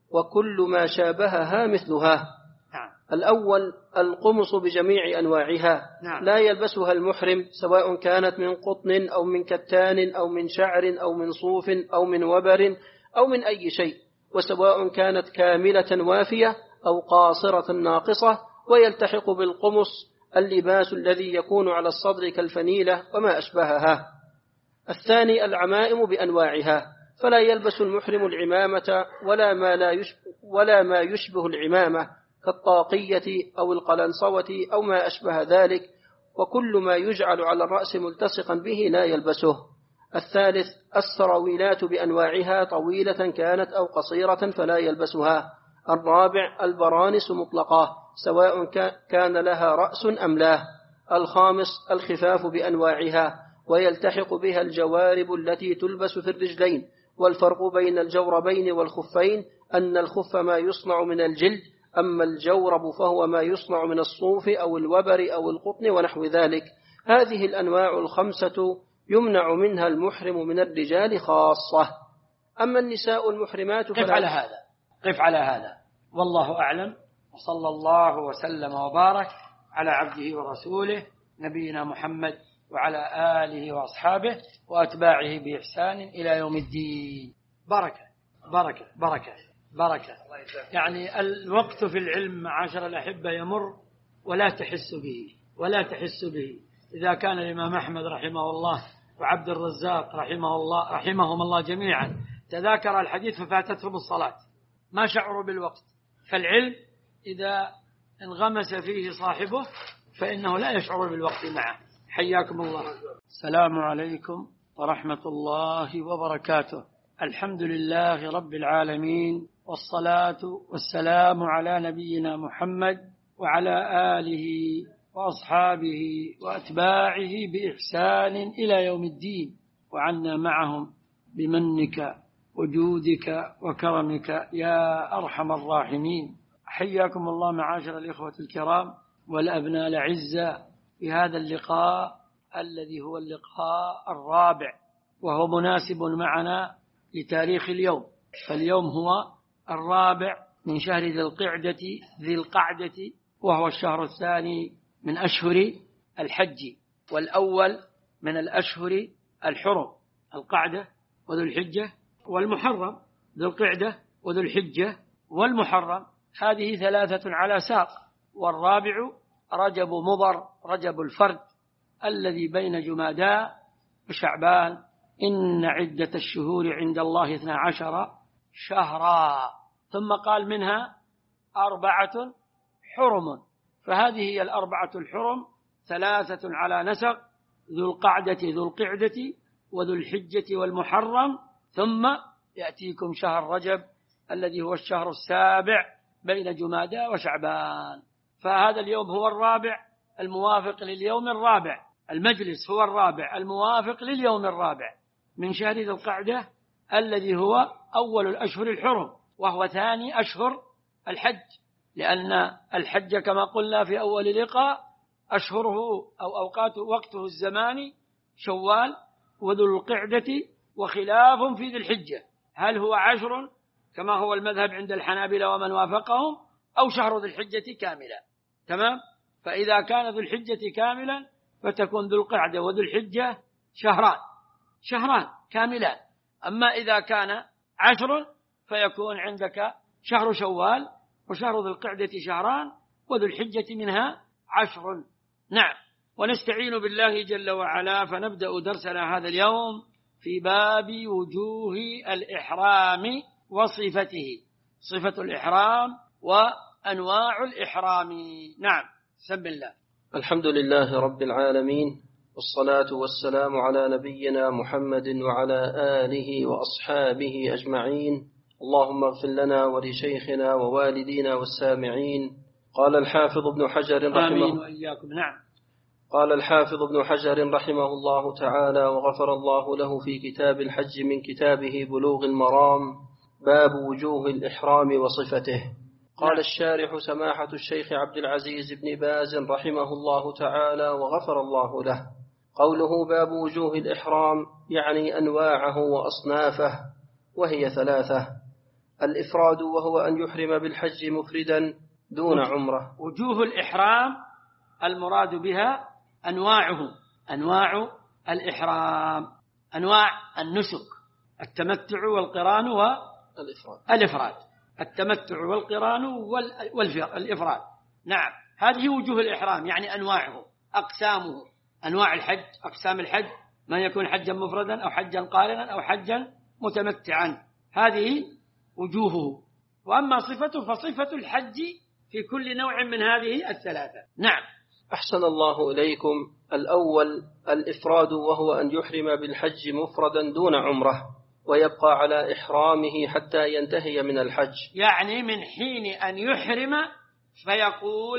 وكل ما شابهها مثلها. نعم. الأول القمص بجميع أنواعها. نعم. لا يلبسها المحرم، سواء كانت من قطن أو من كتان أو من شعر أو من صوف أو من وبر أو من أي شيء، وسواء كانت كاملة وافية أو قاصرة ناقصة. ويلتحق بالقمص اللباس الذي يكون على الصدر كالفنيلة وما أشبهها. الثاني العمائم بأنواعها، فلا يلبس المحرم العمامة ولا ما يشبه العمامة كالطاقية أو القلنصوة أو ما أشبه ذلك، وكل ما يجعل على الرأس ملتصقا به لا يلبسه. الثالث السراويلات بأنواعها طويلة كانت أو قصيرة فلا يلبسها. الرابع البرانس مطلقة سواء كان لها رأس أم لا. الخامس الخفاف بأنواعها ويلتحق بها الجوارب التي تلبس في الرجلين. والفرق بين الجوربين والخفين أن الخف ما يصنع من الجلد، أما الجورب فهو ما يصنع من الصوف أو الوبر أو القطن ونحو ذلك. هذه الأنواع الخمسة يمنع منها المحرم من الرجال خاصة. أما النساء المحرمات قف على هذا والله أعلم، وصلى الله وسلم وبارك على عبده ورسوله نبينا محمد وعلى آله وأصحابه وأتباعه بإحسان إلى يوم الدين. بركة بركة بركة بركة. يعني الوقت في العلم معاشر الأحبة يمر ولا تحس به. إذا كان الإمام أحمد رحمه الله وعبد الرزاق رحمهم الله جميعا تذاكر الحديث ففاتتهم الصلاة ما شعروا بالوقت. فالعلم إذا انغمس فيه صاحبه فإنه لا يشعر بالوقت معه. حياكم الله. السلام عليكم ورحمة الله وبركاته. الحمد لله رب العالمين، والصلاة والسلام على نبينا محمد وعلى آله وأصحابه وأتباعه بإحسان إلى يوم الدين، وعنا معهم بمنك وجودك وكرمك يا أرحم الراحمين. حياكم الله معاشر الإخوة الكرام والأبناء الأعزاء في هذا اللقاء الذي هو اللقاء الرابع، وهو مناسب معنا لتاريخ اليوم. فاليوم هو الرابع من شهر ذي القعدة، وهو الشهر الثاني من أشهر الحج، والأول من الأشهر الحرم، القعدة وذو الحجة والمحرم. ذو القعدة وذو الحجة والمحرم هذه ثلاثة على ساق، والرابع رجب مضر، رجب الفرد الذي بين جمادى وشعبان. إن عدة الشهور عند الله 12 شهرا، ثم قال منها 4 حرم. فهذه هي 4 الحرم، 3 على نسق: ذو القعدة وذو الحجة والمحرم، ثم يأتيكم شهر رجب الذي هو الشهر السابع بين جمادى وشعبان. فهذا اليوم هو الرابع الموافق لليوم الرابع، المجلس هو الرابع الموافق لليوم الرابع من شهر ذي القعدة الذي هو أول الأشهر الحرم، وهو ثاني أشهر الحج، لأن الحج كما قلنا في أول لقاء أشهره أو أوقات وقته الزماني شوال وذو القعدة، وخلاف في ذي الحجة هل هو 10 كما هو المذهب عند الحنابلة ومن وافقهم، أو شهر ذي الحجة كاملا. تمام؟ فإذا كان ذو الحجة كاملا فتكون ذو القعدة وذو الحجة شهران كاملان. أما إذا كان 10 فيكون عندك شهر شوال وشهر ذو القعدة شهران وذو الحجة منها 10. نعم. ونستعين بالله جل وعلا، فنبدأ درسنا هذا اليوم في باب وجوه الإحرام وصفته، صفة الإحرام وأنواع الإحرام. نعم. بسم الله. الحمد لله رب العالمين، والصلاة والسلام على نبينا محمد وعلى آله وأصحابه أجمعين. اللهم اغفر لنا ولشيخنا ووالدينا والسامعين. قال الحافظ ابن حجر آمين وإياكم. نعم. قال الحافظ ابن حجر رحمه الله تعالى وغفر الله له في كتاب الحج من كتابه بلوغ المرام: باب وجوه الإحرام وصفته. قال الشارح سماحة الشيخ عبد العزيز بن باز رحمه الله تعالى وغفر الله له: قوله باب وجوه الإحرام يعني أنواعه وأصنافه، وهي 3: الإفراد وهو أن يحرم بالحج مفردا دون عمرة. وجوه الإحرام المراد بها أنواعه، أنواع الإحرام، أنواع النسك: التمتع والقران والإفراد. التمتع والقران والإفراد. نعم. هذه وجوه الإحرام يعني أنواعه، أقسامه، أنواع الحج، أقسام الحج، من يكون حجا مفردا أو حجا قارنا أو حجا متمتعا، هذه وجوهه. وأما صفته فصفة الحج في كل نوع من هذه 3. نعم. أحسن الله إليكم. الأول الإفراد، وهو أن يحرم بالحج مفردا دون عمرة، ويبقى على إحرامه حتى ينتهي من الحج. يعني من حين أن يحرم فيقول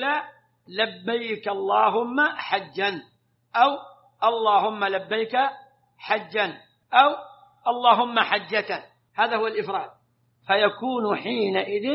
لبيك اللهم حجا، أو اللهم لبيك حجا، أو اللهم حجة. هذا هو الإفراد. فيكون حينئذ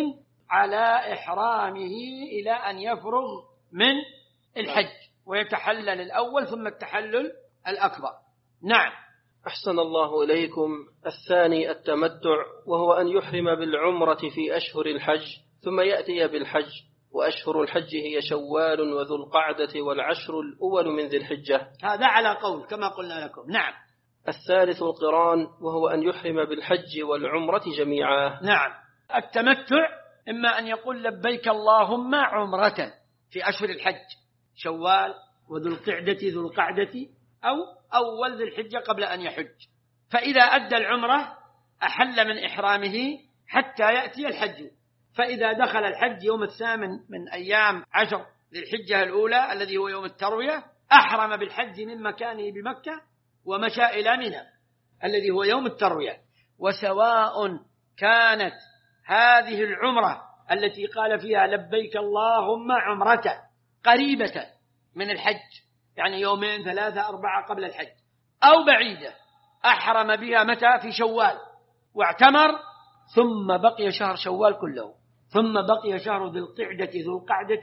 على إحرامه إلى أن يفرغ من الحج ويتحلل الأول ثم التحلل الأكبر. نعم. أحسن الله إليكم. الثاني التمتع، وهو أن يحرم بالعمرة في أشهر الحج ثم يأتي بالحج، وأشهر الحج هي شوال وذو القعدة والعشر الأول من ذي الحجة. هذا على قول كما قلنا لكم. نعم. الثالث القران، وهو أن يحرم بالحج والعمرة جميعا. نعم. التمتع إما أن يقول لبيك اللهم عمرة في أشهر الحج، شوال وذو القعدة أو أول ذي الحجة قبل أن يحج. فإذا أدى العمرة أحل من إحرامه حتى يأتي الحج. فإذا دخل الحج يوم الثامن من أيام 10 ذي الحجة الأولى الذي هو يوم التروية، أحرم بالحج من مكانه بمكة ومشى إلى منى الذي هو يوم التروية. وسواء كانت هذه العمرة التي قال فيها لبيك اللهم عمرة قريبة من الحج، يعني 2 3 4 قبل الحج، أو بعيدة، أحرم بها متى؟ في شوال واعتمر، ثم بقي شهر شوال كله، ثم بقي شهر ذو القعدة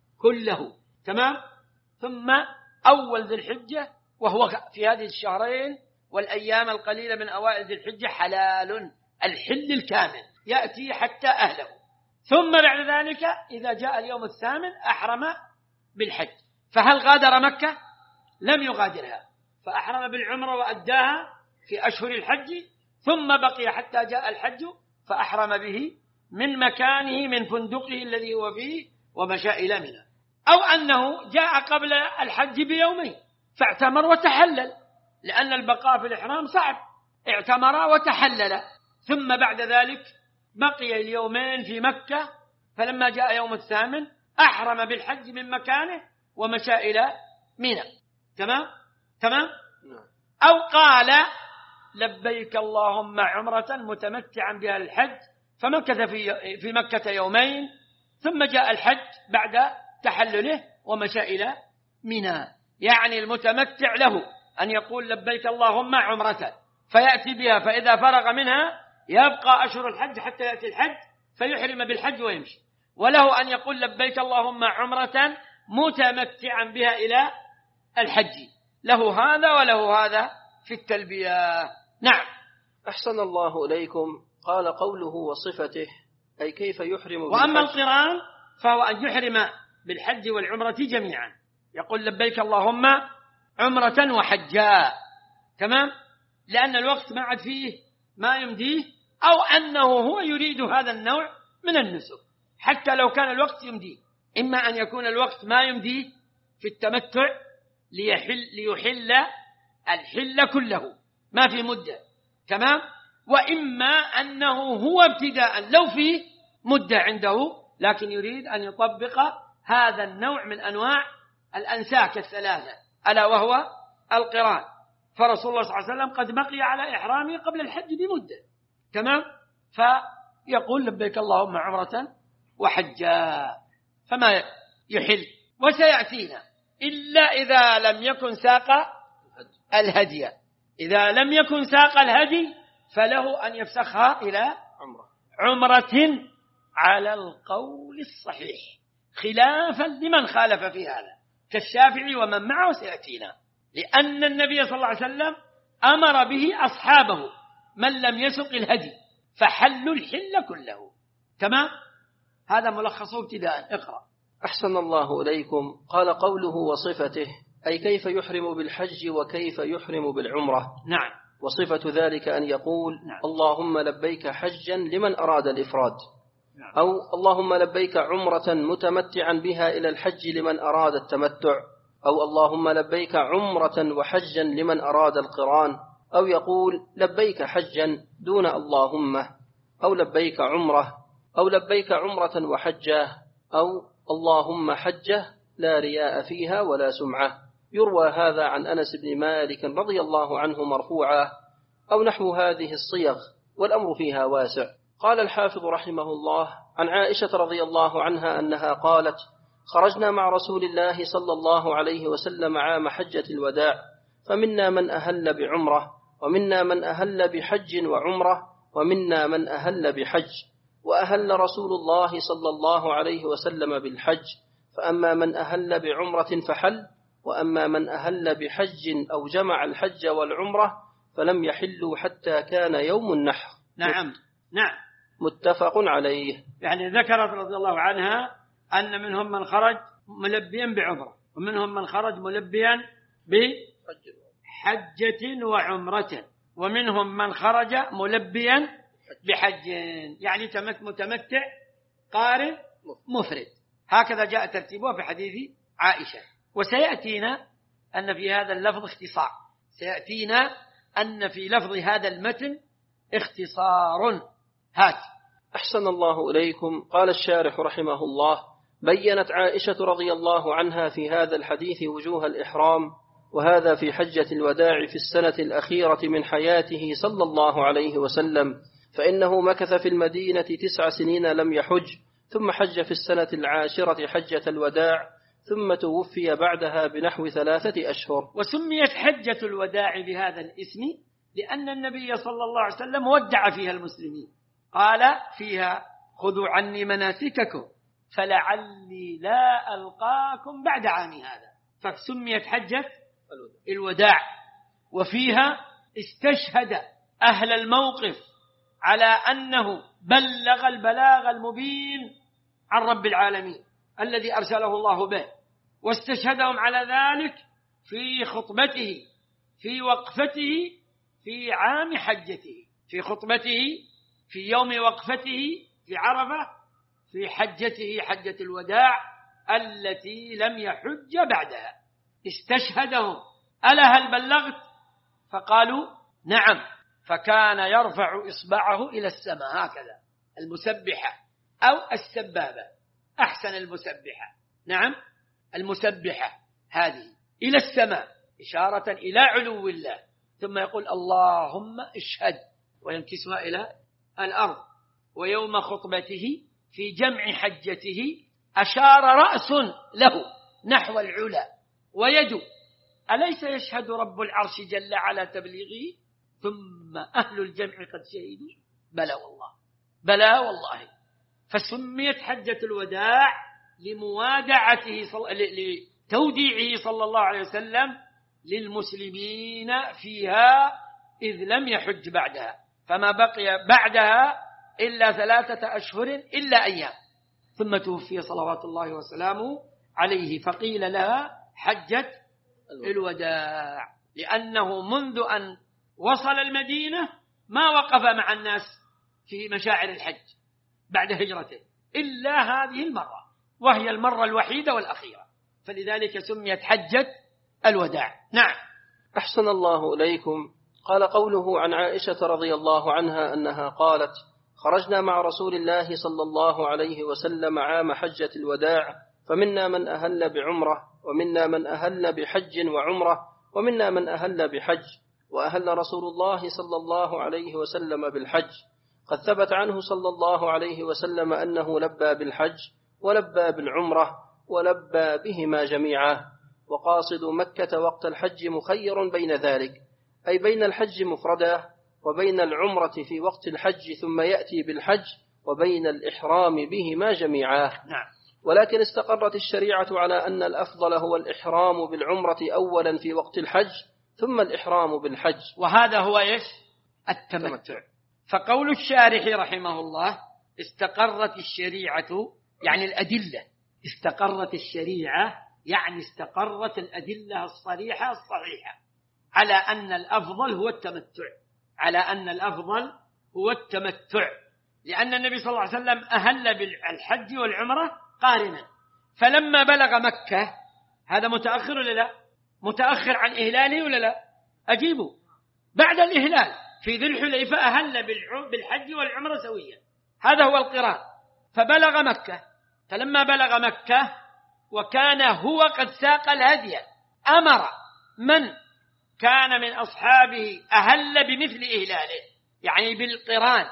كله، تمام، ثم أول ذي الحجة، وهو في هذه الشهرين والأيام القليلة من أوائل ذي الحجة حلال الحل الكامل، يأتي حتى أهله. ثم بعد ذلك إذا جاء اليوم الثامن أحرم بالحج. فهل غادر مكة؟ لم يغادرها، فأحرم بالعمرة وأداها في أشهر الحج، ثم بقي حتى جاء الحج فأحرم به من مكانه من فندقه الذي هو فيه ومشى إلى منى. أو أنه جاء قبل الحج بيومين فاعتمر وتحلل، لأن البقاء في الإحرام صعب، اعتمر وتحلل، ثم بعد ذلك بقي اليومين في مكة، فلما جاء يوم الثامن أحرم بالحج من مكانه ومشى إلى منى. تمام. أو قال لبيك اللهم عمرة متمتعا بها الحج، فمكث في مكة يومين، ثم جاء الحج بعد تحلله ومشى إلى منى. يعني المتمتع له أن يقول لبيك اللهم عمرة فيأتي بها، فإذا فرغ منها يبقى أشهر الحج حتى يأتي الحج فيحرم بالحج ويمشي. وله أن يقول لبيك اللهم عمرة متمتعا بها إلى الحج، له هذا وله هذا في التلبية. نعم. أحسن الله إليكم. قال قوله وصفته، أي كيف يحرم بالحج. وأما القران فهو أن يحرم بالحج والعمرة جميعا، يقول لبيك اللهم عمرة وحجا، تمام، لأن الوقت ما عاد فيه ما يمديه، أو أنه هو يريد هذا النوع من النسك حتى لو كان الوقت يمديه. إما أن يكون الوقت ما يمديه في التمتع ليحل الحل كله ما في مدة، تمام، وإما أنه هو ابتداء لو فيه مدة عنده لكن يريد أن يطبق هذا النوع من أنواع الأنساك الثلاثة ألا وهو القران. فرسول الله صلى الله عليه وسلم قد بقي على إحرامه قبل الحج بمدة، تمام، فيقول لبيك اللهم عمرة وحجا فما يحل. وسيأتينا إلا إذا لم يكن ساق الهدي، إذا لم يكن ساق الهدي فله أن يفسخها إلى عمرة على القول الصحيح، خلافا لمن خالف في هذا كالشافعي ومن معه سيأتينا، لأن النبي صلى الله عليه وسلم أمر به أصحابه من لم يسق الهدي فحلوا الحل كله، تمام. هذا ملخصه ابتداء. اقرأ. أحسن الله إليكم. قال قوله وصفته، أي كيف يحرم بالحج وكيف يحرم بالعمرة. نعم. وصفة ذلك أن يقول نعم. اللهم لبيك حجا لمن أراد الإفراد، نعم. أو اللهم لبيك عمرة متمتعا بها إلى الحج لمن أراد التمتع، أو اللهم لبيك عمرة وحجا لمن أراد القران، أو يقول لبيك حجا دون اللهم، أو لبيك عمرة، أو لبيك عمرة وحجة، أو اللهم حجة لا رياء فيها ولا سمعة. يروى هذا عن أنس بن مالك رضي الله عنه مرفوعا أو نحو هذه الصيغ، والأمر فيها واسع. قال الحافظ رحمه الله عن عائشة رضي الله عنها أنها قالت: خرجنا مع رسول الله صلى الله عليه وسلم عام حجة الوداع، فمنا من أهل بعمرة، ومنا من أهل بحج وعمرة، ومنا من أهل بحج، وأهل رسول الله صلى الله عليه وسلم بالحج، فأما من أهل بعمرة فحل، وأما من أهل بحج أو جمع الحج والعمرة فلم يحلوا حتى كان يوم النحر. نعم متفق عليه. يعني ذكرت رضي الله عنها أن منهم من خرج ملبيا بعمرة، ومنهم من خرج ملبيا بحجة وعمرة، ومنهم من خرج ملبيا بحج، يعني متمتع قارن مفرد. هكذا جاء ترتيبه في حديث عائشة. وسيأتينا أن في هذا اللفظ اختصار، سيأتينا أن في لفظ هذا المتن اختصار. هات. أحسن الله إليكم. قال الشارح رحمه الله: بيّنت عائشة رضي الله عنها في هذا الحديث وجوه الإحرام، وهذا في حجة الوداع في السنة الأخيرة من حياته صلى الله عليه وسلم، فإنه مكث في المدينة 9 سنين لم يحج، ثم حج في السنة 10 حجة الوداع، ثم توفي بعدها بنحو 3 أشهر. وسميت حجة الوداع بهذا الاسم لأن النبي صلى الله عليه وسلم ودع فيها المسلمين، قال فيها: خذوا عني مناسككم فلعلي لا ألقاكم بعد عامي هذا، فسميت حجة الوداع. وفيها استشهد أهل الموقف على أنه بلغ البلاغ المبين عن رب العالمين الذي أرسله الله به، واستشهدهم على ذلك في خطبته في وقفته في عام حجته، في خطبته في يوم وقفته في عرفة، في حجته حجة الوداع التي لم يحج بعدها. استشهدهم: ألا هل بلغت؟ فقالوا: نعم. فكان يرفع إصبعه إلى السماء هكذا، المسبحة أو السبابة، أحسن المسبحة، نعم المسبحة هذه إلى السماء إشارة إلى علو الله، ثم يقول: اللهم اشهد، وينكسها إلى الأرض. ويوم خطبته في جمع حجته أشار رأس له نحو العلا ويد: أليس يشهد رب العرش جل على تبليغه؟ ثم أهل الجمع قد شهدوا. بلى والله، بلى والله. فسميت حجة الوداع لتوديعه صلى الله عليه وسلم للمسلمين فيها، إذ لم يحج بعدها، فما بقي بعدها إلا 3 أشهر إلا أيام، ثم توفي صلوات الله وسلامه عليه، فقيل لها حجة الوداع، لأنه منذ أن وصل المدينة ما وقف مع الناس في مشاعر الحج بعد هجرته إلا هذه المرة، وهي المرة الوحيدة والأخيرة، فلذلك سميت حجة الوداع. نعم. أحسن الله إليكم. قال قوله عن عائشة رضي الله عنها أنها قالت: خرجنا مع رسول الله صلى الله عليه وسلم عام حجة الوداع، فمنا من أهل بعمرة، ومنا من أهل بحج وعمرة، ومنا من أهل بحج، وأهل رسول الله صلى الله عليه وسلم بالحج. قد ثبت عنه صلى الله عليه وسلم أنه لبى بالحج ولبى بالعمرة ولبى بهما جميعا، وقاصد مكة وقت الحج مخير بين ذلك، أي بين الحج مفردا وبين العمرة في وقت الحج ثم يأتي بالحج، وبين الإحرام بهما جميعا. نعم. ولكن استقرت الشريعة على أن الأفضل هو الإحرام بالعمرة أولا في وقت الحج ثم الإحرام بالحج، وهذا هو إيش؟ التمتع. فقول الشارح رحمه الله: استقرت الشريعة يعني الأدلة، استقرت الشريعة يعني استقرت الأدلة الصريحة الصحيحة على أن الأفضل هو التمتع، على أن الأفضل هو التمتع، لأن النبي صلى الله عليه وسلم أهل بالحج والعمرة قارنا، فلما بلغ مكة، هذا متأخر ولا لا؟ متأخر عن إهلاله ولا لا؟ أجيبه. بعد الإهلال في ذي الحليفة أهل بالحج والعمرة سويا، هذا هو القران. فبلغ مكة، فلما بلغ مكة وكان هو قد ساق الهدي، أمر من كان من أصحابه أهل بمثل إهلاله، يعني بالقران،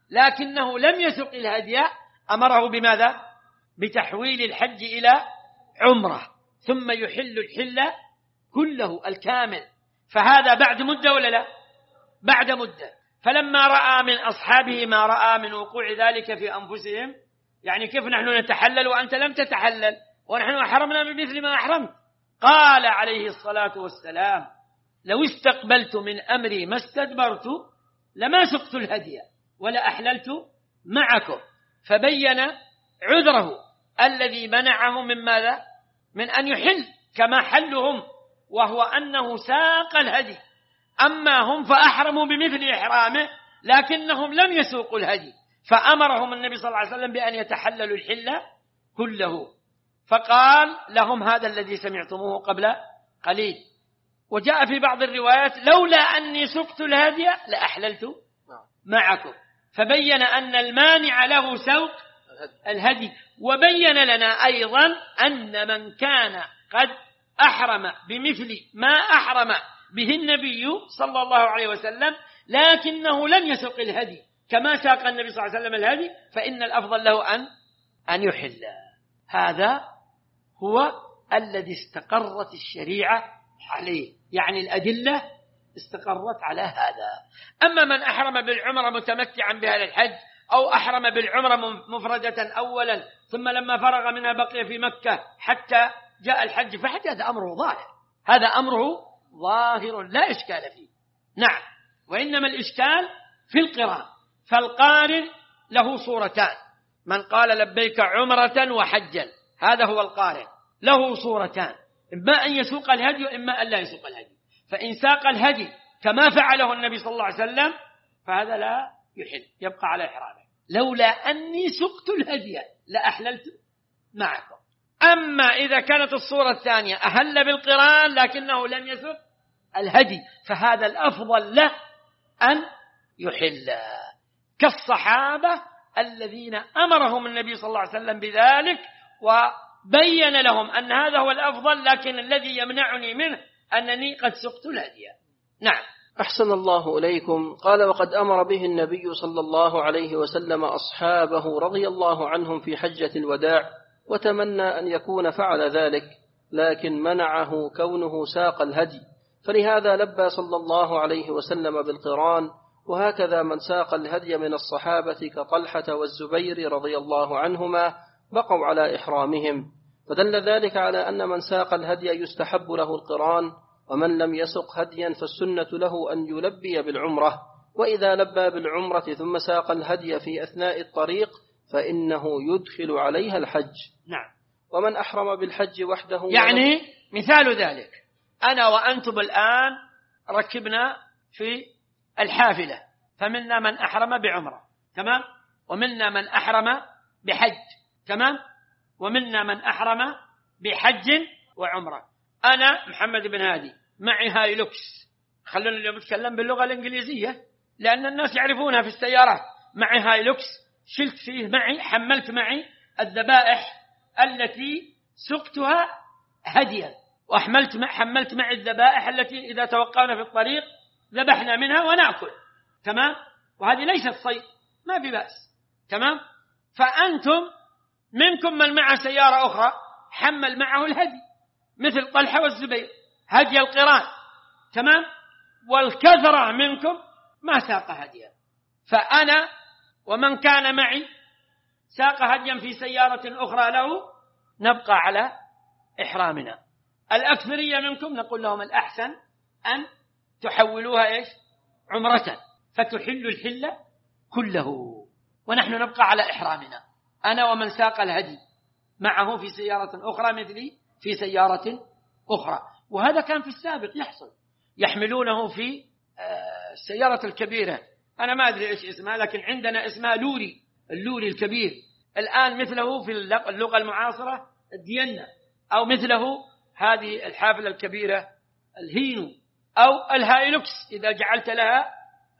لكنه لم يسق الهدي، أمره بماذا؟ بتحويل الحج إلى عمرة، ثم يحل الحل كله الكامل. فهذا بعد مدة ولا لا؟ بعد مدة. فلما رأى من أصحابه ما رأى من وقوع ذلك في أنفسهم، يعني كيف نحن نتحلل وأنت لم تتحلل ونحن أحرمنا بمثل ما أحرمت؟ قال عليه الصلاة والسلام: لو استقبلت من أمري ما استدبرت لما سقت الهدي ولا أحللت معكم. فبين عذره الذي منعه من ماذا؟ من أن يحل كما حلهم، وهو أنه ساق الهدي. أما هم فأحرموا بمثل إحرامه لكنهم لم يسوقوا الهدي، فأمرهم النبي صلى الله عليه وسلم بأن يتحللوا الحل كله. فقال لهم هذا الذي سمعتموه قبل قليل. وجاء في بعض الروايات: لولا أني سقت الهدي لأحللت معكم. فبين أن المانع له سوق الهدي. وبين لنا أيضا أن من كان قد أحرم بمثل ما أحرم به النبي صلى الله عليه وسلم لكنه لم يسق الهدي كما ساق النبي صلى الله عليه وسلم الهدي، فإن الأفضل له أن يحل. هذا هو الذي استقرت الشريعة عليه، يعني الأدلة استقرت على هذا. أما من أحرم بالعمرة متمتعا بها للحج، أو أحرم بالعمرة مفردة أولا ثم لما فرغ منها بقي في مكة حتى جاء الحج فحج، هذا أمره ظاهر، هذا أمره ظاهر لا إشكال فيه. نعم. وإنما الإشكال في القران. فالقارن له صورتان: من قال لبيك عمرة وحجا، هذا هو القارن، له صورتان: إما أن يسوق الهدي وإما أن لا يسوق الهدي. فإن ساق الهدي كما فعله النبي صلى الله عليه وسلم فهذا لا يحل، يبقى على إحرامه. لولا أني سقت الهدي لأحللت معكم. أما إذا كانت الصورة الثانية أهل بالقران لكنه لم يسق الهدي فهذا الأفضل له أن يحل، كالصحابة الذين أمرهم النبي صلى الله عليه وسلم بذلك وبين لهم أن هذا هو الأفضل، لكن الذي يمنعني منه أنني قد سقت الهدي. نعم. أحسن الله إليكم. قال: وقد أمر به النبي صلى الله عليه وسلم أصحابه رضي الله عنهم في حجة الوداع، وتمنى أن يكون فعل ذلك، لكن منعه كونه ساق الهدي، فلهذا لبى صلى الله عليه وسلم بالقران. وهكذا من ساق الهدي من الصحابة كطلحة والزبير رضي الله عنهما بقوا على إحرامهم، فدل ذلك على أن من ساق الهدي يستحب له القران، ومن لم يسق هديا فالسنة له أن يلبي بالعمرة. وإذا لبى بالعمرة ثم ساق الهدي في أثناء الطريق فإنه يدخل عليها الحج. نعم. ومن أحرم بالحج وحده، يعني مثال ذلك: أنا وأنتم الآن ركبنا في الحافلة، فمنا من أحرم بعمرة، تمام، ومنا من أحرم بحج، تمام، ومنا من أحرم بحج وعمرة. أنا محمد بن هادي معي هايلوكس، خلونا اليوم نتكلم باللغة الإنجليزية لأن الناس يعرفونها في السيارات. معي هايلوكس، شلت فيه معي، حملت معي الذبائح التي سقتها هديا، وحملت معي الذبائح التي إذا توقعنا في الطريق ذبحنا منها ونأكل، تمام، وهذه ليست صيد، ما ببأس، تمام. فأنتم منكم من معه سيارة أخرى حمل معه الهدي مثل طلحة والزبير، هدي القران، تمام، والكثرة منكم ما ساق هديا. فأنا ومن كان معي ساق هديا في سيارة أخرى له نبقى على إحرامنا. الأكثرية منكم نقول لهم الأحسن أن تحولوها إيش؟ عمرة، فتحل الحل كله، ونحن نبقى على إحرامنا، أنا ومن ساق الهدي معه في سيارة أخرى مثلي في سيارة أخرى. وهذا كان في السابق يحصل، يحملونه في السيارة الكبيرة، أنا ما أدري إيش اسمها، لكن عندنا اسمها اللوري الكبير. الآن مثله في اللغة المعاصرة الدينة، أو مثله هذه الحافلة الكبيرة الهينو، أو الهايلوكس إذا جعلت لها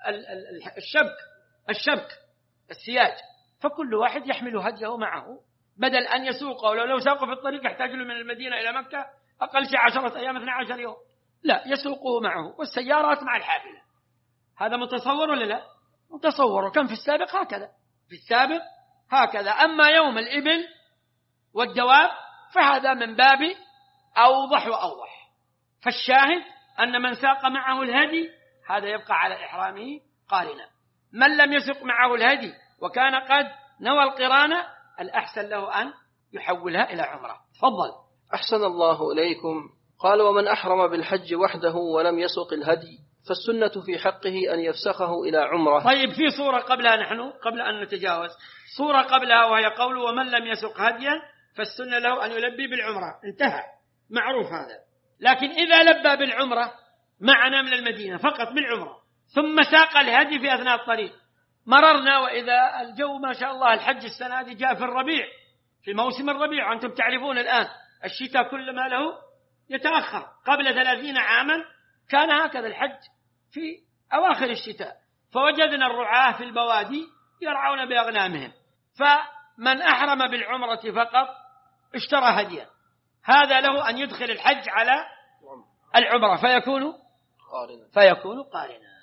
الشبك السياج. فكل واحد يحمل هديه معه بدل أن يسوقه، لو ساقه في الطريق يحتاج له من المدينة إلى مكة أقل شيء 10 أيام 12 يوم، لا، يسوقه معه، والسيارات مع الحافلة. هذا متصور ولا لا؟ متصور. وكان في السابق هكذا، في السابق هكذا. أما يوم الإبل والدواب فهذا من باب أوضح وأوضح. فالشاهد أن من ساق معه الهدي هذا يبقى على إحرامه قارنا. من لم يسق معه الهدي وكان قد نوى القران الأحسن له أن يحولها إلى عمرة. تفضل. أحسن الله إليكم. قال: ومن أحرم بالحج وحده ولم يسق الهدي فالسنة في حقه أن يفسخه إلى عمرة. طيب، في صورة قبلها، نحن قبل أن نتجاوز صورة قبلها، وهي قول: ومن لم يسق هديا فالسنة له أن يلبي بالعمرة. انتهى، معروف هذا. لكن إذا لبى بالعمرة معنا من المدينة فقط بالعمرة، ثم ساق الهدي في أثناء الطريق، مررنا وإذا الجو ما شاء الله، الحج السنة دي جاء في الربيع، في موسم الربيع، وأنتم تعرفون الآن الشتاء كل ما له يتأخر. قبل 30 عاما كان هكذا الحج في أواخر الشتاء، فوجدنا الرعاة في البوادي يرعون بأغنامهم، فمن أحرم بالعمرة فقط اشترى هديا، هذا له أن يدخل الحج على العمرة فيكون قارنا.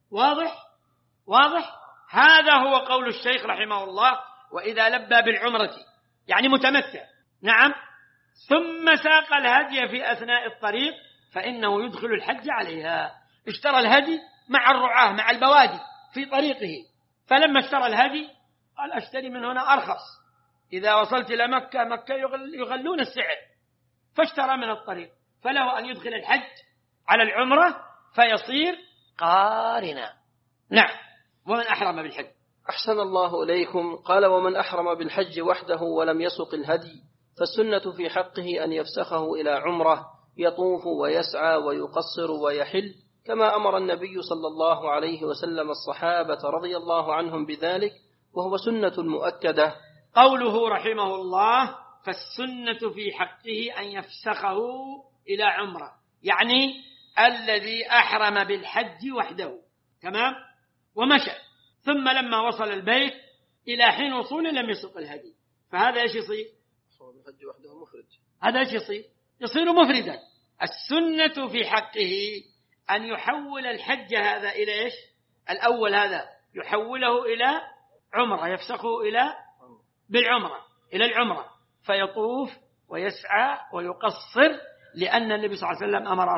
واضح. هذا هو قول الشيخ رحمه الله: وإذا لبى بالعمرة، يعني متمتع، نعم، ثم ساق الهدي في أثناء الطريق فإنه يدخل الحج عليها. اشترى الهدي مع الرعاة مع البوادي في طريقه، فلما اشترى الهدي قال: أشتري من هنا أرخص، إذا وصلت إلى مكة يغلون السعر، فاشترى من الطريق، فله أن يدخل الحج على العمرة فيصير قارنا. نعم. ومن أحرم بالحج. أحسن الله إليكم. قال: ومن أحرم بالحج وحده ولم يسق الهدي فالسنة في حقه أن يفسخه إلى عمرة، يطوف ويسعى ويقصر ويحل، كما أمر النبي صلى الله عليه وسلم الصحابة رضي الله عنهم بذلك، وهو سنة مؤكدة. قوله رحمه الله: فالسنة في حقه أن يفسخه إلى عمرة، يعني الذي أحرم بالحج وحده، تمام، ومشى، ثم لما وصل البيت إلى حين وصوله لم يسق الهدي، فهذا إيش يصير؟ بالحج وحده مفرد. هذا إيش يصير مفردا. السنة في حقه أن يحول الحج هذا إلى إيش؟ الأول هذا يحوله إلى عمرة، يفسخه بالعمرة إلى العمرة، فيطوف ويسعى ويقصر، لأن النبي صلى الله عليه وسلم أمر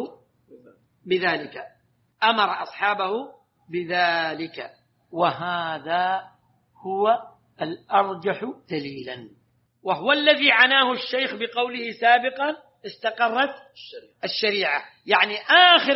أصحابه بذلك. وهذا هو الأرجح دليلا، وهو الذي عناه الشيخ بقوله سابقا: استقرت الشريعة، يعني آخر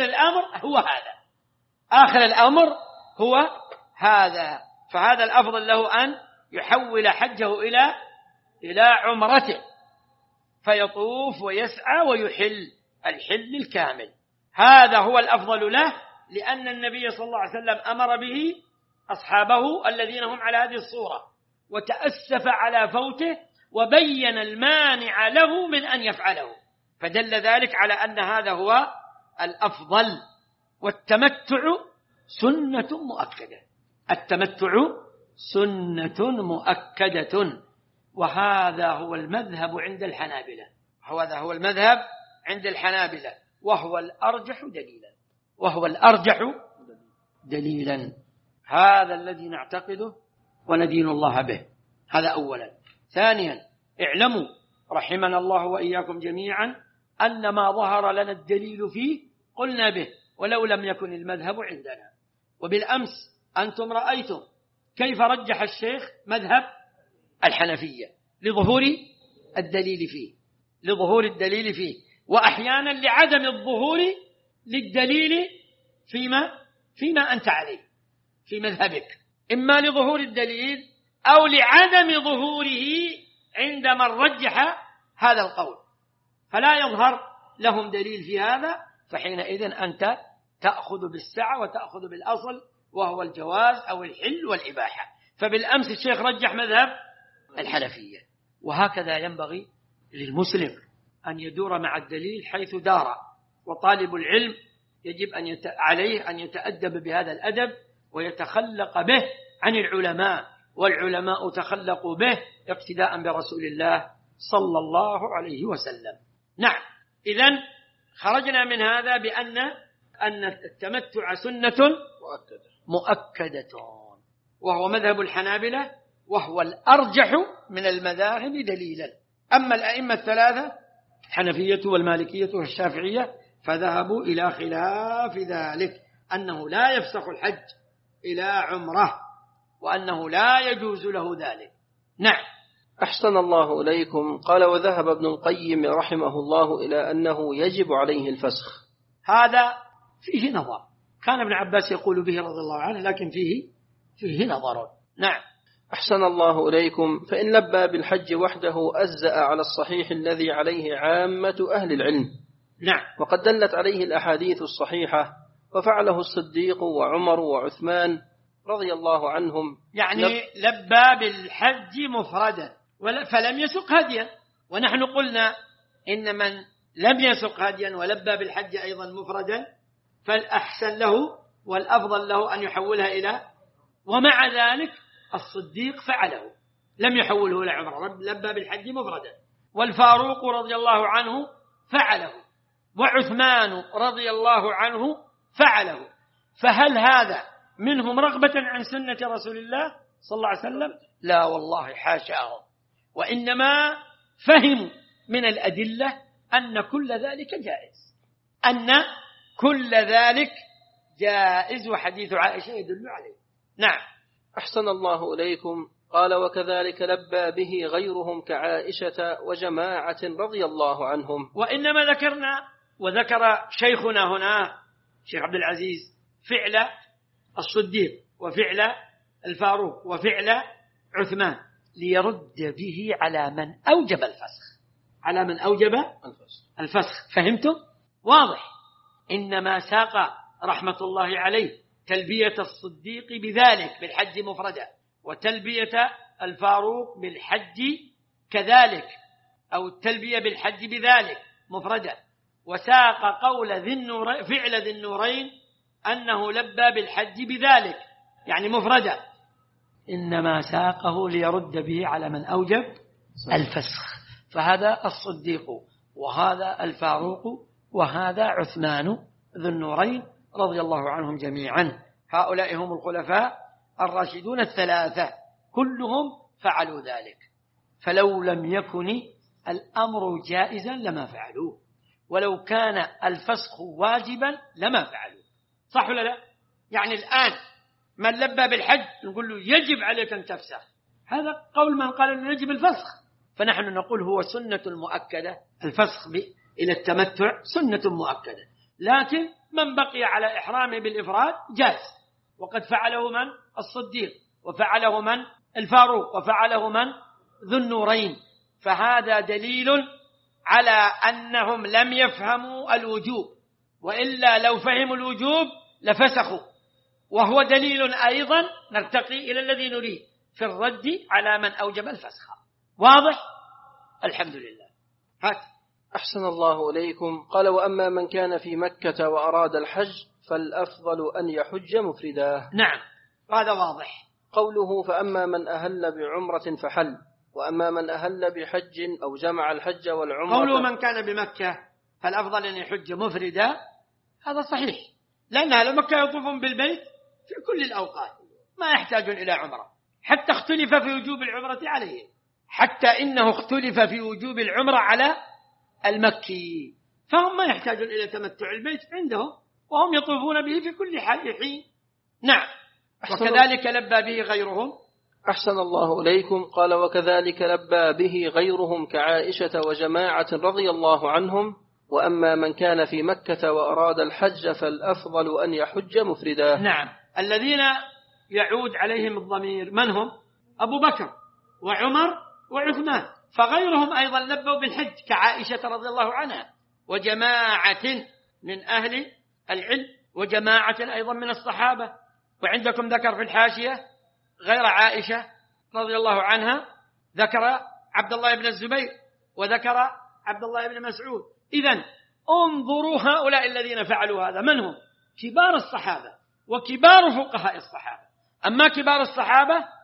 الأمر هو هذا. فهذا الأفضل له أن يحول حجه إلى عمرته، فيطوف ويسعى ويحل الحل الكامل. هذا هو الأفضل له، لأن النبي صلى الله عليه وسلم أمر به أصحابه الذين هم على هذه الصورة، وتأسف على فوته وبين المانع له من أن يفعله، فدل ذلك على أن هذا هو الأفضل. والتمتع سنة مؤكدة، وهذا هو المذهب عند الحنابلة، وهو الأرجح دليلا. هذا الذي نعتقده وندين الله به. هذا أولا. ثانيا، اعلموا رحمنا الله وإياكم جميعا أن ما ظهر لنا الدليل فيه قلنا به، ولو لم يكن المذهب عندنا. وبالأمس أنتم رأيتم كيف رجح الشيخ مذهب الحنفية لظهور الدليل فيه، وأحيانا لعدم الظهور للدليل فيما أنت عليه في مذهبك، إما لظهور الدليل أو لعدم ظهوره عند من رجح هذا القول، فلا يظهر لهم دليل في هذا، فحينئذ أنت تأخذ بالسعة وتأخذ بالأصل، وهو الجواز أو الحل والإباحة. فبالأمس الشيخ رجح مذهب الحنفية، وهكذا ينبغي للمسلم أن يدور مع الدليل حيث دار. وطالب العلم يجب عليه أن يتأدب بهذا الأدب ويتخلق به عن العلماء، والعلماء تخلقوا به اقتداء برسول الله صلى الله عليه وسلم. نعم، إذن خرجنا من هذا بأن التمتع سنة مؤكدة، وهو مذهب الحنابلة، وهو الأرجح من المذاهب دليلا. أما الأئمة الثلاثة الحنفية والمالكية والشافعية فذهبوا إلى خلاف ذلك، أنه لا يفسخ الحج إلى عمره، وأنه لا يجوز له ذلك. نعم. أحسن الله إليكم. قال: وذهب ابن القيم رحمه الله إلى أنه يجب عليه الفسخ. هذا فيه نظر، كان ابن عباس يقول به رضي الله عنه، لكن فيه نظر. نعم. أحسن الله إليكم. فإن لبى بالحج وحده أجزأ على الصحيح الذي عليه عامة أهل العلم. نعم. وقد دلت عليه الأحاديث الصحيحة، وفعله الصديق وعمر وعثمان رضي الله عنهم. يعني لبى بالحج مفردا فلم يسق هديا، ونحن قلنا إن من لم يسق هديا ولبى بالحج أيضا مفردا فالأحسن له والأفضل له أن يحولها إلى، ومع ذلك الصديق فعله لم يحوله إلى عمره، لبى بالحج مفردا، والفاروق رضي الله عنه فعله، وعثمان رضي الله عنه فعله. فهل هذا منهم رغبة عن سنة رسول الله صلى الله عليه وسلم؟ لا والله، حاشاهم، وإنما فهموا من الأدلة أن كل ذلك جائز، أن كل ذلك جائز، وحديث عائشة يدل عليه. نعم. أحسن الله إليكم. قال: وكذلك لبى به غيرهم كعائشة وجماعة رضي الله عنهم. وإنما ذكرنا وذكر شيخنا هنا شيخ عبد العزيز فعل الصديق وفعل الفاروق وفعل عثمان ليرد به على من أوجب الفسخ، على من أوجب الفسخ. فهمتم؟ واضح. إنما ساق رحمة الله عليه تلبية الصديق بذلك بالحج مفردا، وتلبية الفاروق بالحج كذلك، أو التلبية بالحج بذلك مفردا، وساق قول فعل ذي النورين أنه لبى بالحج بذلك يعني مفردا، إنما ساقه ليرد به على من أوجب الفسخ. فهذا الصديق، وهذا الفاروق، وهذا عثمان ذو النورين رضي الله عنهم جميعا. هؤلاء هم الخلفاء الراشدون الثلاثة، كلهم فعلوا ذلك. فلو لم يكن الأمر جائزا لما فعلوه، ولو كان الفسخ واجبا لما فعلوه. صح ولا لا؟ يعني الآن من لبى بالحج نقول له يجب عليك أن تفسخ، هذا قول من قال أنه يجب الفسخ. فنحن نقول هو سنة مؤكدة، الفسخ إلى التمتع سنة مؤكدة، لكن من بقي على إحرامه بالإفراد جاز، وقد فعله من الصديق، وفعله من الفاروق، وفعله من ذو النورين. فهذا دليل على أنهم لم يفهموا الوجوب، وإلا لو فهموا الوجوب لفسخوا، وهو دليل أيضا نرتقي إلى الذي نريد في الرد على من أوجب الفسخ. واضح؟ الحمد لله. هات. أحسن الله إليكم. قال: وأما من كان في مكة وأراد الحج فالأفضل أن يحج مفردا. نعم، هذا واضح. قوله: فأما من أهل بعمرة فحل، وأما من أهل بحج أو جمع الحج والعمرة. قوله من كان بمكة فالأفضل أن يحج مفردا، هذا صحيح، لأن أهل مكة يطوفون بالبيت في كل الأوقات، ما يحتاجون إلى عمرة، حتى اختلف في وجوب العمرة عليهم، حتى إنه اختلف في وجوب العمرة على المكي، فهم ما يحتاجون إلى تمتع البيت عندهم، وهم يطوفون به في كل حين. نعم. وكذلك لبى به غيرهم. أحسن الله إليكم. قال: وكذلك لبى به غيرهم كعائشة وجماعة رضي الله عنهم. وأما من كان في مكة وأراد الحج فالأفضل أن يحج مفردا. نعم. الذين يعود عليهم الضمير من هم؟ أبو بكر وعمر وعثمان، فغيرهم أيضا لبوا بالحج كعائشة رضي الله عنها، وجماعة من أهل العلم، وجماعة أيضا من الصحابة. وعندكم ذكر في الحاشية غير عائشة رضي الله عنها، ذكر عبد الله بن الزبير، وذكر عبد الله بن مسعود. إذن انظروا هؤلاء الذين فعلوا هذا من هم؟ كبار الصحابة وكبار فقهاء الصحابة. أما كبار الصحابة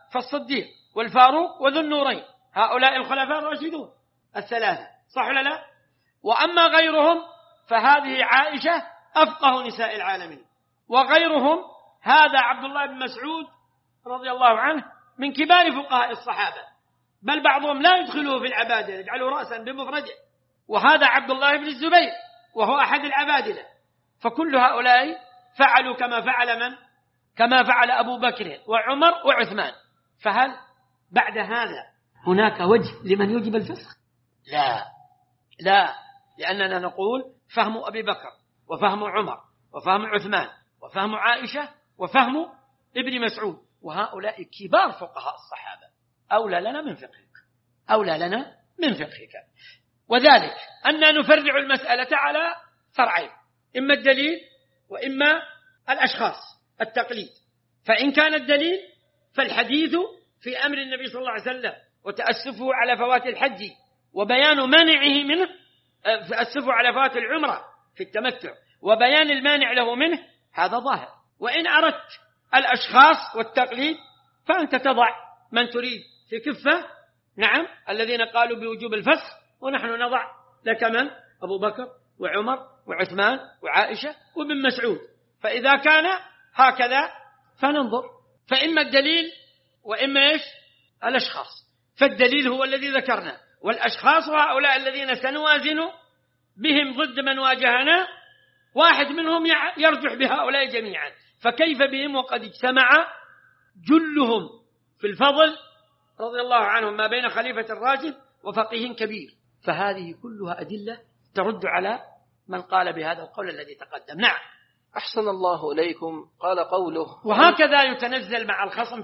فالصديق والفاروق وذو النورين، هؤلاء الخلفاء الراشدون الثلاثة، صح ولا لا؟ وأما غيرهم فهذه عائشة أفقه نساء العالمين، وغيرهم هذا عبد الله بن مسعود رضي الله عنه من كبار فقهاء الصحابة، بل بعضهم لا يدخله في العبادلة، يجعله رأسا بمفرده، وهذا عبد الله بن الزبير وهو أحد العبادلة. فكل هؤلاء فعلوا كما فعل من؟ كما فعل أبو بكر وعمر وعثمان. فهل بعد هذا هناك وجه لمن يوجب الفسخ؟ لا، لأننا نقول فهم أبي بكر وفهم عمر وفهم عثمان وفهم عائشة وفهم ابن مسعود، وهؤلاء كبار فقهاء الصحابة، أولى لنا من فقهك. وذلك أننا نفرع المسألة على فرعين، إما الدليل وإما الأشخاص، التقليد. فإن كان الدليل فالحديث في أمر النبي صلى الله عليه وسلم وتأسفه على فوات الحج وبيان مانعه منه، تأسفه على فوات العمرة في التمتع وبيان المانع له منه، هذا ظاهر. وإن أردت الأشخاص والتقليد فأنت تضع من تريد في كفة، نعم، الذين قالوا بوجوب الفسخ، ونحن نضع لك من؟ أبو بكر وعمر وعثمان وعائشة وابن مسعود. فإذا كان هكذا فننظر، فإما الدليل وإما إيش؟ الأشخاص. فالدليل هو الذي ذكرنا، والأشخاص هؤلاء الذين سنوازن بهم ضد من واجهنا، واحد منهم يرجح بهؤلاء جميعا، فكيف بهم وقد اجتمع جلهم في الفضل رضي الله عنهم ما بين خليفة الراشد وفقيه كبير. فهذه كلها أدلة ترد على من قال بهذا القول الذي تقدم. نعم. أحسن الله إليكم. قال قوله وهكذا يتنزل مع الخصم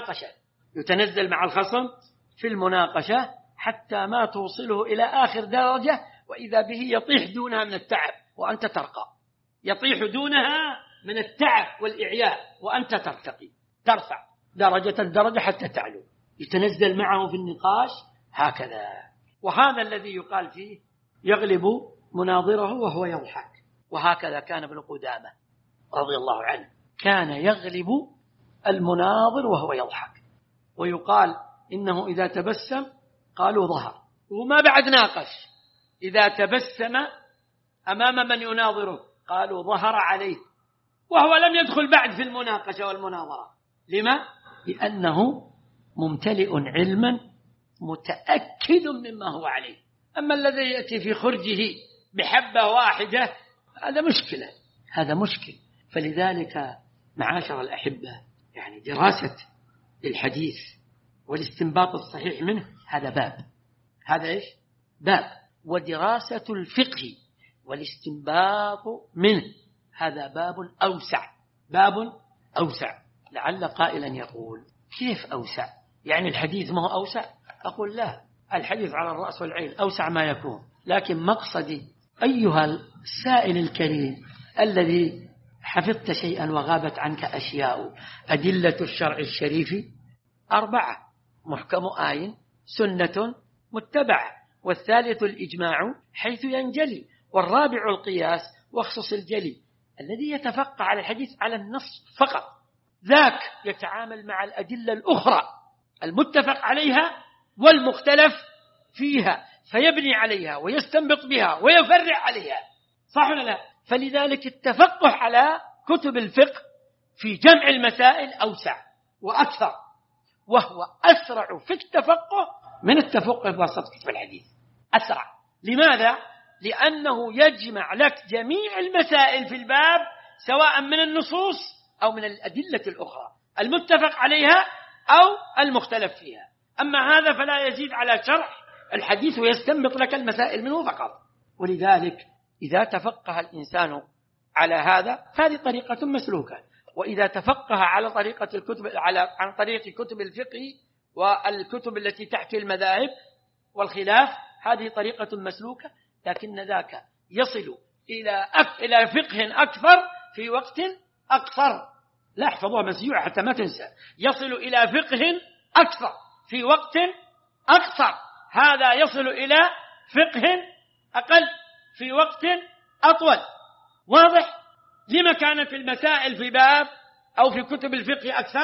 في المناقشة حتى ما توصله إلى آخر درجة، وإذا به يطيح دونها من التعب وأنت ترقى، يطيح دونها من التعب والإعياء وأنت ترتقي، ترفع درجة حتى تعلو، يتنزل معه في النقاش هكذا. وهذا الذي يقال فيه يغلب مناظره وهو يضحك. وهكذا كان ابن قدامة رضي الله عنه، كان يغلب المناظر وهو يضحك، ويقال إنه إذا تبسم قالوا ظهر، وما بعد ناقش، إذا تبسم أمام من يناظره قالوا ظهر عليه، وهو لم يدخل بعد في المناقشة والمناظرة. لما؟ لأنه ممتلئ علما متأكد مما هو عليه. أما الذي يأتي في خرجه بحبة واحدة هذا مشكل. فلذلك معاشر الأحبة، يعني دراسة الحديث والاستنباط الصحيح منه هذا باب، هذا إيش؟ باب. ودراسة الفقه والاستنباط منه هذا باب أوسع. لعل قائلا يقول كيف أوسع؟ يعني الحديث ما هو أوسع؟ أقول لا، الحديث على الرأس والعين أوسع ما يكون، لكن مقصدي أيها السائل الكريم الذي حفظت شيئا وغابت عنك أشياء، أدلة الشرع الشريف 4: محكم آي، سنة متبعة، والثالث الإجماع حيث ينجلي، والرابع القياس واخصص الجلي. الذي يتفقه على الحديث على النص فقط ذاك يتعامل مع الأدلة الأخرى المتفق عليها والمختلف فيها، فيبني عليها ويستنبط بها ويفرع عليها، صح ولا لا؟ فلذلك التفقه على كتب الفقه في جمع المسائل أوسع وأكثر، وهو أسرع في التفقه من التفقه بواسطة كتب الحديث. أسرع. لماذا؟ لأنه يجمع لك جميع المسائل في الباب، سواء من النصوص أو من الأدلة الأخرى المتفق عليها أو المختلف فيها. أما هذا فلا يزيد على شرح الحديث ويستنبط لك المسائل منه فقط. ولذلك إذا تفقه الإنسان على هذا فهذه طريقة مسلوكة، وإذا تفقه على طريقة الكتب عن طريق كتب الفقه والكتب التي تحكي المذاهب والخلاف، هذه طريقة مسلوكة، لكن ذاك يصل إلى فقه أكثر في وقت أقصر. لا احفظوها مسيوعة حتى ما تنسى. يصل إلى فقه أكثر في وقت أقصر، هذا يصل إلى فقه أقل في وقت أطول. واضح؟ لما كانت المسائل في باب أو في كتب الفقه أكثر؟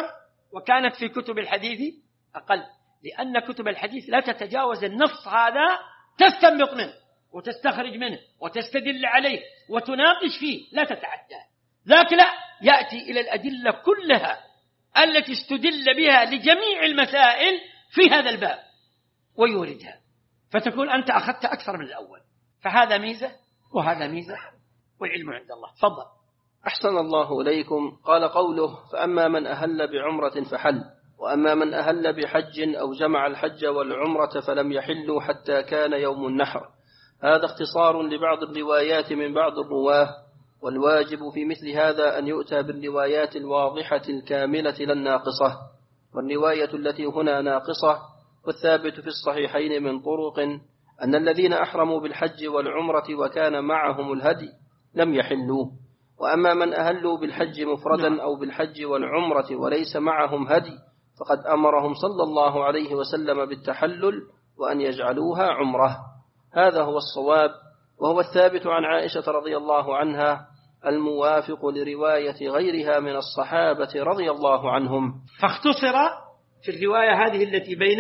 وكانت في كتب الحديث أقل، لأن كتب الحديث لا تتجاوز النص هذا، تستنبط منه وتستخرج منه وتستدل عليه وتناقش فيه، لا تتعدى. ذاك لا، يأتي إلى الأدلة كلها التي استدل بها لجميع المسائل في هذا الباب ويوردها، فتكون أنت أخذت أكثر من الأول. فهذا ميزة وهذا ميزة، والعلم عند الله. تفضل. أحسن الله إليكم. قال قوله: فأما من أهل بعمرة فحل، وأما من أهل بحج أو جمع الحج والعمرة فلم يحلوا حتى كان يوم النحر. هذا اختصار لبعض الروايات من بعض الرواه، والواجب في مثل هذا أن يؤتى بالروايات الواضحة الكاملة لا الناقصة، والرواية التي هنا ناقصة. والثابت في الصحيحين من طرق أن الذين أحرموا بالحج والعمرة وكان معهم الهدي لم يحلوا. وأما من أهلوا بالحج مفردا أو بالحج والعمرة وليس معهم هدي فقد أمرهم صلى الله عليه وسلم بالتحلل وأن يجعلوها عمرة. هذا هو الصواب، وهو الثابت عن عائشة رضي الله عنها، الموافق لرواية غيرها من الصحابة رضي الله عنهم. فاختصر في الرواية هذه التي بين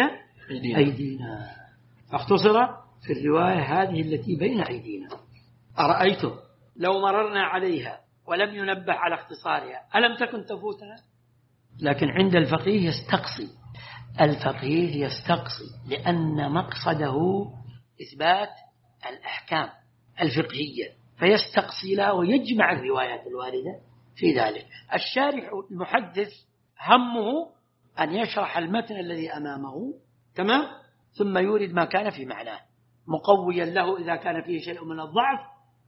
أيدينا. فاختصر في الرواية هذه التي بين أيدينا. أرأيتم لو مررنا عليها ولم ينبه على اختصارها ألم تكن تفوتنا؟ لكن عند الفقيه يستقصي، الفقيه يستقصي، لأن مقصده إثبات الأحكام الفقهية، فيستقصي له ويجمع الروايات الواردة في ذلك. الشارح المحدث همه أن يشرح المتن الذي أمامه، تمام، ثم يورد ما كان في معناه، مقويا له إذا كان فيه شيء من الضعف،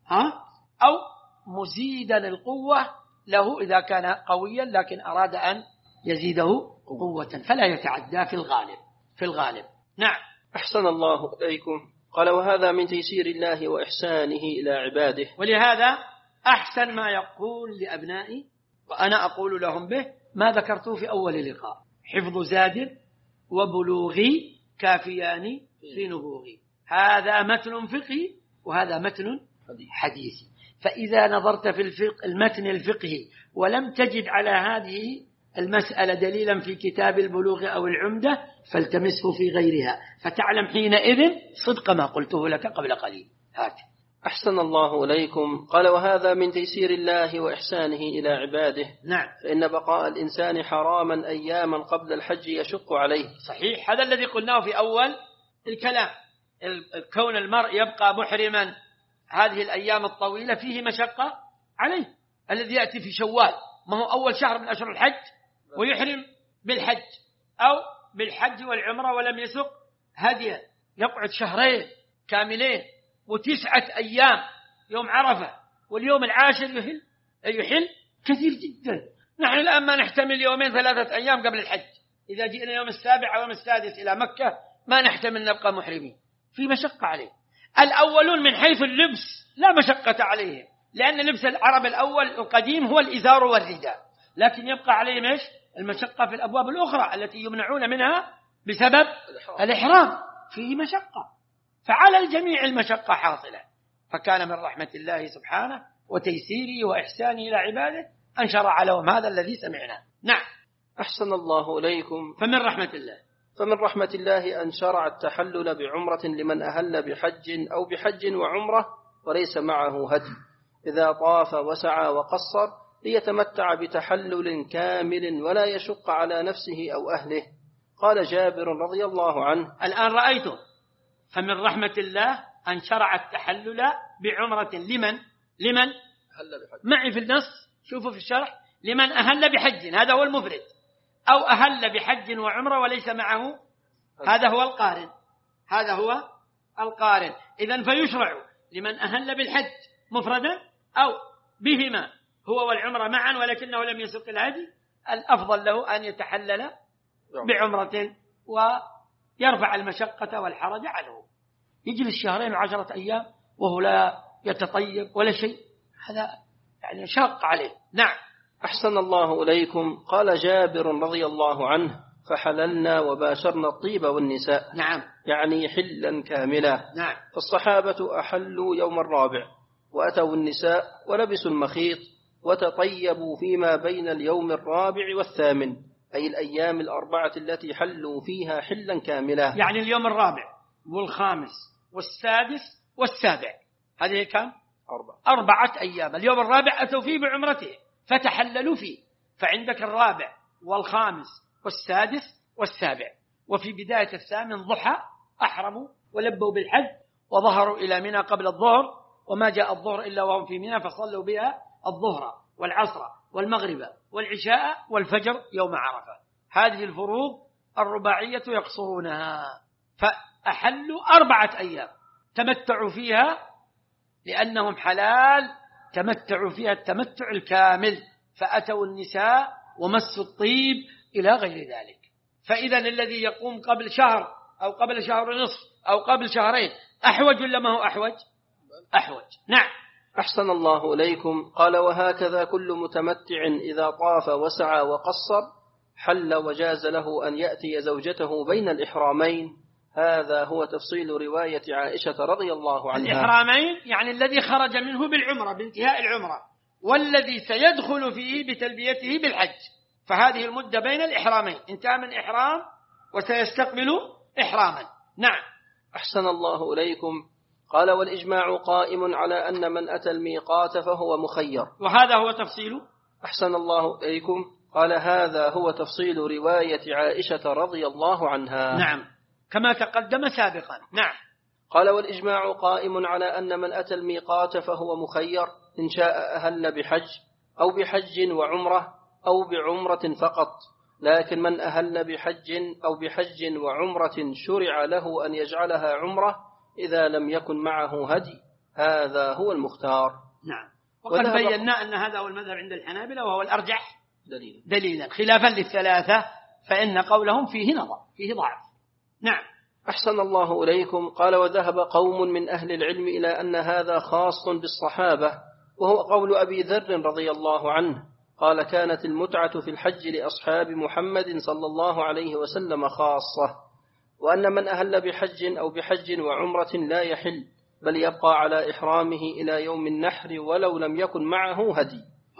أو مزيدا القوة له إذا كان قويا لكن أراد أن يزيده قوة، فلا يتعدى في الغالب. نعم. أحسن الله إليكم. قال: وهذا من تيسير الله وإحسانه إلى عباده. ولهذا أحسن ما يقول لأبنائي وأنا أقول لهم به ما ذكرته في أول لقاء: حفظ زاد وبلوغي كافيان في نبوغي. هذا متن فقهي وهذا متن حديثي. فإذا نظرت في المتن الفقهي ولم تجد على هذه المسألة دليلا في كتاب البلوغ أو العمدة فالتمسه في غيرها، فتعلم حينئذ صدق ما قلته لك قبل قليل. هات. أحسن الله إليكم. قال: وهذا من تيسير الله وإحسانه إلى عباده. نعم. فإن بقاء الإنسان حراما أياما قبل الحج يشق عليه. صحيح، هذا الذي قلناه في أول الكلام. كون المرء يبقى محرما هذه الأيام الطويلة فيه مشقة عليه. الذي يأتي في شوال ما هو أول شهر من أشهر الحج ويحرم بالحج أو بالحج والعمرة ولم يسق هديا، يقعد شهرين كاملين و9 أيام، يوم عرفة واليوم العاشر يحل كثير جدا. نحن الآن ما نحتمل 2-3 أيام قبل الحج، إذا جئنا يوم 7 أو يوم 6 إلى مكة ما نحتمل نبقى محرمين، في مشقة عليه. الأولون من حيث اللبس لا مشقة عليهم، لأن لبس العرب الأول القديم هو الإزار والرداء، لكن يبقى عليهم إيش؟ المشقة في الأبواب الأخرى التي يمنعون منها بسبب الإحرام، فيه مشقة. فعلى الجميع المشقة حاصلة، فكان من رحمة الله سبحانه وتيسيره وإحسانه إلى عباده أن شرع لهم هذا الذي سمعناه. نعم. أحسن الله إليكم. فمن رحمة الله أن شرع التحلل بعمرة لمن أهل بحج أو بحج وعمرة وليس معه هدي، إذا طاف وسعى وقصر ليتمتع بتحلل كامل ولا يشق على نفسه أو أهله. قال جابر رضي الله عنه: الآن رأيته. فمن رحمة الله أن شرع التحلل بعمرة لمن معي في النص، شوفوا في الشرح: لمن أهل بحج، هذا هو المفرد، أو أهل بحج وعمرة وليس معه، هذا هو القارن. إذن فيشرع لمن أهل بالحج مفردا أو بهما هو والعمرة معا ولكنه لم يسق الهدي، الأفضل له أن يتحلل بعمرة ويرفع المشقة والحرج عنه. يجلس 2 و10 أيام وهو لا يتطيب ولا شيء، هذا يعني شاق عليه. نعم. أحسن الله إليكم. قال جابر رضي الله عنه: فحللنا وباشرنا الطيب والنساء. نعم. يعني حلا كاملا. نعم. فالصحابة أحلوا يوم الرابع وأتوا النساء ولبسوا المخيط وتطيبوا فيما بين اليوم الرابع والثامن، أي الأيام الأربعة التي حلوا فيها حلا كاملا. يعني اليوم الرابع والخامس والسادس والسابع، هذه كم؟ 4 أيام. اليوم الرابع أتوا فيه بعمرته فتحللوا فيه، فعندك الرابع والخامس والسادس والسابع. وفي بداية الثامن ضحى أحرموا ولبوا بالحج وظهروا إلى منى قبل الظهر، وما جاء الظهر إلا وهم في منى فصلوا بها الظهر والعصر والمغرب والعشاء والفجر يوم عرفة. هذه الفروض الرباعية يقصرونها، فأحلوا 4 أيام تمتعوا فيها لأنهم حلال، تمتعوا فيها التمتع الكامل، فأتوا النساء ومسوا الطيب إلى غير ذلك. فإذا الذي يقوم قبل شهر أو قبل شهر ونصف أو قبل شهرين أحوج ولا ما هو أحوج؟ أحوج. نعم. أحسن الله إليكم. قال: وهكذا كل متمتع إذا طاف وسعى وقصر حل وجاز له أن يأتي زوجته بين الإحرامين. هذا هو تفصيل رواية عائشة رضي الله عنها. الإحرامين يعني الذي خرج منه بالعمرة بانتهاء العمرة، والذي سيدخل فيه بتلبيته بالحج، فهذه المدة بين الإحرامين، انتهى من إحرام وسيستقبل إحراما. نعم. أحسن الله إليكم. قال: والإجماع قائم على أن من أتى الميقات فهو مخير. وهذا هو تفصيل. أحسن الله إليكم. قال: هذا هو تفصيل رواية عائشة رضي الله عنها. نعم، كما تقدم سابقا. نعم. قال: والإجماع قائم على أن من أتى الميقات فهو مخير، إن شاء أهل بحج أو بحج وعمرة أو بعمرة فقط، لكن من أهل بحج أو بحج وعمرة شرع له أن يجعلها عمرة إذا لم يكن معه هدي. هذا هو المختار. نعم. وقد بينا أن هذا هو المذهب عند الحنابلة وهو الأرجح دليلا خلافا للثلاثة، فإن قولهم فيه نظر، فيه ضعف. نعم. أحسن الله إليكم. قال: وذهب قوم من أهل العلم إلى أن هذا خاص بالصحابة، وهو قول أبي ذر رضي الله عنه قال: كانت المتعة في الحج لأصحاب محمد صلى الله عليه وسلم خاصة، وأن من أهل بحج أو بحج وعمرة لا يحل، بل يبقى على إحرامه إلى يوم النحر ولو لم يكن معه هدي.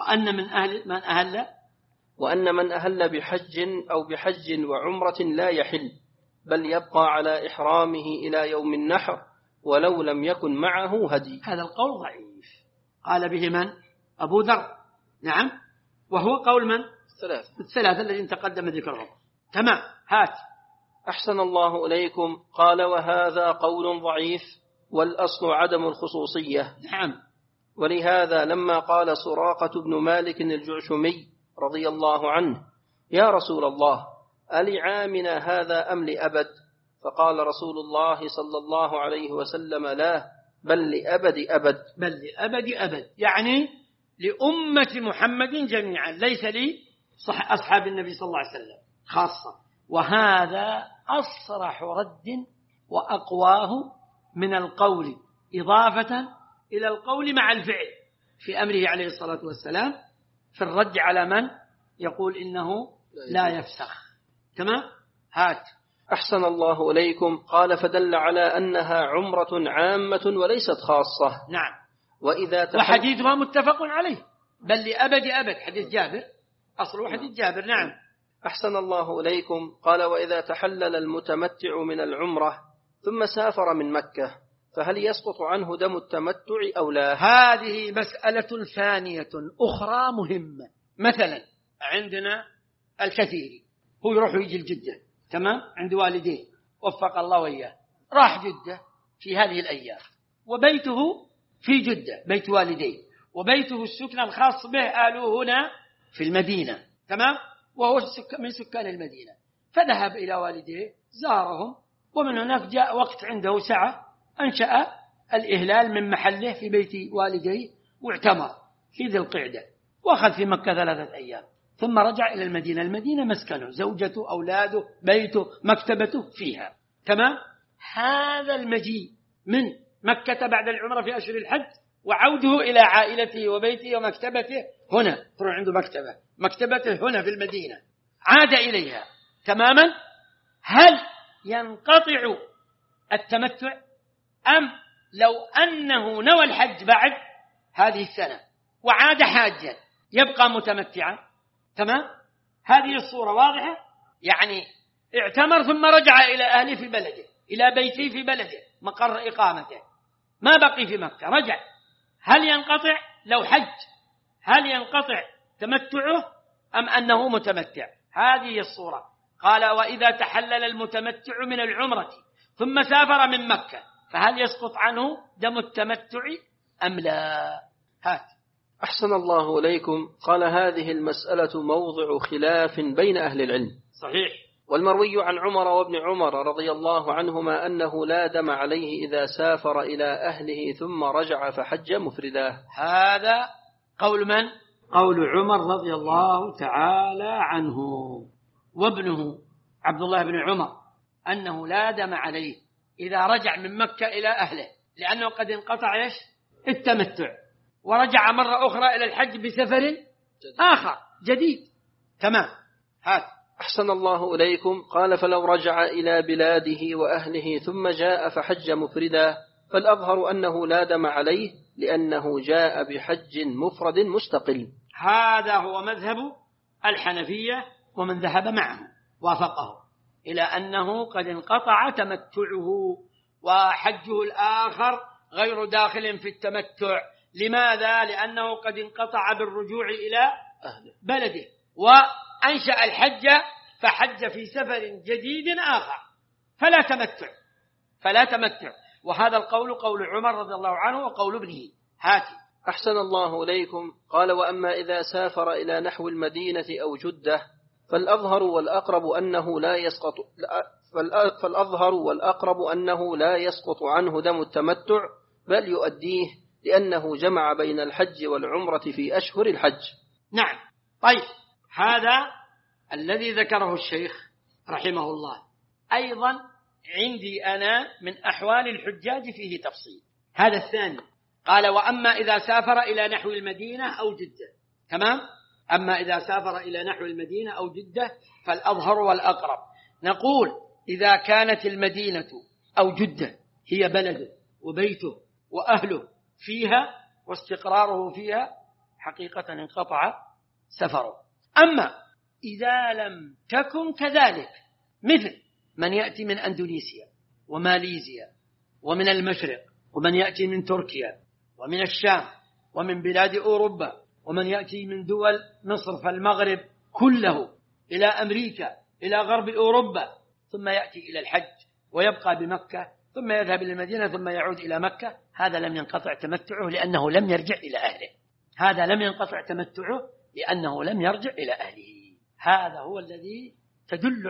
وأن من أهل بحج أو بحج وعمرة لا يحل، بل يبقى على إحرامه إلى يوم النحر ولو لم يكن معه هدي. هذا القول ضعيف، قال به من؟ أبو ذر. نعم. وهو قول من؟ الثلاثة الذين تقدم ذكرهم. تمام. هات. أحسن الله إليكم. قال: وهذا قول ضعيف، والأصل عدم الخصوصية. نعم. ولهذا لما قال سراقة بن مالك الجعشمي رضي الله عنه: يا رسول الله، ألعامنا هذا أم لأبد؟ فقال رسول الله صلى الله عليه وسلم: لا، بل لأبد أبد. بل لأبد أبد، يعني لأمة محمد جميعا، ليس لي أصحاب النبي صلى الله عليه وسلم خاصة. وهذا أصرح رد وأقواه من القول، إضافة إلى القول مع الفعل في أمره عليه الصلاة والسلام، في الرد على من يقول إنه لا يفسخ. تمام. هات. أحسن الله إليكم. قال: فدل على أنها عمرة عامة وليست خاصة. نعم. وإذا وحديثها متفق عليه، بل لأبد أبد، حديث جابر، أصله حديث جابر. نعم. أحسن الله إليكم. قال: وإذا تحلل المتمتع من العمرة ثم سافر من مكة، فهل يسقط عنه دم التمتع أو لا؟ هذه مسألة ثانية أخرى مهمة. مثلا عندنا الكثير هو يروح ويجي الجدة، تمام، عند والديه وفق الله وإياه، راح جدة في هذه الأيام، وبيته في جدة بيت والديه، وبيته السكن الخاص به آله هنا في المدينة، تمام، وهو من سكان المدينة، فذهب إلى والديه زارهم، ومن هناك جاء وقت عنده سعة أنشأ الإهلال من محله في بيت والديه، واعتمر في ذي القعدة، وأخذ في مكة 3 أيام، ثم رجع إلى المدينة. المدينة مسكنه، زوجته، أولاده، بيته، مكتبته فيها، تمام. هذا المجيء من مكة بعد العمرة في أشهر الحج وعوده إلى عائلته وبيته ومكتبته هنا، تروح عنده مكتبته هنا في المدينة، عاد إليها تماما. هل ينقطع التمتع أم لو أنه نوى الحج بعد هذه السنة وعاد حاجا يبقى متمتعا؟ تمام. هذه الصورة واضحة، يعني اعتمر ثم رجع إلى أهله في بلده، إلى بيته في بلده مقر إقامته، ما بقي في مكة، رجع. هل ينقطع لو حج؟ هل ينقطع تمتعه أم أنه متمتع؟ هذه الصورة. قال وإذا تحلل المتمتع من العمرة ثم سافر من مكة فهل يسقط عنه دم التمتع أم لا؟ هات. أحسن الله إليكم. قال هذه المسألة موضع خلاف بين أهل العلم. صحيح. والمروي عن عمر وابن عمر رضي الله عنهما أنه لا دم عليه إذا سافر إلى أهله ثم رجع فحج مفردا. هذا قول من؟ قول عمر رضي الله تعالى عنه وابنه عبد الله بن عمر، أنه لا دم عليه إذا رجع من مكة إلى أهله، لأنه قد انقطع التمتع ورجع مرة أخرى إلى الحج بسفر آخر جديد. تمام. هذا. أحسن الله إليكم. قال فلو رجع إلى بلاده وأهله ثم جاء فحج مفردا فالأظهر أنه لا دم عليه لأنه جاء بحج مفرد مستقل. هذا هو مذهب الحنفية، ومن ذهب معه وافقه إلى أنه قد انقطع تمتعه وحجه الآخر غير داخل في التمتع. لماذا؟ لأنه قد انقطع بالرجوع إلى بلده وأنشأ الحج فحج في سفر جديد آخر، فلا تمتع. وهذا القول قول عمر رضي الله عنه وقول ابنه. هاتي. أحسن الله إليكم. قال وأما إذا سافر إلى نحو المدينة أو جدة فالأظهر والأقرب أنه لا يسقط عنه دم التمتع بل يؤديه لأنه جمع بين الحج والعمرة في أشهر الحج. نعم. طيب، هذا الذي ذكره الشيخ رحمه الله أيضا عندي أنا من أحوال الحجاج فيه تفصيل. هذا الثاني. قال وأما إذا سافر إلى نحو المدينة أو جدة. تمام. أما إذا سافر إلى نحو المدينة أو جدة فالأظهر والأقرب. نقول إذا كانت المدينة أو جدة هي بلده وبيته وأهله فيها واستقراره فيها حقيقة انقطع سفره. أما إذا لم تكن كذلك، مثل من يأتي من أندونيسيا وماليزيا ومن المشرق، ومن يأتي من تركيا ومن الشام ومن بلاد أوروبا، ومن يأتي من دول مصر فالمغرب كله إلى أمريكا إلى غرب أوروبا، ثم يأتي إلى الحج ويبقى بمكة ثم يذهب إلى المدينة ثم يعود إلى مكة، هذا لم ينقطع تمتعه لأنه لم يرجع إلى أهله. هذا لم ينقطع تمتعه لأنه لم يرجع إلى أهله. هذا هو الذي تدل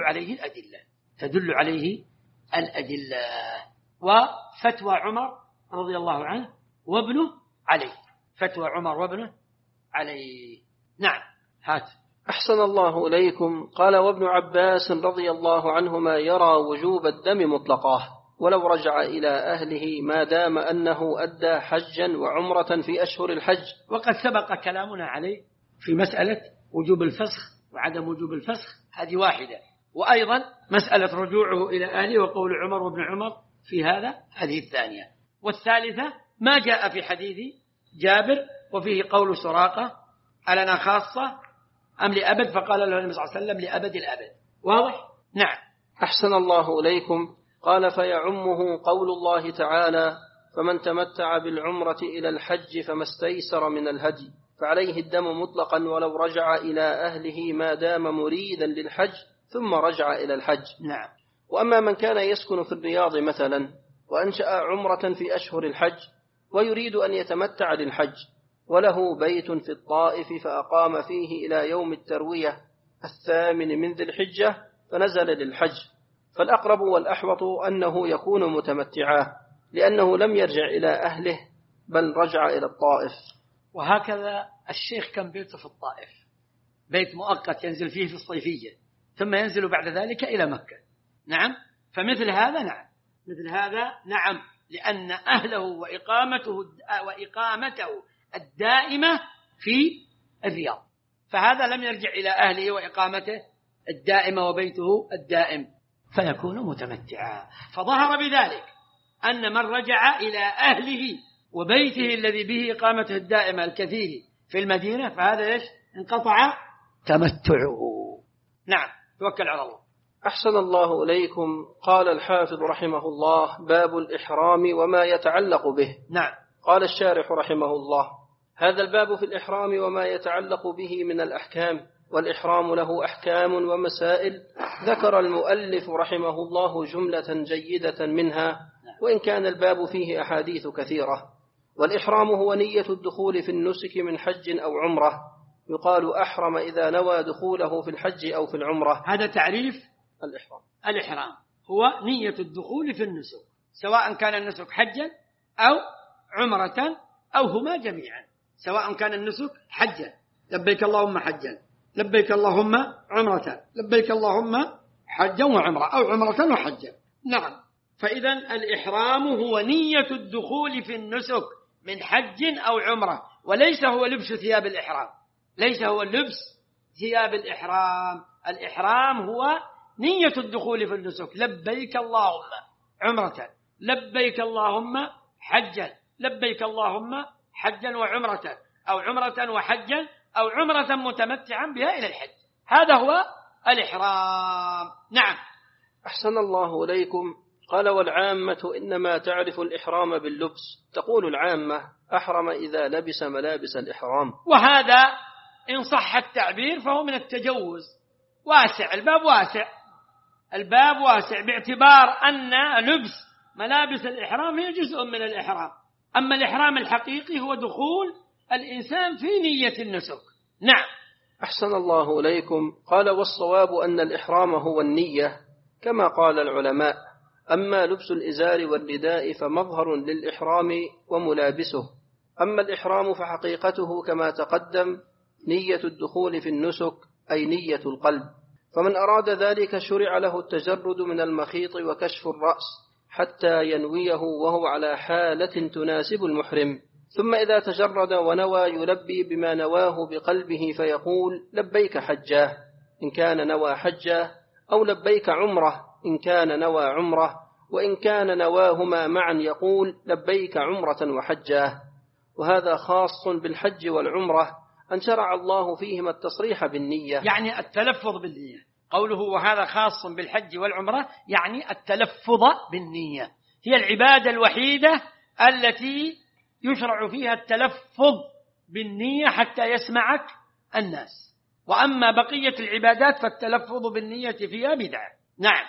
عليه الأدلة. وفتوى عمر رضي الله عنه وابنه عليه. فتوى عمر وابنه عليه. نعم. هات. أحسن الله إليكم. قال وابن عباس رضي الله عنهما يرى وجوب الدم مطلقاه ولو رجع إلى أهله ما دام أنه أدى حجا وعمرة في أشهر الحج. وقد سبق كلامنا عليه في مسألة وجوب الفسخ وعدم وجوب الفسخ، هذه واحدة. وأيضا مسألة رجوعه إلى أهله وقول عمر وابن عمر في هذا، هذه الثانية. والثالثة ما جاء في حديث جابر وفيه قول سراقة ألنا خاصة أم لأبد؟ فقال له النبي صلى الله عليه وسلم لأبد الأبد. واضح؟ نعم. أحسن الله إليكم. قال فيعمه قول الله تعالى فمن تمتع بالعمرة إلى الحج فما استيسر من الهدي فعليه الدم مطلقا ولو رجع إلى أهله ما دام مريدا للحج ثم رجع إلى الحج. نعم. وأما من كان يسكن في الرياض مثلا وأنشأ عمرة في أشهر الحج ويريد أن يتمتع للحج وله بيت في الطائف فأقام فيه إلى يوم التروية 8 من ذي الحجة فنزل للحج، فالأقرب والأحوط أنه يكون متمتعا لأنه لم يرجع إلى أهله بل رجع إلى الطائف. وهكذا الشيخ كان بيته في الطائف، بيت مؤقت ينزل فيه في الصيفية ثم ينزل بعد ذلك إلى مكة. نعم. فمثل هذا نعم، مثل هذا نعم، لأن أهله وإقامته الدائمة في الرياض، فهذا لم يرجع إلى أهله وإقامته الدائمة وبيته الدائم فيكون متمتعا. فظهر بذلك أن من رجع إلى أهله وبيته الذي به إقامته الدائمة الكثير في المدينة فهذا انقطع تمتعه. نعم، توكل على الله. أحسن الله إليكم. قال الحافظ رحمه الله: باب الإحرام وما يتعلق به. نعم. قال الشارح رحمه الله: هذا الباب في الإحرام وما يتعلق به من الأحكام، والإحرام له أحكام ومسائل ذكر المؤلف رحمه الله جملة جيدة منها، وإن كان الباب فيه أحاديث كثيرة. والإحرام هو نية الدخول في النسك من حج أو عمرة، يقال أحرم إذا نوى دخوله في الحج أو في العمرة. هذا تعريف الإحرام، هو نية الدخول في النسك، سواء كان النسك حجا أو عمرة أو هما جميعا. سواء كان النسك حجا، لبيك اللهم حجا، لبيك اللهم عمرة، لبيك اللهم حجا وعمرة، أو عمرة وحجا. نعم. فإذا الإحرام هو نية الدخول في النسك من حج أو عمرة، وليس هو لبس ثياب الإحرام، ليس هو لبس ثياب الإحرام. الإحرام هو نية الدخول في النسك، لبيك اللهم عمرة، لبيك اللهم حجا، لبيك اللهم حجا وعمرة، أو عمرة وحجا، أو عمرة متمتعا بها إلى الحج. هذا هو الإحرام. نعم. أحسن الله إليكم. قال: والعامة إنما تعرف الإحرام باللبس. تقول العامة: أحرم إذا لبس ملابس الإحرام. وهذا إن صح التعبير فهو من التجوز، واسع، الباب واسع، الباب واسع، باعتبار أن لبس ملابس الإحرام هي جزء من الإحرام. أما الإحرام الحقيقي هو دخول الإنسان في نية النسك. نعم. أحسن الله إليكم. قال: والصواب أن الإحرام هو النية كما قال العلماء، أما لبس الإزار والرداء فمظهر للإحرام وملابسه. أما الإحرام فحقيقته كما تقدم نية الدخول في النسك، أي نية القلب. فمن أراد ذلك شرع له التجرد من المخيط وكشف الرأس حتى ينويه وهو على حالة تناسب المحرم. ثم إذا تجرد ونوى يلبي بما نواه بقلبه فيقول: لبيك حجاه إن كان نوى حجاه، أو لبيك عمره إن كان نوى عمره، وإن كان نواهما معا يقول: لبيك عمرة وحجاه. وهذا خاص بالحج والعمرة، أن شرع الله فيهما التصريح بالنية، يعني التلفظ بالنية. قوله وهذا خاص بالحج والعمرة يعني التلفظ بالنية، هي العبادة الوحيدة التي يشرع فيها التلفظ بالنية حتى يسمعك الناس، وأما بقية العبادات فالتلفظ بالنية فيها بدعة. نعم،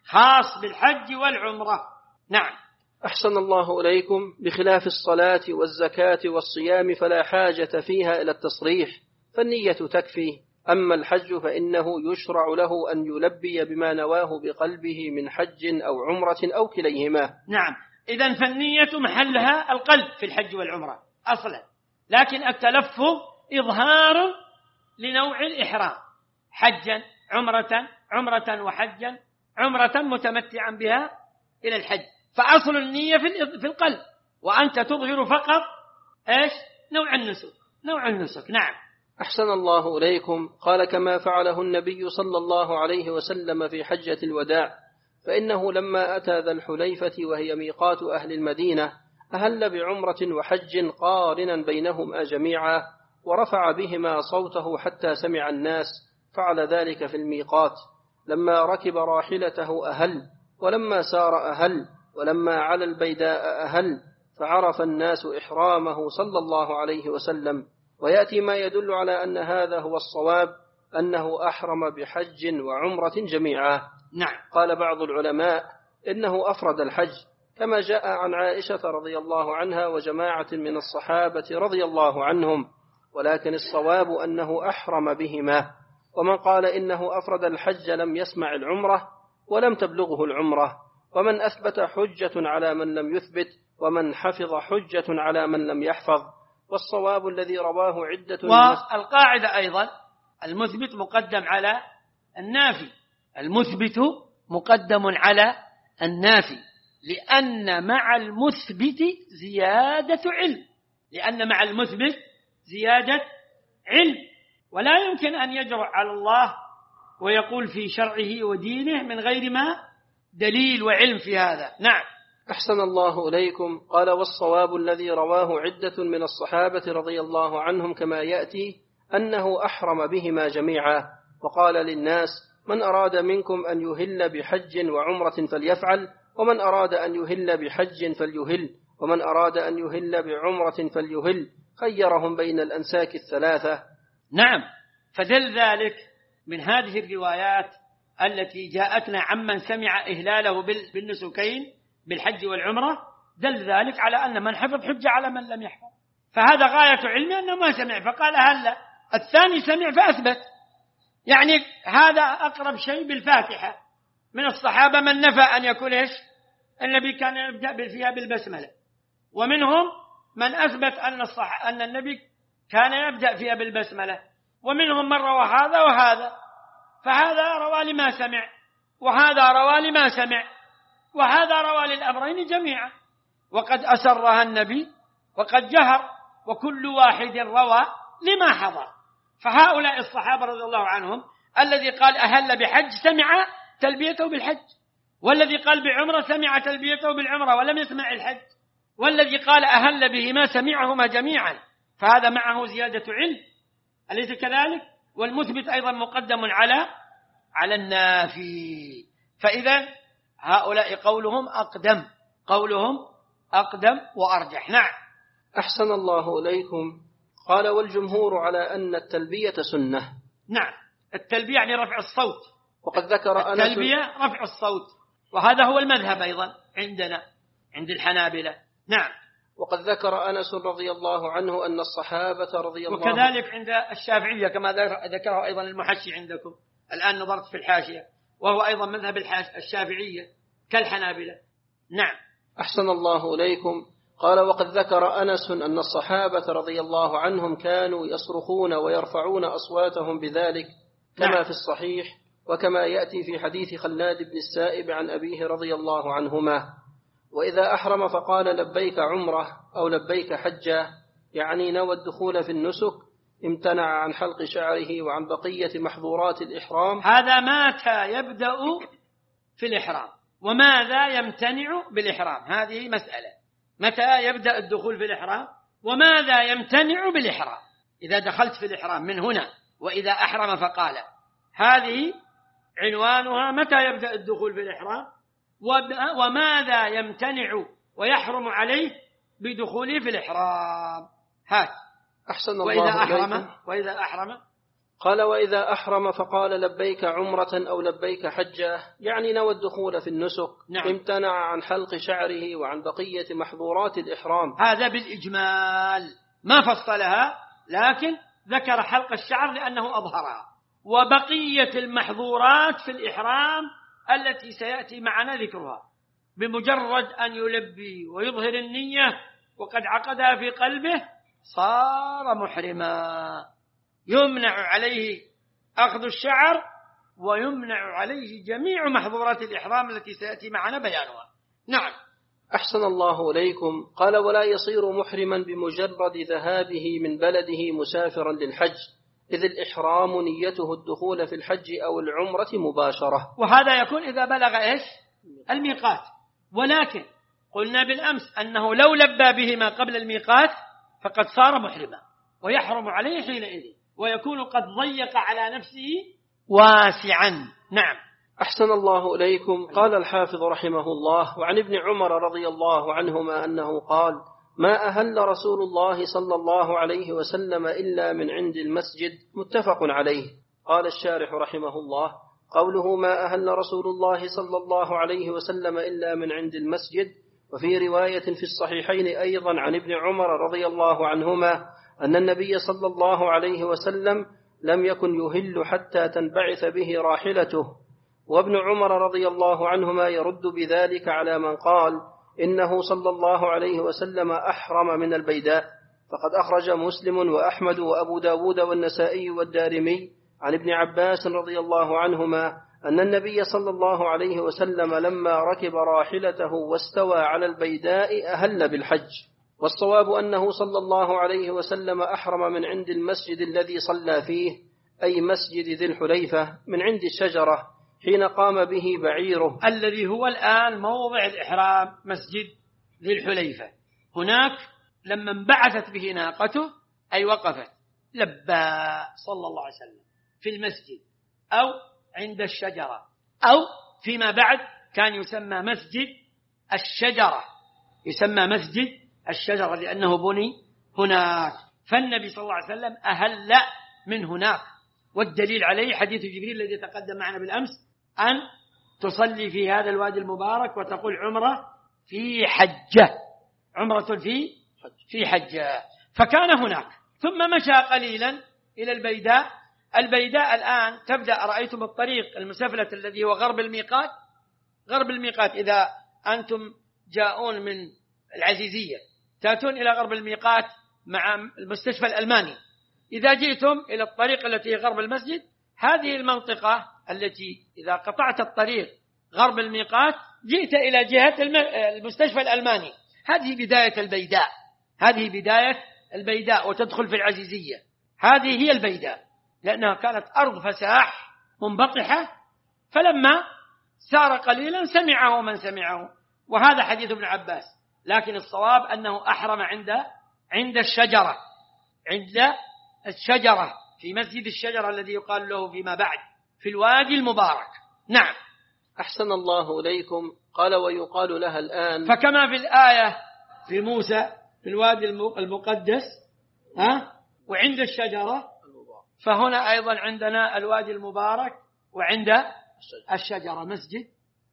خاص بالحج والعمرة. نعم. أحسن الله إليكم. بخلاف الصلاة والزكاة والصيام فلا حاجة فيها إلى التصريح، فالنية تكفي. أما الحج فإنه يشرع له أن يلبي بما نواه بقلبه من حج أو عمرة أو كليهما. نعم. إذن فالنية محلها القلب في الحج والعمرة أصلا، لكن التلفظ إظهار لنوع الإحرام، حجا، عمرة وحجا، عمرة متمتعا بها إلى الحج. فأصل النية في القلب، وأنت تظهر فقط إيش؟ نوع النسك. نعم. أحسن الله إليكم. قال: كما فعله النبي صلى الله عليه وسلم في حجة الوداع، فإنه لما أتى ذا الحليفة وهي ميقات أهل المدينة أهل بعمرة وحج قارنا بينهما جميعا، ورفع بهما صوته حتى سمع الناس، فعل ذلك في الميقات. لما ركب راحلته أهل، ولما سار أهل، ولما على البيداء أهل، فعرف الناس إحرامه صلى الله عليه وسلم. ويأتي ما يدل على أن هذا هو الصواب، أنه أحرم بحج وعمرة جميعا. نعم. قال بعض العلماء إنه أفرد الحج، كما جاء عن عائشة رضي الله عنها وجماعة من الصحابة رضي الله عنهم، ولكن الصواب أنه أحرم بهما. ومن قال إنه أفرد الحج لم يسمع العمرة ولم تبلغه العمرة، ومن أثبت حجة على من لم يثبت، ومن حفظ حجة على من لم يحفظ. والصواب الذي رواه عدة. والقاعدة أيضا المثبت مقدم على النافي، المثبت مقدم على النافي، لأن مع المثبت زيادة علم، ولا يمكن أن يجرؤ على الله ويقول في شرعه ودينه من غير ما دليل وعلم في هذا. نعم. أحسن الله إليكم. قال: والصواب الذي رواه عدة من الصحابة رضي الله عنهم كما يأتي أنه أحرم بهما جميعا، وقال للناس: من أراد منكم أن يهل بحج وعمرة فليفعل، ومن أراد أن يهل بحج فليهل، ومن أراد أن يهل بعمرة فليهل، خيرهم بين الأنساك الثلاثة. نعم، فدل ذلك من هذه الروايات التي جاءتنا عمن سمع إهلاله بالنسكين بالحج والعمرة، دل ذلك على أن من حفظ حجة على من لم يحفظ، فهذا غاية علمه أنه ما سمع فقال هلا، الثاني سمع فأثبت. يعني هذا أقرب شيء بالفاتحة. من الصحابة من نفى أن يكون النبي كان يبدأ فيها بالبسملة، ومنهم من أثبت أن النبي كان يبدأ فيها بالبسملة، ومنهم من روى هذا وهذا، فهذا روى لما سمع وهذا روى لما سمع وهذا روى للأمرين جميعا، وقد أسرها النبي وقد جهر، وكل واحد روى لما حضر. فهؤلاء الصحابة رضي الله عنهم الذي قال أهل بحج سمع تلبيته بالحج، والذي قال بعمرة سمع تلبيته بالعمرة ولم يسمع الحج، والذي قال أهل بهما سمعهما جميعا، فهذا معه زيادة علم، أليس كذلك؟ والمثبت أيضا مقدم على النافي. فإذا هؤلاء قولهم أقدم وأرجح. نعم. أحسن الله إليكم. قال: والجمهور على أن التلبية سنة. نعم، التلبية يعني رفع الصوت، وقد ذكر أنس التلبية رفع الصوت، وهذا هو المذهب أيضا عندنا عند الحنابلة. نعم. وقد ذكر أنس رضي الله عنه أن الصحابة رضي الله عنهم، وكذلك عند الشافعية كما ذكره أيضا المحشي عندكم الآن، نظرت في الحاشية، وهو أيضا مذهب الشافعية كالحنابلة. نعم. أحسن الله إليكم. قال: وقد ذكر أنس أن الصحابة رضي الله عنهم كانوا يصرخون ويرفعون أصواتهم بذلك كما نعم. في الصحيح، وكما يأتي في حديث خلاد بن السائب عن أبيه رضي الله عنهما: وإذا أحرم فقال لبيك عمرة أو لبيك حجة، يعني نوى الدخول في النسك، امتنع عن حلق شعره وعن بقية محظورات الإحرام. هذا متى يبدأ في الإحرام وماذا يمتنع بالإحرام، هذه مسألة. متى يبدأ الدخول في الإحرام وماذا يمتنع بالإحرام. إذا دخلت في الإحرام من هنا وإذا أحرم فقال، هذه عنوانها متى يبدأ الدخول في الإحرام وماذا يمتنع ويحرم عليه بدخوله في الإحرام. هات. أحسن الله. وإذا أحرم قال: وإذا أحرم فقال لبيك عمرة أو لبيك حجة، يعني نوى الدخول في النسك. نعم. امتنع عن حلق شعره وعن بقية محظورات الإحرام. هذا بالإجمال، ما فصلها، لكن ذكر حلق الشعر لأنه أظهرها، وبقية المحظورات في الإحرام التي سيأتي معنا ذكرها. بمجرد أن يلبي ويظهر النية وقد عقدها في قلبه صار محرما، يمنع عليه أخذ الشعر ويمنع عليه جميع محظورات الإحرام التي سيأتي معنا بيانها. نعم. أحسن الله إليكم. قال: ولا يصير محرما بمجرد ذهابه من بلده مسافرا للحج، إذ الإحرام نيته الدخول في الحج أو العمرة مباشرة، وهذا يكون إذا بلغ الميقات. ولكن قلنا بالأمس أنه لو لبى بهما قبل الميقات فقد صار محرما ويحرم عليه حينئذ، ويكون قد ضيق على نفسه واسعا. نعم. أحسن الله إليكم. قال الحافظ رحمه الله: وعن ابن عمر رضي الله عنهما أنه قال: ما أهل رسول الله صلى الله عليه وسلم إلا من عند المسجد، متفق عليه. قال الشارح رحمه الله: قوله ما أهل رسول الله صلى الله عليه وسلم إلا من عند المسجد، وفي رواية في الصحيحين أيضا عن ابن عمر رضي الله عنهما أن النبي صلى الله عليه وسلم لم يكن يهل حتى تنبعث به راحلته. وابن عمر رضي الله عنهما يرد بذلك على من قال إنه صلى الله عليه وسلم أحرم من البيداء، فقد أخرج مسلم وأحمد وأبو داود والنسائي والدارمي عن ابن عباس رضي الله عنهما أن النبي صلى الله عليه وسلم لما ركب راحلته واستوى على البيداء أهل بالحج. والصواب أنه صلى الله عليه وسلم أحرم من عند المسجد الذي صلى فيه، أي مسجد ذي الحليفة، من عند الشجرة حين قام به بعيره، الذي هو الآن موضع الإحرام، مسجد ذي الحليفة. هناك لما انبعثت به ناقته أي وقفت لبى صلى الله عليه وسلم في المسجد، أو عند الشجرة، أو فيما بعد كان يسمى مسجد الشجرة، يسمى مسجد الشجرة لأنه بني هناك. فالنبي صلى الله عليه وسلم أهل من هناك، والدليل عليه حديث جبريل الذي تقدم معنا بالأمس، أن تصلي في هذا الوادي المبارك وتقول عمرة في حجة، عمرة في حجة. فكان هناك، ثم مشى قليلا إلى البيداء. البيداء الآن تبدأ، رأيتم الطريق المسفلة الذي هو غرب الميقات، غرب الميقات إذا أنتم جاءون من العزيزية تأتون إلى غرب الميقات مع المستشفى الألماني، إذا جئتم إلى الطريق التي غرب المسجد، هذه المنطقة التي إذا قطعت الطريق غرب الميقات جئت إلى جهة المستشفى الألماني، هذه بداية البيداء، هذه بداية البيداء، وتدخل في العزيزية. هذه هي البيداء، لأنها كانت أرض فساح منبطحة، فلما سار قليلا سمعه من سمعه، وهذا حديث ابن عباس. لكن الصواب أنه أحرم عند الشجرة، عند الشجرة في مسجد الشجرة الذي يقال له فيما بعد في الوادي المبارك. نعم. أحسن الله إليكم. قال ويقال لها الآن، فكما في الآية في موسى في الوادي المقدس وعند الشجرة، فهنا أيضا عندنا الوادي المبارك وعند الشجرة، مسجد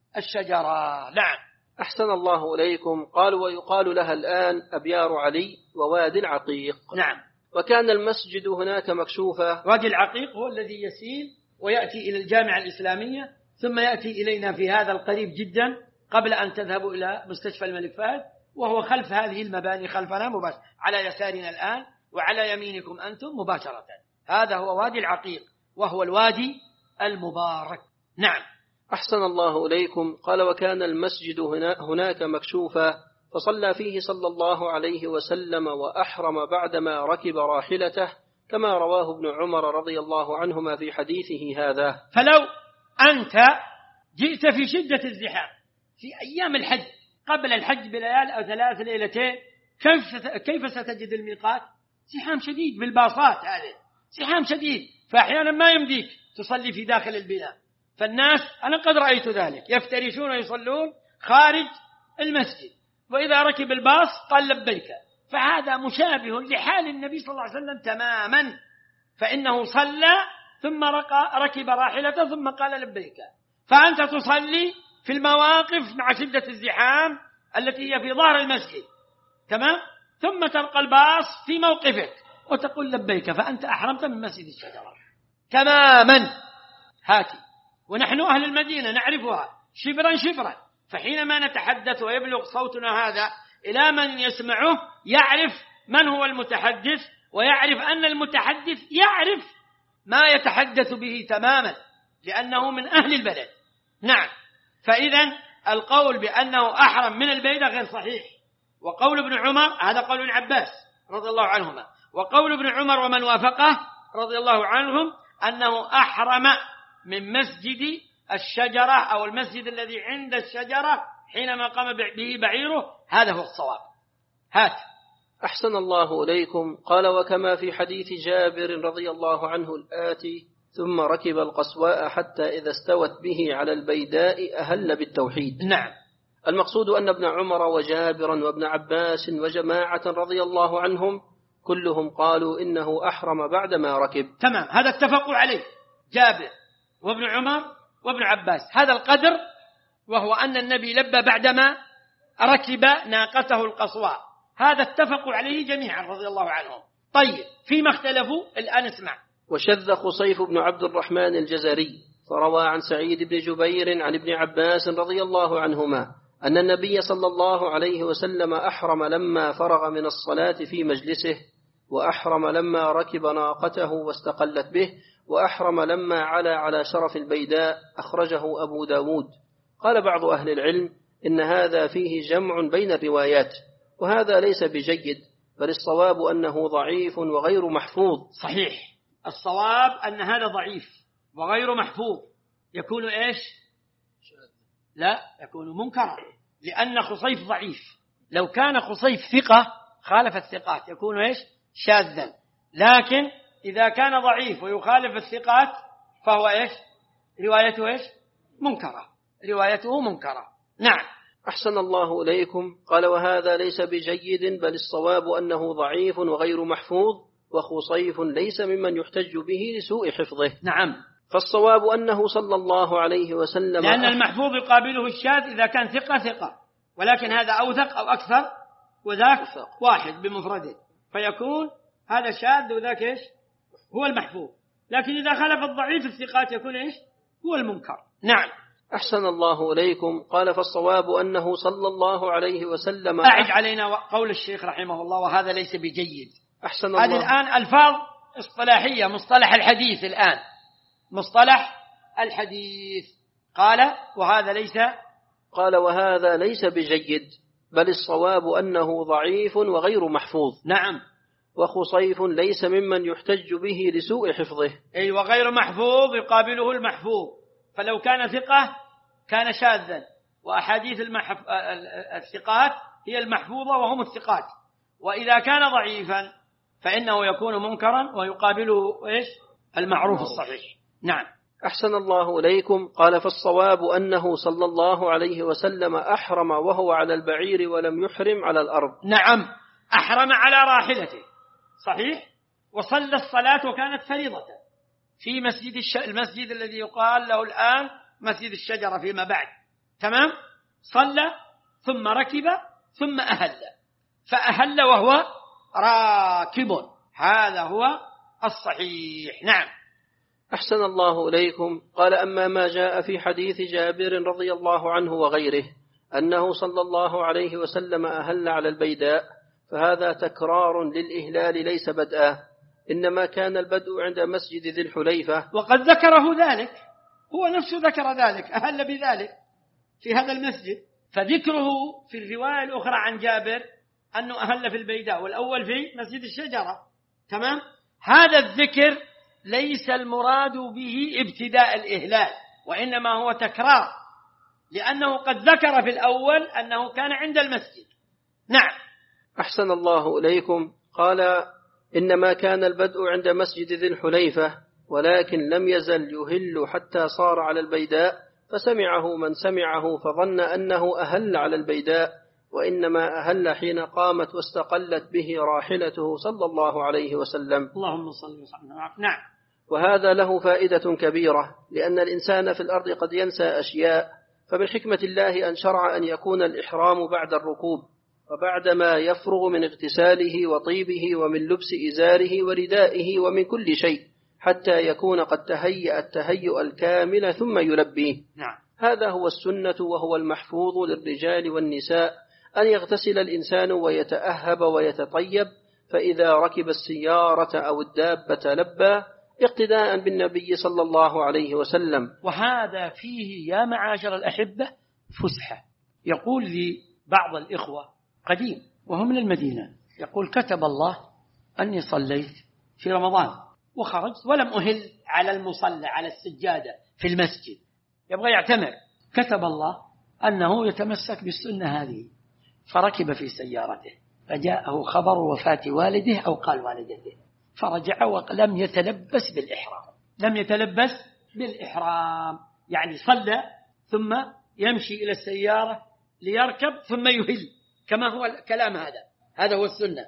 الشجرة. نعم. أحسن الله إليكم. قال ويقال لها الآن أبيار علي ووادي العقيق. نعم. وكان المسجد هناك مكشوفا. وادي العقيق هو الذي يسيل ويأتي إلى الجامعة الإسلامية، ثم يأتي إلينا في هذا القريب جدا قبل أن تذهبوا إلى مستشفى الملك فهد، وهو خلف هذه المباني، خلفنا مباشرة، على يسارنا الآن وعلى يمينكم أنتم مباشرة. هذا هو وادي العقيق، وهو الوادي المبارك. نعم. أحسن الله إليكم. قال وكان المسجد هناك مكشوفا، فصلى فيه صلى الله عليه وسلم وأحرم بعدما ركب راحلته، كما رواه ابن عمر رضي الله عنهما في حديثه هذا. فلو أنت جئت في شدة الزحام في أيام الحج قبل الحج بليال أو 3 ليلتين، كيف ستجد الميقات؟ زحام شديد بالباصات، هذه زحام شديد، فأحيانا ما يمديك تصلي في داخل البناء، فالناس أنا قد رأيت ذلك يفترشون ويصلون خارج المسجد، وإذا ركب الباص قال لبيك. فهذا مشابه لحال النبي صلى الله عليه وسلم تماما، فإنه صلى ثم ركب راحلته ثم قال لبيك. فأنت تصلي في المواقف مع شدة الزحام التي هي في ظهر المسجد، تمام، ثم تلقى الباص في موقفك وتقول لبيك، فأنت أحرمت من مسجد الشجرة تماما. هاتي، ونحن أهل المدينة نعرفها شبرا شبرا، فحينما نتحدث ويبلغ صوتنا هذا إلى من يسمعه يعرف من هو المتحدث، ويعرف أن المتحدث يعرف ما يتحدث به تماما لأنه من أهل البلد. نعم. فإذا القول بأنه أحرم من البيدة غير صحيح، وقول ابن عمر هذا قول ابن عباس رضي الله عنهما، وقول ابن عمر ومن وافقه رضي الله عنهم أنه أحرم من مسجد الشجرة أو المسجد الذي عند الشجرة حينما قام به بعيره، هذا هو الصواب. هات. أحسن الله إليكم. قال وكما في حديث جابر رضي الله عنه الآتي، ثم ركب القصواء حتى إذا استوت به على البيداء أهل بالتوحيد. نعم. المقصود أن ابن عمر وجابرا وابن عباس وجماعة رضي الله عنهم كلهم قالوا إنه أحرم بعدما ركب. تمام، هذا اتفقوا عليه جابر وابن عمر وابن عباس، هذا القدر، وهو أن النبي لبى بعدما ركب ناقته القصواء، هذا اتفقوا عليه جميعا رضي الله عنهم. طيب، فيما اختلفوا الآن اسمع. وشذ خصيف بن عبد الرحمن الجزري فروى عن سعيد بن جبير عن ابن عباس رضي الله عنهما أن النبي صلى الله عليه وسلم أحرم لما فرغ من الصلاة في مجلسه، وأحرم لما ركب ناقته واستقلت به، وأحرم لما على شرف البيداء. أخرجه أبو داود. قال بعض أهل العلم إن هذا فيه جمع بين الروايات، وهذا ليس بجيد، بل الصواب أنه ضعيف وغير محفوظ. صحيح، الصواب أن هذا ضعيف وغير محفوظ، يكون إيش؟ لا، يكون منكرا، لأن خصيف ضعيف. لو كان خصيف ثقة خالف الثقات يكون إيش؟ شاذا، لكن إذا كان ضعيف ويخالف الثقات فهو إيش؟ روايته إيش؟ منكرة، روايته منكرة. نعم. أحسن الله إليكم. قال وهذا ليس بجيد، بل الصواب أنه ضعيف وغير محفوظ، وخصيف ليس ممن يحتج به لسوء حفظه. نعم. فالصواب أنه صلى الله عليه وسلم، لأن المحفوظ يقابله الشاذ إذا كان ثقة ثقة، ولكن هذا أوثق أو أكثر، وذاك واحد بمفرده، فيكون هذا شاذ وذاك إيش؟ هو المحفوظ. لكن إذا خالف الضعيف الثقات يكون إيش؟ هو المنكر. نعم. أحسن الله إليكم. قال فالصواب أنه صلى الله عليه وسلم. أعد علينا قول الشيخ رحمه الله وهذا ليس بجيد. أحسن الله. هذه الآن ألفاظ اصطلاحية، مصطلح الحديث الآن، مصطلح الحديث. قال وهذا ليس بجيد، بل الصواب أنه ضعيف وغير محفوظ. نعم. وخصيف ليس ممن يحتج به لسوء حفظه. أي وغير محفوظ يقابله المحفوظ، فلو كان ثقة كان شاذا، وأحاديث الثقات هي المحفوظة وهم الثقات، وإذا كان ضعيفا فإنه يكون منكرا ويقابله إيش؟ المعروف الصحيح. نعم. أحسن الله إليكم. قال فالصواب أنه صلى الله عليه وسلم أحرم وهو على البعير ولم يحرم على الأرض. نعم، أحرم على راحلته صحيح، وصلى الصلاة وكانت فريضة في المسجد الذي يقال له الآن مسجد الشجرة فيما بعد. تمام. صلى ثم ركب ثم أهل، فأهل وهو راكب، هذا هو الصحيح. نعم. أحسن الله إليكم. قال أما ما جاء في حديث جابر رضي الله عنه وغيره أنه صلى الله عليه وسلم أهل على البيداء، فهذا تكرار للإهلال ليس بدءا، إنما كان البدء عند مسجد ذي الحليفة. وقد ذكره ذلك، هو نفسه ذكر ذلك، أهل بذلك في هذا المسجد، فذكره في الرواية الأخرى عن جابر أنه أهل في البيداء، والأول في مسجد الشجرة. تمام. هذا الذكر ليس المراد به ابتداء الإهلال، وإنما هو تكرار، لأنه قد ذكر في الأول أنه كان عند المسجد. نعم. أحسن الله إليكم. قال إنما كان البدء عند مسجد ذي الحليفة، ولكن لم يزل يهل حتى صار على البيداء، فسمعه من سمعه فظن أنه أهل على البيداء، وإنما أهل حين قامت واستقلت به راحلته صلى الله عليه وسلم. اللهم صل وسلم. نعم. وهذا له فائدة كبيرة، لأن الإنسان في الأرض قد ينسى أشياء، فمن حكمة الله أن شرع أن يكون الإحرام بعد الركوب، وبعدما يفرغ من اغتساله وطيبه ومن لبس إزاره وردائه ومن كل شيء، حتى يكون قد تهيأ التهيؤ الكامل ثم يلبيه. نعم. هذا هو السنة وهو المحفوظ للرجال والنساء، أن يغتسل الإنسان ويتأهب ويتطيب، فإذا ركب السيارة أو الدابة لبى، اقتداء بالنبي صلى الله عليه وسلم. وهذا فيه يا معاشر الأحبة فسحة. يقول لي بعض الإخوة قديم وهو من المدينة، يقول كتب الله أني صليت في رمضان وخرجت ولم أهل على المصلى على السجادة في المسجد، يبغى يعتمر، كتب الله أنه يتمسك بالسنة هذه، فركب في سيارته فجاءه خبر وفاة والده أو قال والدته، فرجع ولم يتلبس بالإحرام، لم يتلبس بالإحرام، يعني صلى ثم يمشي إلى السيارة ليركب ثم يهل، كما هو الكلام هذا هو السنة.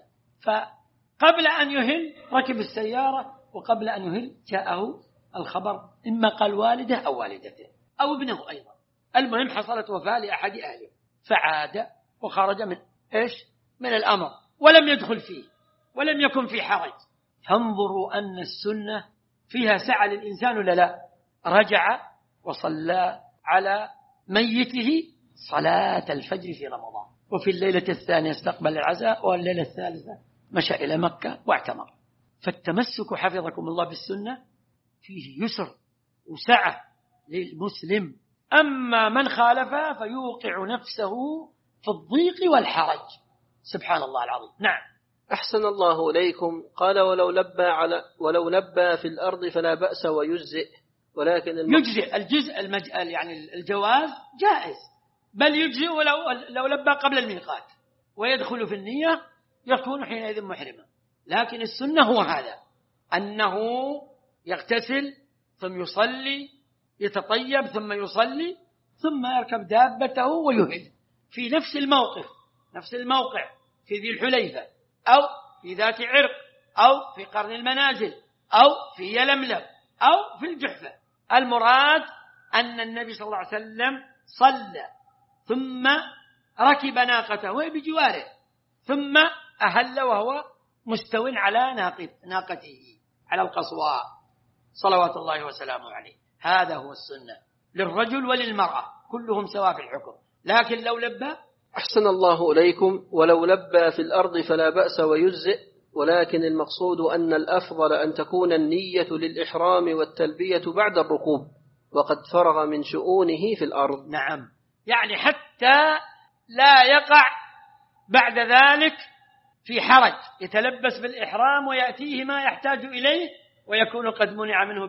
فقبل أن يهل ركب السيارة، وقبل أن يهل جاءه الخبر، إما قال والده أو والدته أو ابنه أيضا، المهم حصلت وفاة لأحد أهله، فعاد وخرج من الأمر ولم يدخل فيه ولم يكن في حرج. فانظروا أن السنة فيها سعة للإنسان ولا لا؟ رجع وصلى على ميته صلاة الفجر في رمضان، وفي الليلة الثانية استقبل العزاء، والليلة الثالثة مشى إلى مكة واعتمر. فالتمسك حفظكم الله بالسنة فيه يسر وسعة للمسلم، أما من خالفها فيوقع نفسه في الضيق والحرج. سبحان الله العظيم. نعم. أحسن الله إليكم. قال ولو لبى في الأرض فلا بأس ويجزئ، ولكن يجزئ الجزء يعني الجواز جائز، بل يجزئ لو لبى قبل الميقات ويدخل في النية يكون حينئذ محرما. لكن السنة هو هذا، أنه يغتسل ثم يصلي يتطيب ثم يصلي ثم يركب دابته ويهل في نفس الموقع في ذي الحليفة أو في ذات عرق أو في قرن المنازل أو في يلملم أو في الجحفة. المراد أن النبي صلى الله عليه وسلم صلى ثم ركب ناقته وهي بجواره ثم أهل وهو مستو على ناقته على القصواء صلوات الله وسلامه عليه. هذا هو السنة للرجل وللمرأة كلهم سواء في الحكم. لكن لو لبى أحسن الله إليكم ولو لبى في الأرض فلا بأس ويجزئ، ولكن المقصود أن الأفضل أن تكون النية للإحرام والتلبية بعد الركوب وقد فرغ من شؤونه في الأرض. نعم، يعني حتى لا يقع بعد ذلك في حرج يتلبس بالإحرام ويأتيه ما يحتاج إليه ويكون قد منع منه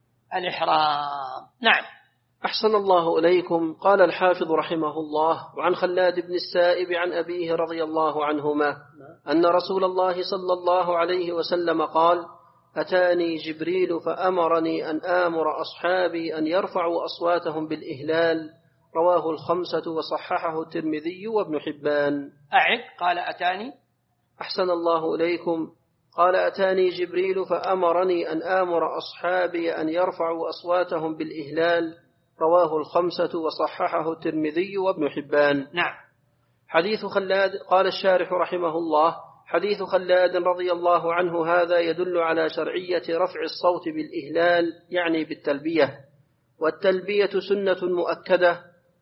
بالإحرام. نعم. أحسن الله إليكم. قال الحافظ رحمه الله: وعن خلاد بن السائب عن أبيه رضي الله عنهما أن رسول الله صلى الله عليه وسلم قال: أتاني جبريل فأمرني أن آمر أصحابي أن يرفعوا أصواتهم بالإهلال. رواه الخمسة وصححه الترمذي وابن حبان. أعد. قال أتاني. أحسن الله إليكم. قال: أتاني جبريل فأمرني أن آمر أصحابي أن يرفعوا أصواتهم بالإهلال. رواه الخمسة وصححه الترمذي وابن حبان. نعم. حديث خلاد. قال الشارح رحمه الله: حديث خلاد رضي الله عنه هذا يدل على شرعية رفع الصوت بالإهلال يعني بالتلبية، والتلبية سنة مؤكدة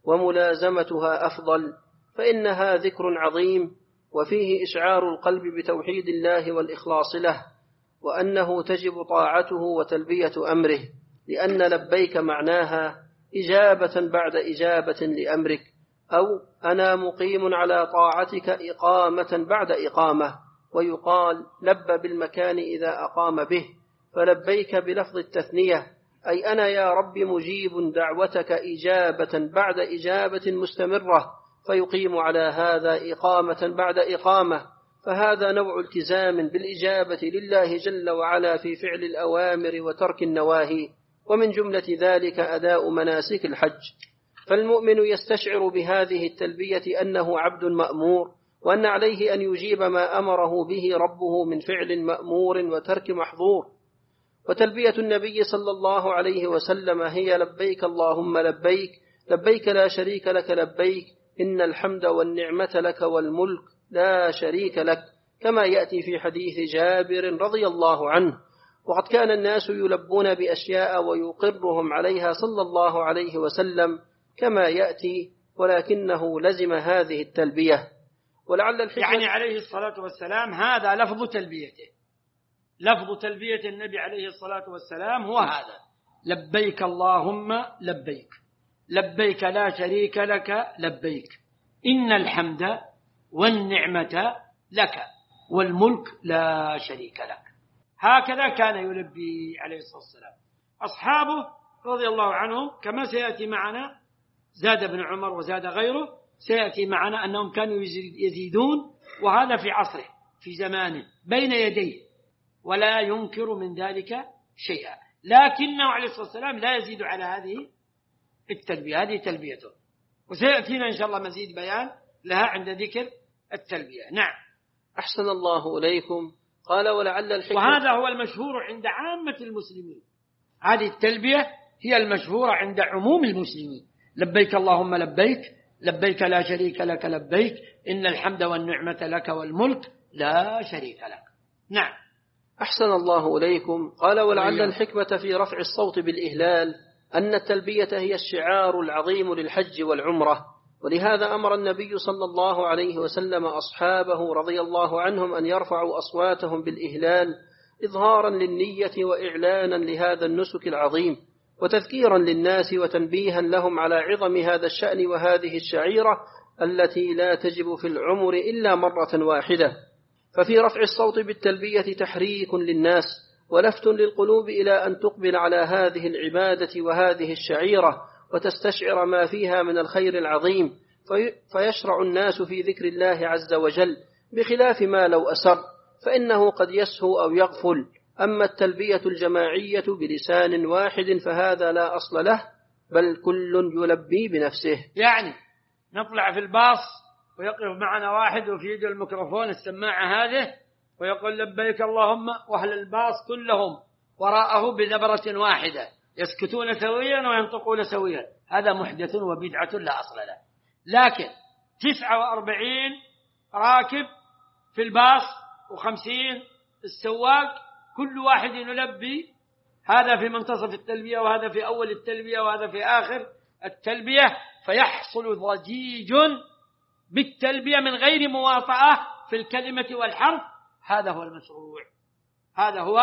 وملازمتها أفضل، فإنها ذكر عظيم وفيه إشعار القلب بتوحيد الله والإخلاص له، وأنه تجب طاعته وتلبية أمره، لأن لبيك معناها إجابة بعد إجابة لأمرك، أو أنا مقيم على طاعتك إقامة بعد إقامة. ويقال لب بالمكان إذا أقام به، فلبيك بلفظ التثنية، أي أنا يا رب مجيب دعوتك إجابة بعد إجابة مستمرة، فيقيم على هذا إقامة بعد إقامة، فهذا نوع التزام بالإجابة لله جل وعلا في فعل الأوامر وترك النواهي، ومن جملة ذلك أداء مناسك الحج. فالمؤمن يستشعر بهذه التلبية أنه عبد مأمور، وأن عليه أن يجيب ما أمره به ربه من فعل مأمور وترك محظور. وتلبية النبي صلى الله عليه وسلم هي لبيك اللهم لبيك، لبيك لا شريك لك لبيك، إن الحمد والنعمة لك والملك لا شريك لك، كما يأتي في حديث جابر رضي الله عنه. وقد كان الناس يلبون بأشياء ويقرهم عليها صلى الله عليه وسلم كما يأتي، ولكنه لزم هذه التلبية. ولعل يعني عليه الصلاة والسلام هذا لفظ تلبيته، لفظ تلبية النبي عليه الصلاة والسلام هو هذا: لبيك اللهم لبيك، لبيك لا شريك لك لبيك، إن الحمد والنعمة لك والملك لا شريك لك. هكذا كان يلبي عليه الصلاة والسلام. أصحابه رضي الله عنهم كما سيأتي معنا، زاد ابن عمر وزاد غيره، سيأتي معنا أنهم كانوا يزيدون، وهذا في عصره في زمانه بين يديه، ولا ينكر من ذلك شيئا، لكنه عليه الصلاة والسلام لا يزيد على هذه التلبية، هذه تلبيته، وسيأتينا إن شاء الله مزيد بيان لها عند ذكر التلبية. نعم. أحسن الله إليكم. قال: ولعل الحكمة. وهذا هو المشهور عند عامة المسلمين، هذه التلبية هي المشهورة عند عموم المسلمين: لبيك اللهم لبيك، لبيك لا شريك لك لبيك، إن الحمد والنعمة لك والملك لا شريك لك. نعم. أحسن الله إليكم. قال: ولعل الحكمة في رفع الصوت بالإهلال أن التلبية هي الشعار العظيم للحج والعمرة، ولهذا أمر النبي صلى الله عليه وسلم أصحابه رضي الله عنهم أن يرفعوا أصواتهم بالإهلال إظهارا للنية وإعلانا لهذا النسك العظيم، وتذكيرا للناس وتنبيها لهم على عظم هذا الشأن وهذه الشعيرة التي لا تجب في العمر إلا مرة واحدة. ففي رفع الصوت بالتلبية تحريك للناس ولفت للقلوب إلى أن تقبل على هذه العبادة وهذه الشعيرة وتستشعر ما فيها من الخير العظيم، فيشرع الناس في ذكر الله عز وجل، بخلاف ما لو أسر فإنه قد يسهو أو يغفل. أما التلبية الجماعية بلسان واحد فهذا لا أصل له، بل كل يلبي بنفسه. يعني نطلع في الباص ويقف معنا واحد وفي يده الميكروفون السماعة هذه ويقول لبيك اللهم، وأهل الباص كلهم وراءه بنبرة واحدة يسكتون سويا وينطقون سويا. هذا محدث وبدعة لا أصل له. لكن 49 راكب في الباص و50 السواق، كل واحد يلبي، هذا في منتصف التلبية وهذا في أول التلبية وهذا في آخر التلبية، فيحصل ضجيج بالتلبية من غير مواطأة في الكلمة والحرف. هذا هو المشروع، هذا هو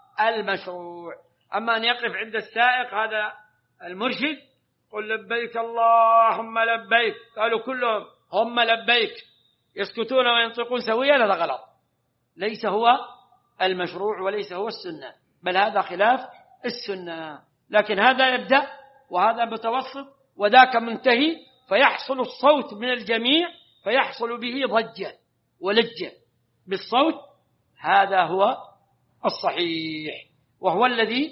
المشروع. أما أن يقف عند السائق هذا المرشد قل لبيك اللهم لبيك، قالوا كلهم هم لبيك يسكتون وينطقون سويا، هذا غلط، ليس هو المشروع وليس هو السنة، بل هذا خلاف السنة. لكن هذا يبدأ وهذا متوسط وذاك منتهي، فيحصل الصوت من الجميع، فيحصل به ضجة ولجة بالصوت. هذا هو الصحيح، وهو الذي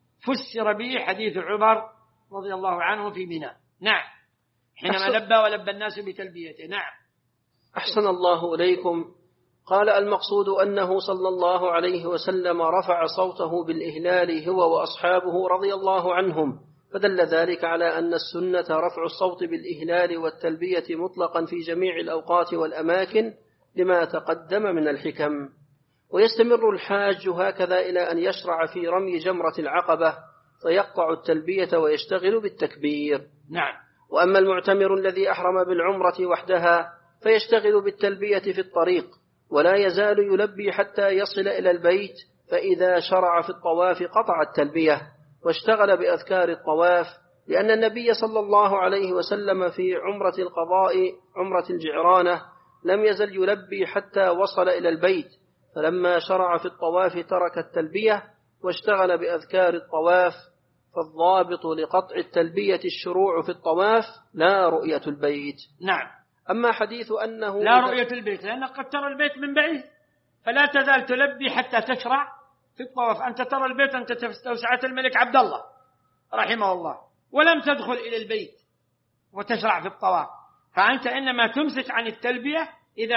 فسر به حديث عمر رضي الله عنه في منى. نعم، حينما لبى ولبى الناس بتلبيته. نعم. أحسن الله إليكم. قال المقصود أنه صلى الله عليه وسلم رفع صوته بالإهلال هو وأصحابه رضي الله عنهم، فدل ذلك على أن السنة رفع الصوت بالإهلال والتلبية مطلقا في جميع الأوقات والأماكن لما تقدم من الحكم. ويستمر الحاج هكذا إلى أن يشرع في رمي جمرة العقبة فيقطع التلبية ويشتغل بالتكبير. نعم. وأما المعتمر الذي أحرم بالعمرة وحدها فيشتغل بالتلبية في الطريق، ولا يزال يلبي حتى يصل إلى البيت، فإذا شرع في الطواف قطع التلبية واشتغل بأذكار الطواف، لأن النبي صلى الله عليه وسلم في عمرة القضاء عمرة الجعرانة لم يزل يلبي حتى وصل إلى البيت، فلما شرع في الطواف ترك التلبية واشتغل بأذكار الطواف. فالضابط لقطع التلبية الشروع في الطواف لا رؤية البيت. نعم. أما حديث أنه لا رؤية البيت، لأنك قد ترى البيت من بعيد، فلا تزال تلبي حتى تشرع في الطواف. أنت ترى البيت، أنت توسعة الملك عبد الله رحمه الله، ولم تدخل إلى البيت وتشرع في الطواف، فأنت إنما تمسك عن التلبية إذا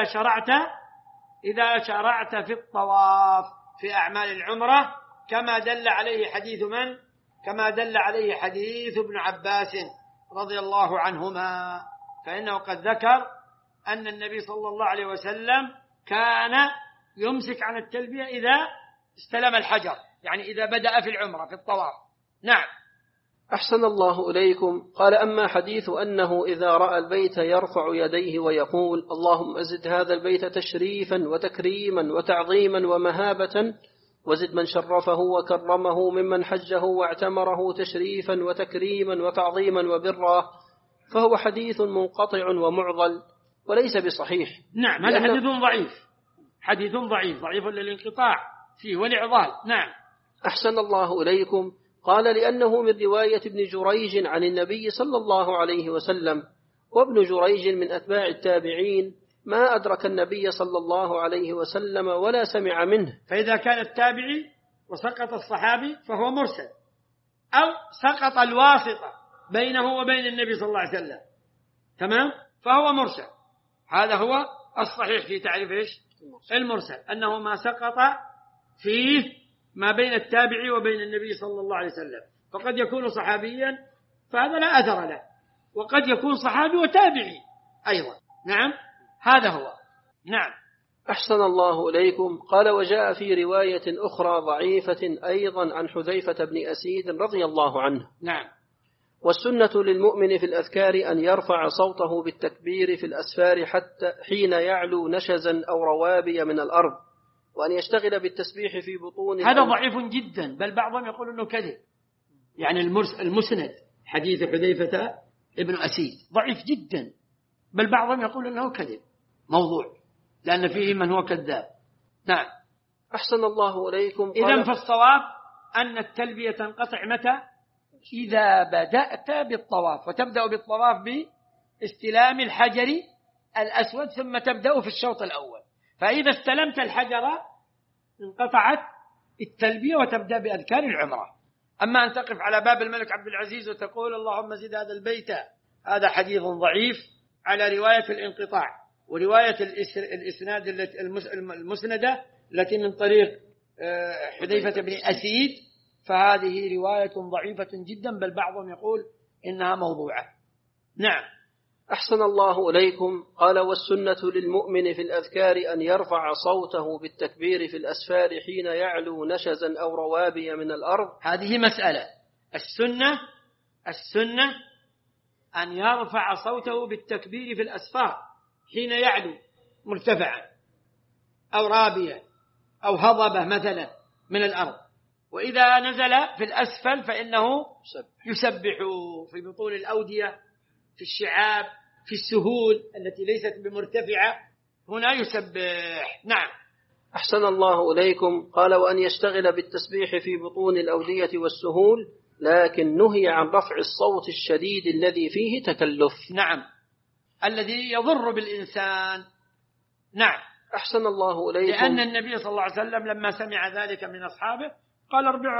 شرعت في الطواف في أعمال العمرة، كما دل عليه حديث من؟ كما دل عليه حديث ابن عباس رضي الله عنهما، فإنه قد ذكر أن النبي صلى الله عليه وسلم كان يمسك عن التلبية إذا استلم الحجر، يعني إذا بدأ في العمرة في الطواف. نعم. أحسن الله إليكم. قال أما حديث أنه إذا رأى البيت يرفع يديه ويقول اللهم أزد هذا البيت تشريفا وتكريما وتعظيما ومهابة، وزد من شرفه وكرمه ممن حجه واعتمره تشريفا وتكريما وتعظيما وبرا، فهو حديث منقطع ومعضل وليس بصحيح. نعم، هذا حديث ضعيف للانقطاع فيه والإعضال. نعم. أحسن الله إليكم. قال لأنه من رواية ابن جريج عن النبي صلى الله عليه وسلم، وابن جريج من أتباع التابعين، ما أدرك النبي صلى الله عليه وسلم ولا سمع منه. فإذا كان التابعي وسقط الصحابي فهو مرسل، أو سقط الواسطة بينه وبين النبي صلى الله عليه وسلم، تمام، فهو مرسل. هذا هو الصحيح في تعريف المرسل، أنه ما سقط فيه ما بين التابعي وبين النبي صلى الله عليه وسلم، فقد يكون صحابيا فهذا لا أثر له، وقد يكون صحابي وتابعي أيضا. نعم، هذا هو. نعم. أحسن الله إليكم. قال وجاء في رواية أخرى ضعيفة أيضا عن حذيفة بن أسيد رضي الله عنه. نعم. والسنة للمؤمن في الأذكار أن يرفع صوته بالتكبير في الأسفار حتى حين يعلو نشزا أو روابي من الأرض، وأن يشتغل بالتسبيح في بطون. هذا ضعيف جدا، بل بعضهم يقول أنه كذب، يعني المسند حديث حذيفة ابن أسيد ضعيف جدا، بل بعضهم يقول أنه كذب موضوع، لأن فيه من هو كذاب. نعم. أحسن الله إليكم. إذن فالصواب أن التلبية تنقطع متى؟ إذا بدأت بالطواف، وتبدأ بالطواف باستلام الحجر الأسود، ثم تبدأ في الشوط الأول، فإذا استلمت الحجر انقطعت التلبية وتبدأ بأذكار العمرة. أما أن تقف على باب الملك عبد العزيز وتقول اللهم زد هذا البيت، هذا حديث ضعيف على رواية الانقطاع. ورواية الإسناد المسندة التي من طريق حذيفة بن أسيد فهذه رواية ضعيفة جدا، بل بعضهم يقول إنها موضوعة. نعم. أحسن الله إليكم. قال والسنة للمؤمن في الأذكار أن يرفع صوته بالتكبير في الأسفار حين يعلو نشزا أو روابي من الأرض. هذه مسألة. السنة أن يرفع صوته بالتكبير في الأسفار حين يعلو مرتفعا أو رابيا أو هضبة مثلا من الأرض، وإذا نزل في الأسفل فإنه يسبح في بطون الأودية، في الشعاب، في السهول التي ليست بمرتفعة، هنا يسبح. نعم. أحسن الله إليكم. قال وأن يشتغل بالتسبيح في بطون الأودية والسهول، لكن نهي عن رفع الصوت الشديد الذي فيه تكلف. نعم، الذي يضر بالإنسان. نعم. أحسن الله إليكم. لأن النبي صلى الله عليه وسلم لما سمع ذلك من أصحابه قال اربعوا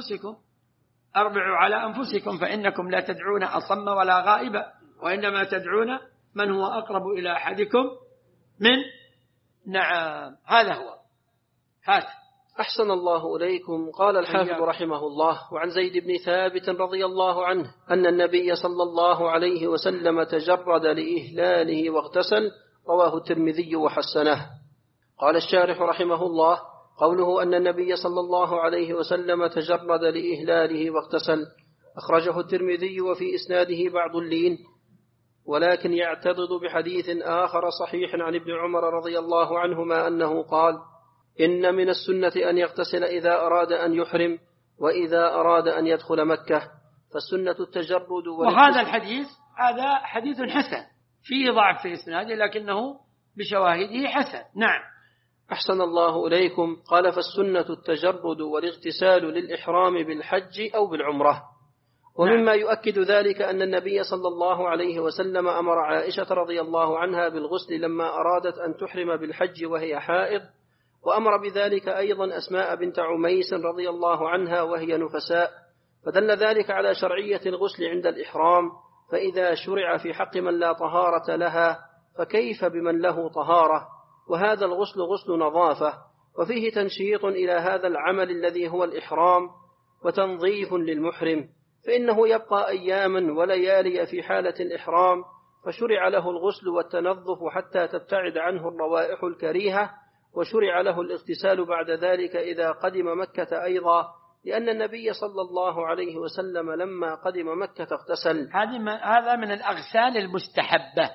على أنفسكم فإنكم لا تدعون أصم ولا غائبا، وإنما تدعون من هو أقرب إلى أحدكم من. نعم، هذا هو. هات. أحسن الله إليكم. قال الحافظ رحمه الله وعن زيد بن ثابت رضي الله عنه أن النبي صلى الله عليه وسلم تجرد لإهلاله واغتسل، رواه الترمذي وحسنه. قال الشارح رحمه الله قوله أن النبي صلى الله عليه وسلم تجرد لإهلاله واغتسل أخرجه الترمذي وفي إسناده بعض اللين، ولكن يعتضد بحديث آخر صحيح عن ابن عمر رضي الله عنهما أنه قال إن من السنة أن يغتسل إذا أراد أن يحرم وإذا أراد أن يدخل مكة، فالسنة التجرد. وهذا الحديث هذا حديث حسن فيه ضعف في إسناده لكنه بشواهده حسن. نعم. أحسن الله إليكم. قال فالسنة التجرد والاغتسال للإحرام بالحج أو بالعمرة. ومما يؤكد ذلك أن النبي صلى الله عليه وسلم أمر عائشة رضي الله عنها بالغسل لما أرادت أن تحرم بالحج وهي حائض، وأمر بذلك أيضا أسماء بنت عميس رضي الله عنها وهي نفساء، فدل ذلك على شرعية الغسل عند الإحرام. فإذا شرع في حق من لا طهارة لها فكيف بمن له طهارة؟ وهذا الغسل غسل نظافة، وفيه تنشيط إلى هذا العمل الذي هو الإحرام وتنظيف للمحرم، فإنه يبقى أياما وليالي في حالة الإحرام، فشرع له الغسل والتنظف حتى تبتعد عنه الروائح الكريهة، وشرع له الاغتسال بعد ذلك إذا قدم مكة أيضا، لأن النبي صلى الله عليه وسلم لما قدم مكة اغتسل. هذا من الأغسال المستحبة،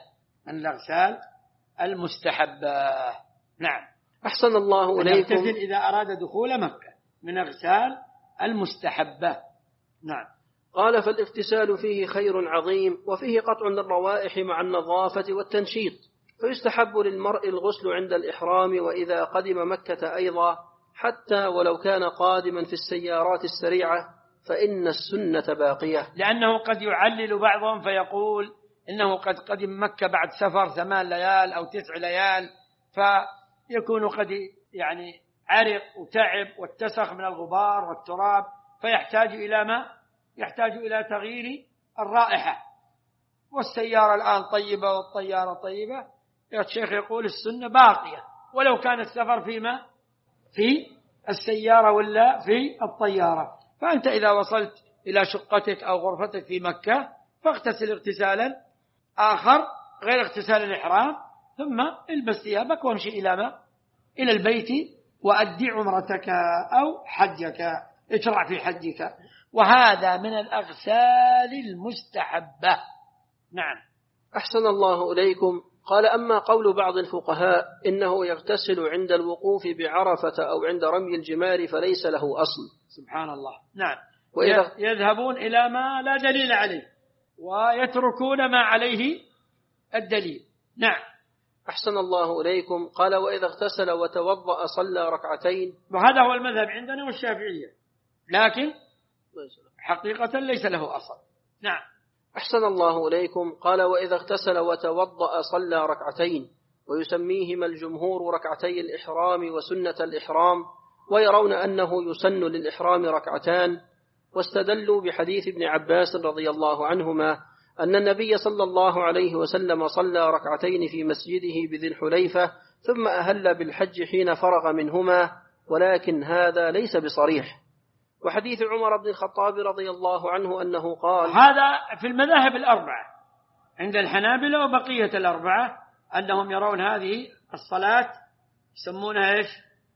نعم. أحسن الله إليكم. يغتسل إذا أراد دخول مكة، من أغسال المستحبة. نعم. قال فالاغتسال فيه خير عظيم، وفيه قطع للروائح مع النظافة والتنشيط، فيستحب للمرء الغسل عند الإحرام وإذا قدم مكة أيضا، حتى ولو كان قادما في السيارات السريعة، فإن السنة باقية. لأنه قد يعلل بعضهم فيقول إنه قد قدم مكة بعد سفر 8 ليال أو 9 ليال، فيكون قد عرق وتعب واتسخ من الغبار والتراب، فيحتاج إلى ما؟ يحتاج إلى تغيير الرائحة. والسيارة الآن طيبة والطيارة طيبة، الشيخ يقول السنة باقية ولو كان السفر في السيارة ولا في الطيارة. فأنت إذا وصلت إلى شقتك أو غرفتك في مكة فاغتسل اغتسالا آخر غير اغتسال الإحرام، ثم البس ثيابك وامشي إلى البيت وأدي عمرتك أو حجك، اشرع في حجك. وهذا من الأغسال المستحبة. نعم. أحسن الله إليكم. قال أما قول بعض الفقهاء إنه يغتسل عند الوقوف بعرفة أو عند رمي الجمار فليس له أصل. سبحان الله. نعم. يذهبون إلى ما لا دليل عليه ويتركون ما عليه الدليل. نعم. أحسن الله إليكم. قال وإذا اغتسل وتوضأ صلى ركعتين، وهذا هو المذهب عندنا والشافعية، لكن حقيقة ليس له أصل. نعم. أحسن الله إليكم. قال وإذا اغتسل وتوضأ صلى ركعتين، ويسميهما الجمهور ركعتي الإحرام وسنة الإحرام، ويرون أنه يسن للإحرام ركعتان، واستدلوا بحديث ابن عباس رضي الله عنهما أن النبي صلى الله عليه وسلم صلى ركعتين في مسجده بذي الحليفة ثم أهل بالحج حين فرغ منهما، ولكن هذا ليس بصريح. وحديث عمر بن الخطاب رضي الله عنه أنه قال، هذا في المذاهب الأربعة عند الحنابلة وبقية الأربعة أنهم يرون هذه الصلاة يسمونها إيش؟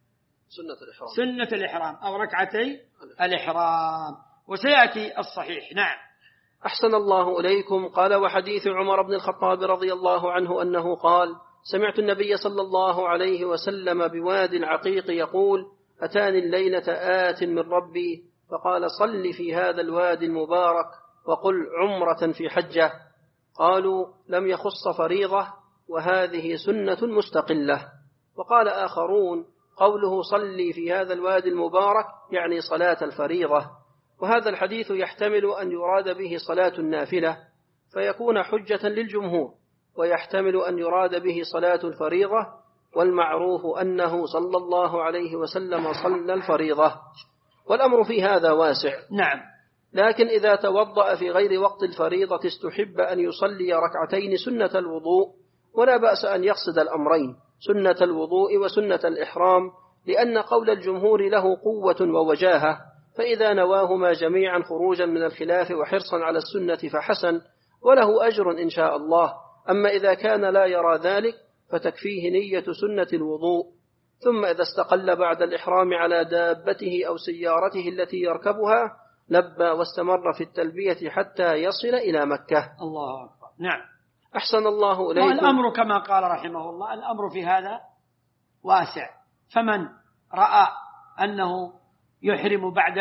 سنة الإحرام أو ركعتي الإحرام، وسيأتي الصحيح. نعم. أحسن الله إليكم. قال: وحديث عمر بن الخطاب رضي الله عنه أنه قال: سمعت النبي صلى الله عليه وسلم بوادي العقيق يقول: أتاني الليلة آت من ربي فقال: صل في هذا الوادي المبارك وقل عمرة في حجة. قالوا: لم يخص فريضة، وهذه سنة مستقلة. وقال آخرون: قوله صلي في هذا الوادي المبارك يعني صلاة الفريضة، وهذا الحديث يحتمل أن يراد به صلاة النافلة فيكون حجة للجمهور، ويحتمل أن يراد به صلاة الفريضة، والمعروف أنه صلى الله عليه وسلم صلى الفريضة، والأمر في هذا واسع. نعم. لكن إذا توضأ في غير وقت الفريضة استحب أن يصلي ركعتين سنة الوضوء، ولا بأس أن يقصد الأمرين، سنة الوضوء وسنة الإحرام، لأن قول الجمهور له قوة ووجاهة، فإذا نواهما جميعا خروجا من الخلاف وحرصا على السنة فحسن، وله أجر إن شاء الله. أما إذا كان لا يرى ذلك فتكفيه نية سنة الوضوء، ثم إذا استقل بعد الإحرام على دابته أو سيارته التي يركبها لبى واستمر في التلبية حتى يصل إلى مكة. الله أكبر. نعم. أحسن الله إليكم. والأمر كما قال رحمه الله، الأمر في هذا واسع، فمن رأى أنه يحرم بعد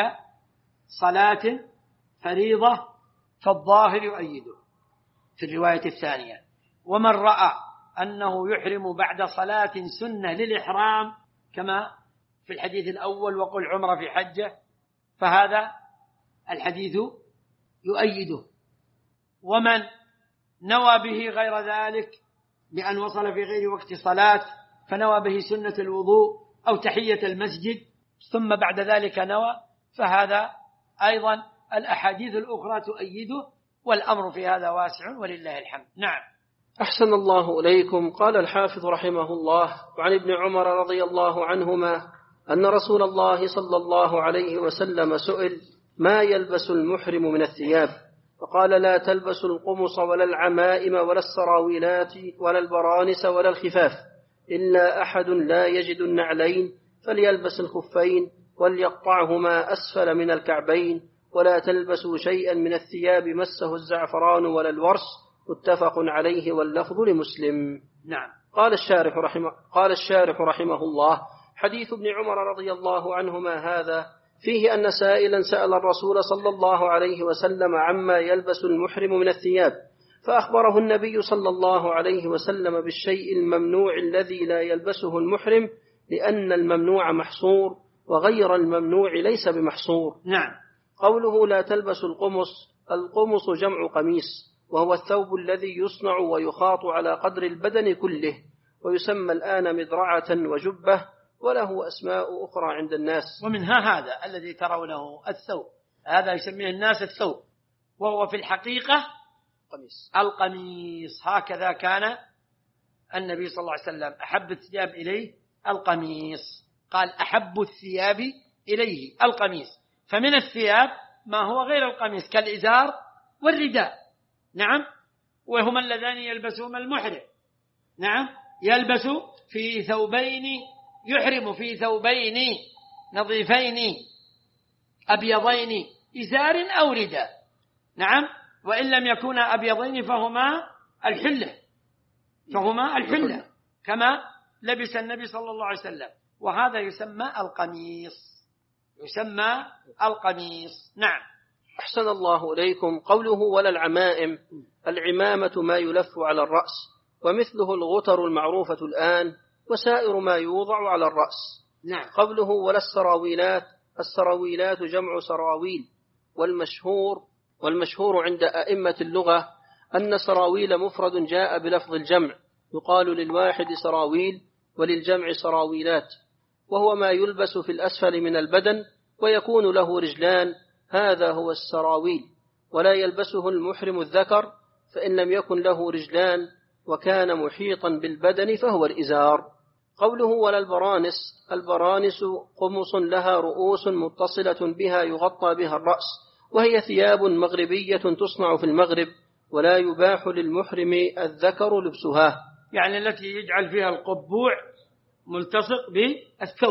صلاة فريضة فالظاهر يؤيده في الرواية الثانية، ومن رأى أنه يحرم بعد صلاة سنة للإحرام كما في الحديث الأول وقل عمرة في حجة، فهذا الحديث يؤيده. ومن نوى به غير ذلك بأن وصل في غير وقت صلاة فنوى به سنة الوضوء أو تحية المسجد ثم بعد ذلك نوى، فهذا أيضا الأحاديث الأخرى تؤيده، والأمر في هذا واسع ولله الحمد. نعم. أحسن الله إليكم. قال الحافظ رحمه الله: وعن ابن عمر رضي الله عنهما أن رسول الله صلى الله عليه وسلم سئل: ما يلبس المحرم من الثياب؟ فقال: لا تلبس القمص ولا العمائم ولا السراويلات ولا البرانس ولا الخفاف، إلا أحد لا يجد النعلين فليلبس الخفين وليقطعهما أسفل من الكعبين، ولا تلبسوا شيئا من الثياب مسه الزعفران ولا الورس. متفق عليه واللفظ لمسلم. نعم. قال الشارح رحمه الله: حديث ابن عمر رضي الله عنهما هذا فيه أن سائلا سأل الرسول صلى الله عليه وسلم عما يلبس المحرم من الثياب، فأخبره النبي صلى الله عليه وسلم بالشيء الممنوع الذي لا يلبسه المحرم، لأن الممنوع محصور وغير الممنوع ليس بمحصور. نعم. قوله لا تلبس القمص: القمص جمع قميص، وهو الثوب الذي يصنع ويخاط على قدر البدن كله، ويسمى الآن مدرعة وجبة، وله أسماء أخرى عند الناس. ومنها هذا الذي ترونه الثوب، هذا يسميه الناس الثوب، وهو في الحقيقة القميص. هكذا كان النبي صلى الله عليه وسلم أحب الثياب إليه القميص، قال أحب الثياب إليه القميص، فمن الثياب ما هو غير القميص كالإزار والرداء. نعم. وهما اللذان يلبسهما المحرم. نعم. يلبس في ثوبين، يحرم في ثوبين نظيفين أبيضين إزار أو رداء. نعم. وإن لم يكونا أبيضين فهما الحلة كما لبس النبي صلى الله عليه وسلم، وهذا يسمى القميص. نعم. أحسن الله إليكم. قوله ولا العمائم: العمامة ما يلف على الرأس، ومثله الغتر المعروفة الآن، وسائر ما يوضع على الرأس. نعم. قوله ولا السراويلات: السراويلات جمع سراويل، والمشهور عند أئمة اللغة أن سراويل مفرد جاء بلفظ الجمع، يقال للواحد سراويل وللجمع سراويلات، وهو ما يلبس في الأسفل من البدن ويكون له رجلان، هذا هو السراويل. ولا يلبسه المحرم الذكر، فإن لم يكن له رجلان وكان محيطا بالبدن فهو الإزار. قوله ولا البرانس، البرانس قمص لها رؤوس متصلة بها يغطى بها الرأس، وهي ثياب مغربية تصنع في المغرب، ولا يباح للمحرم الذكر لبسها. يعني التي يجعل فيها القبوع ملتصق بالثوب،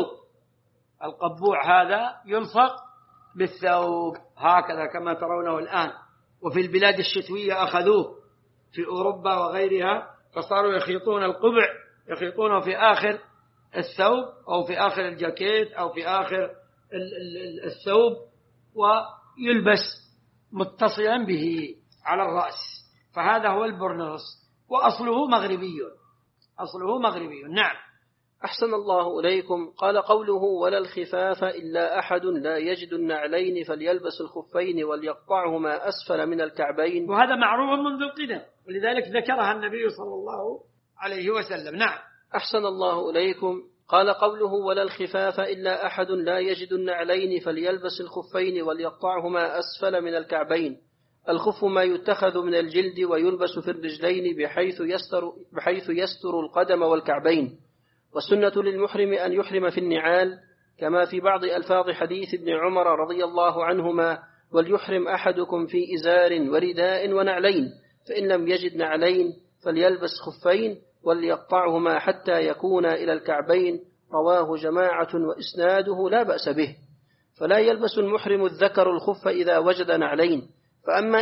القبوع هذا يلصق بالثوب هكذا كما ترونه الآن. وفي البلاد الشتوية أخذوه في أوروبا وغيرها، فصاروا يخيطون القبع، يخيطونه في آخر الثوب أو في آخر الجاكيت أو في آخر الثوب، ويلبس متصلا به على الرأس، فهذا هو البرنس، وأصله مغربي، أصله مغربي. نعم. أحسن الله إليكم. قال قوله ولا الخفاف إلا أحد لا يجد النعلين فليلبس الخفين وليقطعهما أسفل من الكعبين. وهذا معروف منذ القدم، ولذلك ذكرها النبي صلى الله عليه وسلم. نعم. أحسن الله إليكم. قال قوله ولا الخفاف إلا أحد لا يجد النعلين فليلبس الخفين وليقطعهما أسفل من الكعبين. الخف ما يتخذ من الجلد ويلبس في الرجلين بحيث يستر القدم والكعبين. والسنة للمحرم أن يحرم في النعال، كما في بعض ألفاظ حديث ابن عمر رضي الله عنهما وليحرم أحدكم في إزار ورداء ونعلين، فإن لم يجد نعلين فليلبس خفين وليقطعهما حتى يكون إلى الكعبين. رواه جماعة وإسناده لا بأس به. فلا يلبس المحرم الذكر الخف إذا وجد نعلين، فأما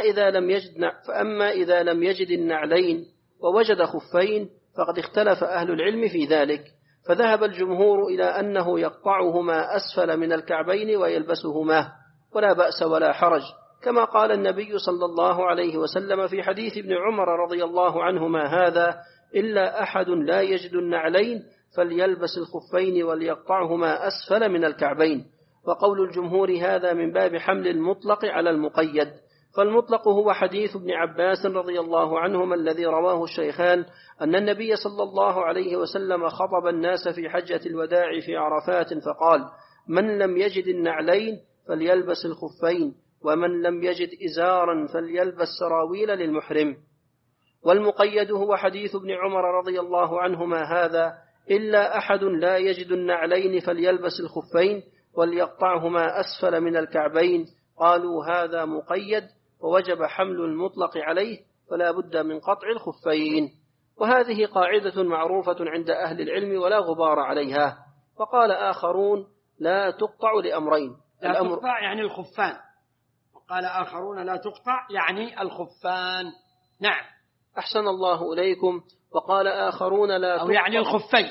إذا لم يجد النعلين ووجد خفين فقد اختلف أهل العلم في ذلك، فذهب الجمهور إلى أنه يقطعهما أسفل من الكعبين ويلبسهما، ولا بأس ولا حرج، كما قال النبي صلى الله عليه وسلم في حديث ابن عمر رضي الله عنهما هذا: إلا أحد لا يجد النعلين فليلبس الخفين وليقطعهما أسفل من الكعبين. وقول الجمهور هذا من باب حمل المطلق على المقيد، فالمطلق هو حديث ابن عباس رضي الله عنهما الذي رواه الشيخان أن النبي صلى الله عليه وسلم خطب الناس في حجة الوداع في عرفات فقال: من لم يجد النعلين فليلبس الخفين، ومن لم يجد إزارا فليلبس سراويل للمحرم. والمقيد هو حديث ابن عمر رضي الله عنهما هذا: إلا أحد لا يجد النعلين فليلبس الخفين وليقطعهما أسفل من الكعبين. قالوا هذا مقيد ووجب حمل المطلق عليه، فلا بد من قطع الخفين. وهذه قاعدة معروفة عند أهل العلم ولا غبار عليها. وقال آخرون لا تقطع لأمرين: لا تقطع يعني الخفان، وقال آخرون لا تقطع يعني الخفان. نعم. أحسن الله إليكم. وقال آخرون لا تقطع، أو يعني الخفين،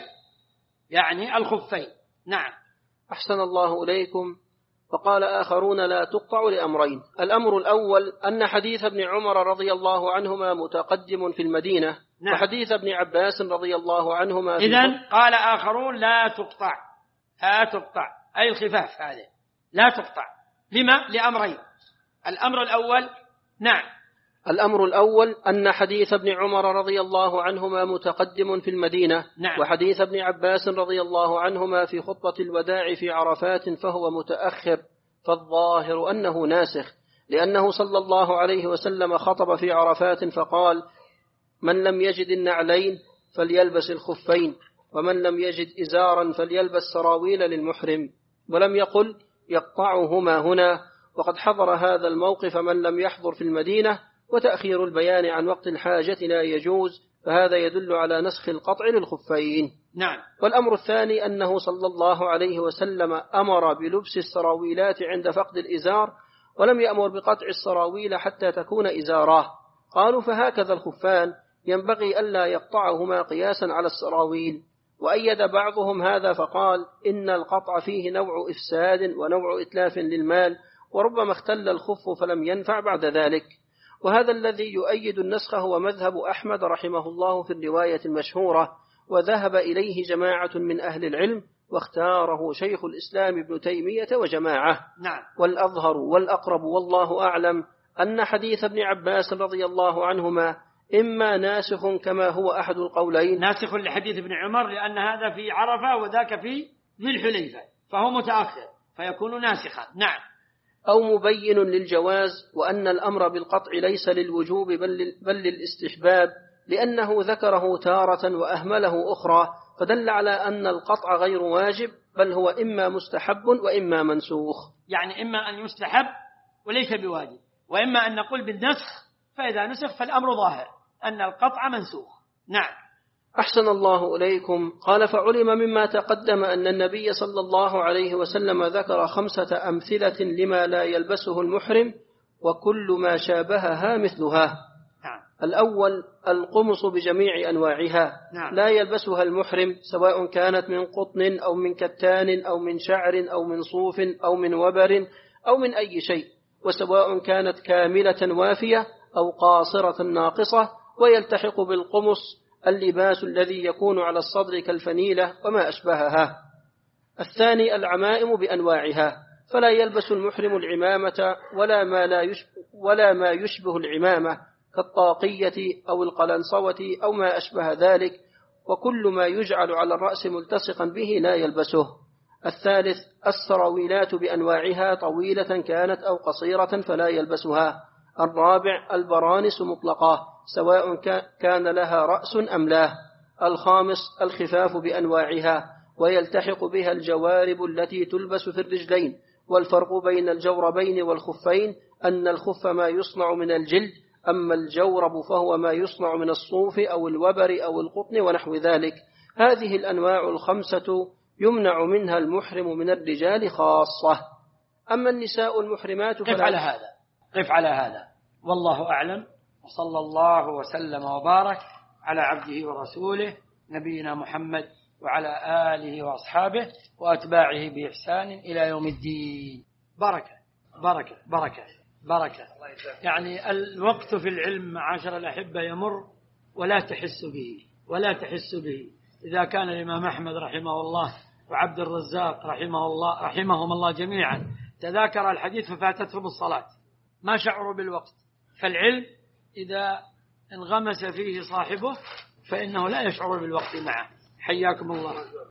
يعني الخفين. نعم. أحسن الله إليكم. وقال آخرون لا تقطع لأمرين: الأمر الأول أن حديث ابن عمر رضي الله عنهما متقدم في المدينة. نعم. وحديث ابن عباس رضي الله عنهما إذن قال آخرون لا تقطع، لا تقطع أي الخفاف هذه لا تقطع. لما؟ لأمرين. الأمر الأول، نعم، الأمر الأول أن حديث ابن عمر رضي الله عنهما متقدم في المدينة. نعم. وحديث ابن عباس رضي الله عنهما في خطبة الوداع في عرفات فهو متأخر، فالظاهر أنه ناسخ، لأنه صلى الله عليه وسلم خطب في عرفات فقال: من لم يجد النعلين فليلبس الخفين، ومن لم يجد إزارا فليلبس سراويل للمحرم، ولم يقل يقطعهما هنا. وقد حضر هذا الموقف من لم يحضر في المدينة، وتأخير البيان عن وقت الحاجة لا يجوز، فهذا يدل على نسخ القطع للخفين. نعم. والأمر الثاني أنه صلى الله عليه وسلم أمر بلبس السراويلات عند فقد الإزار، ولم يأمر بقطع السراويل حتى تكون إزاراه. قالوا فهكذا الخفان ينبغي ألا يقطعهما قياسا على السراويل. وأيد بعضهم هذا فقال: إن القطع فيه نوع إفساد ونوع إتلاف للمال، وربما اختل الخف فلم ينفع بعد ذلك. وهذا الذي يؤيد النسخ هو مذهب أحمد رحمه الله في الرواية المشهورة، وذهب إليه جماعة من أهل العلم، واختاره شيخ الإسلام ابن تيمية وجماعة. نعم. والأظهر والأقرب والله أعلم أن حديث ابن عباس رضي الله عنهما إما ناسخ كما هو أحد القولين، ناسخ لحديث ابن عمر لأن هذا في عرفة وذاك في ذي الحليفة، فهو متأخر فيكون ناسخا. نعم. أو مبين للجواز، وأن الأمر بالقطع ليس للوجوب بل للاستحباب، لأنه ذكره تارة وأهمله أخرى، فدل على أن القطع غير واجب، بل هو إما مستحب وإما منسوخ. يعني إما أن يستحب وليس بواجب، وإما أن نقول بالنسخ، فإذا نسخ فالأمر ظاهر أن القطع منسوخ. نعم. أحسن الله إليكم. قال: فعلم مما تقدم أن النبي صلى الله عليه وسلم ذكر 5 أمثلة لما لا يلبسه المحرم، وكل ما شابهها مثلها. نعم. الأول: القمص بجميع أنواعها. نعم. لا يلبسها المحرم، سواء كانت من قطن أو من كتان أو من شعر أو من صوف أو من وبر أو من أي شيء، وسواء كانت كاملة وافية أو قاصرة ناقصة، ويلتحق بالقمص اللباس الذي يكون على الصدر كالفنيلة وما أشبهها. الثاني: العمائم بأنواعها. فلا يلبس المحرم العمامة ولا ما يشبه العمامة كالطاقية أو القلنصوة أو ما أشبه ذلك، وكل ما يجعل على الرأس ملتصقا به لا يلبسه. الثالث: السراويلات بأنواعها، طويلة كانت أو قصيرة فلا يلبسها. الرابع: البرانس مطلقة، سواء كان لها رأس أم لا. الخامس: الخفاف بأنواعها، ويلتحق بها الجوارب التي تلبس في الرجلين. والفرق بين الجوربين والخفين أن الخف ما يصنع من الجلد، أما الجورب فهو ما يصنع من الصوف أو الوبر أو القطن ونحو ذلك. هذه الأنواع 5 يمنع منها المحرم من الرجال خاصة. أما النساء المحرمات قف على هذا والله أعلم، وصلى الله وسلم وبارك على عبده ورسوله نبينا محمد وعلى آله وأصحابه وأتباعه بإحسان إلى يوم الدين. بركة بركة بركة بركة. يعني الوقت في العلم معاشر الأحبة يمر ولا تحس به. إذا كان الإمام أحمد رحمه الله وعبد الرزاق رحمهم الله جميعا تذاكر الحديث ففاتتهم الصلاة، ما شعروا بالوقت. فالعلم إذا انغمس فيه صاحبه فإنه لا يشعر بالوقت معه. حياكم الله.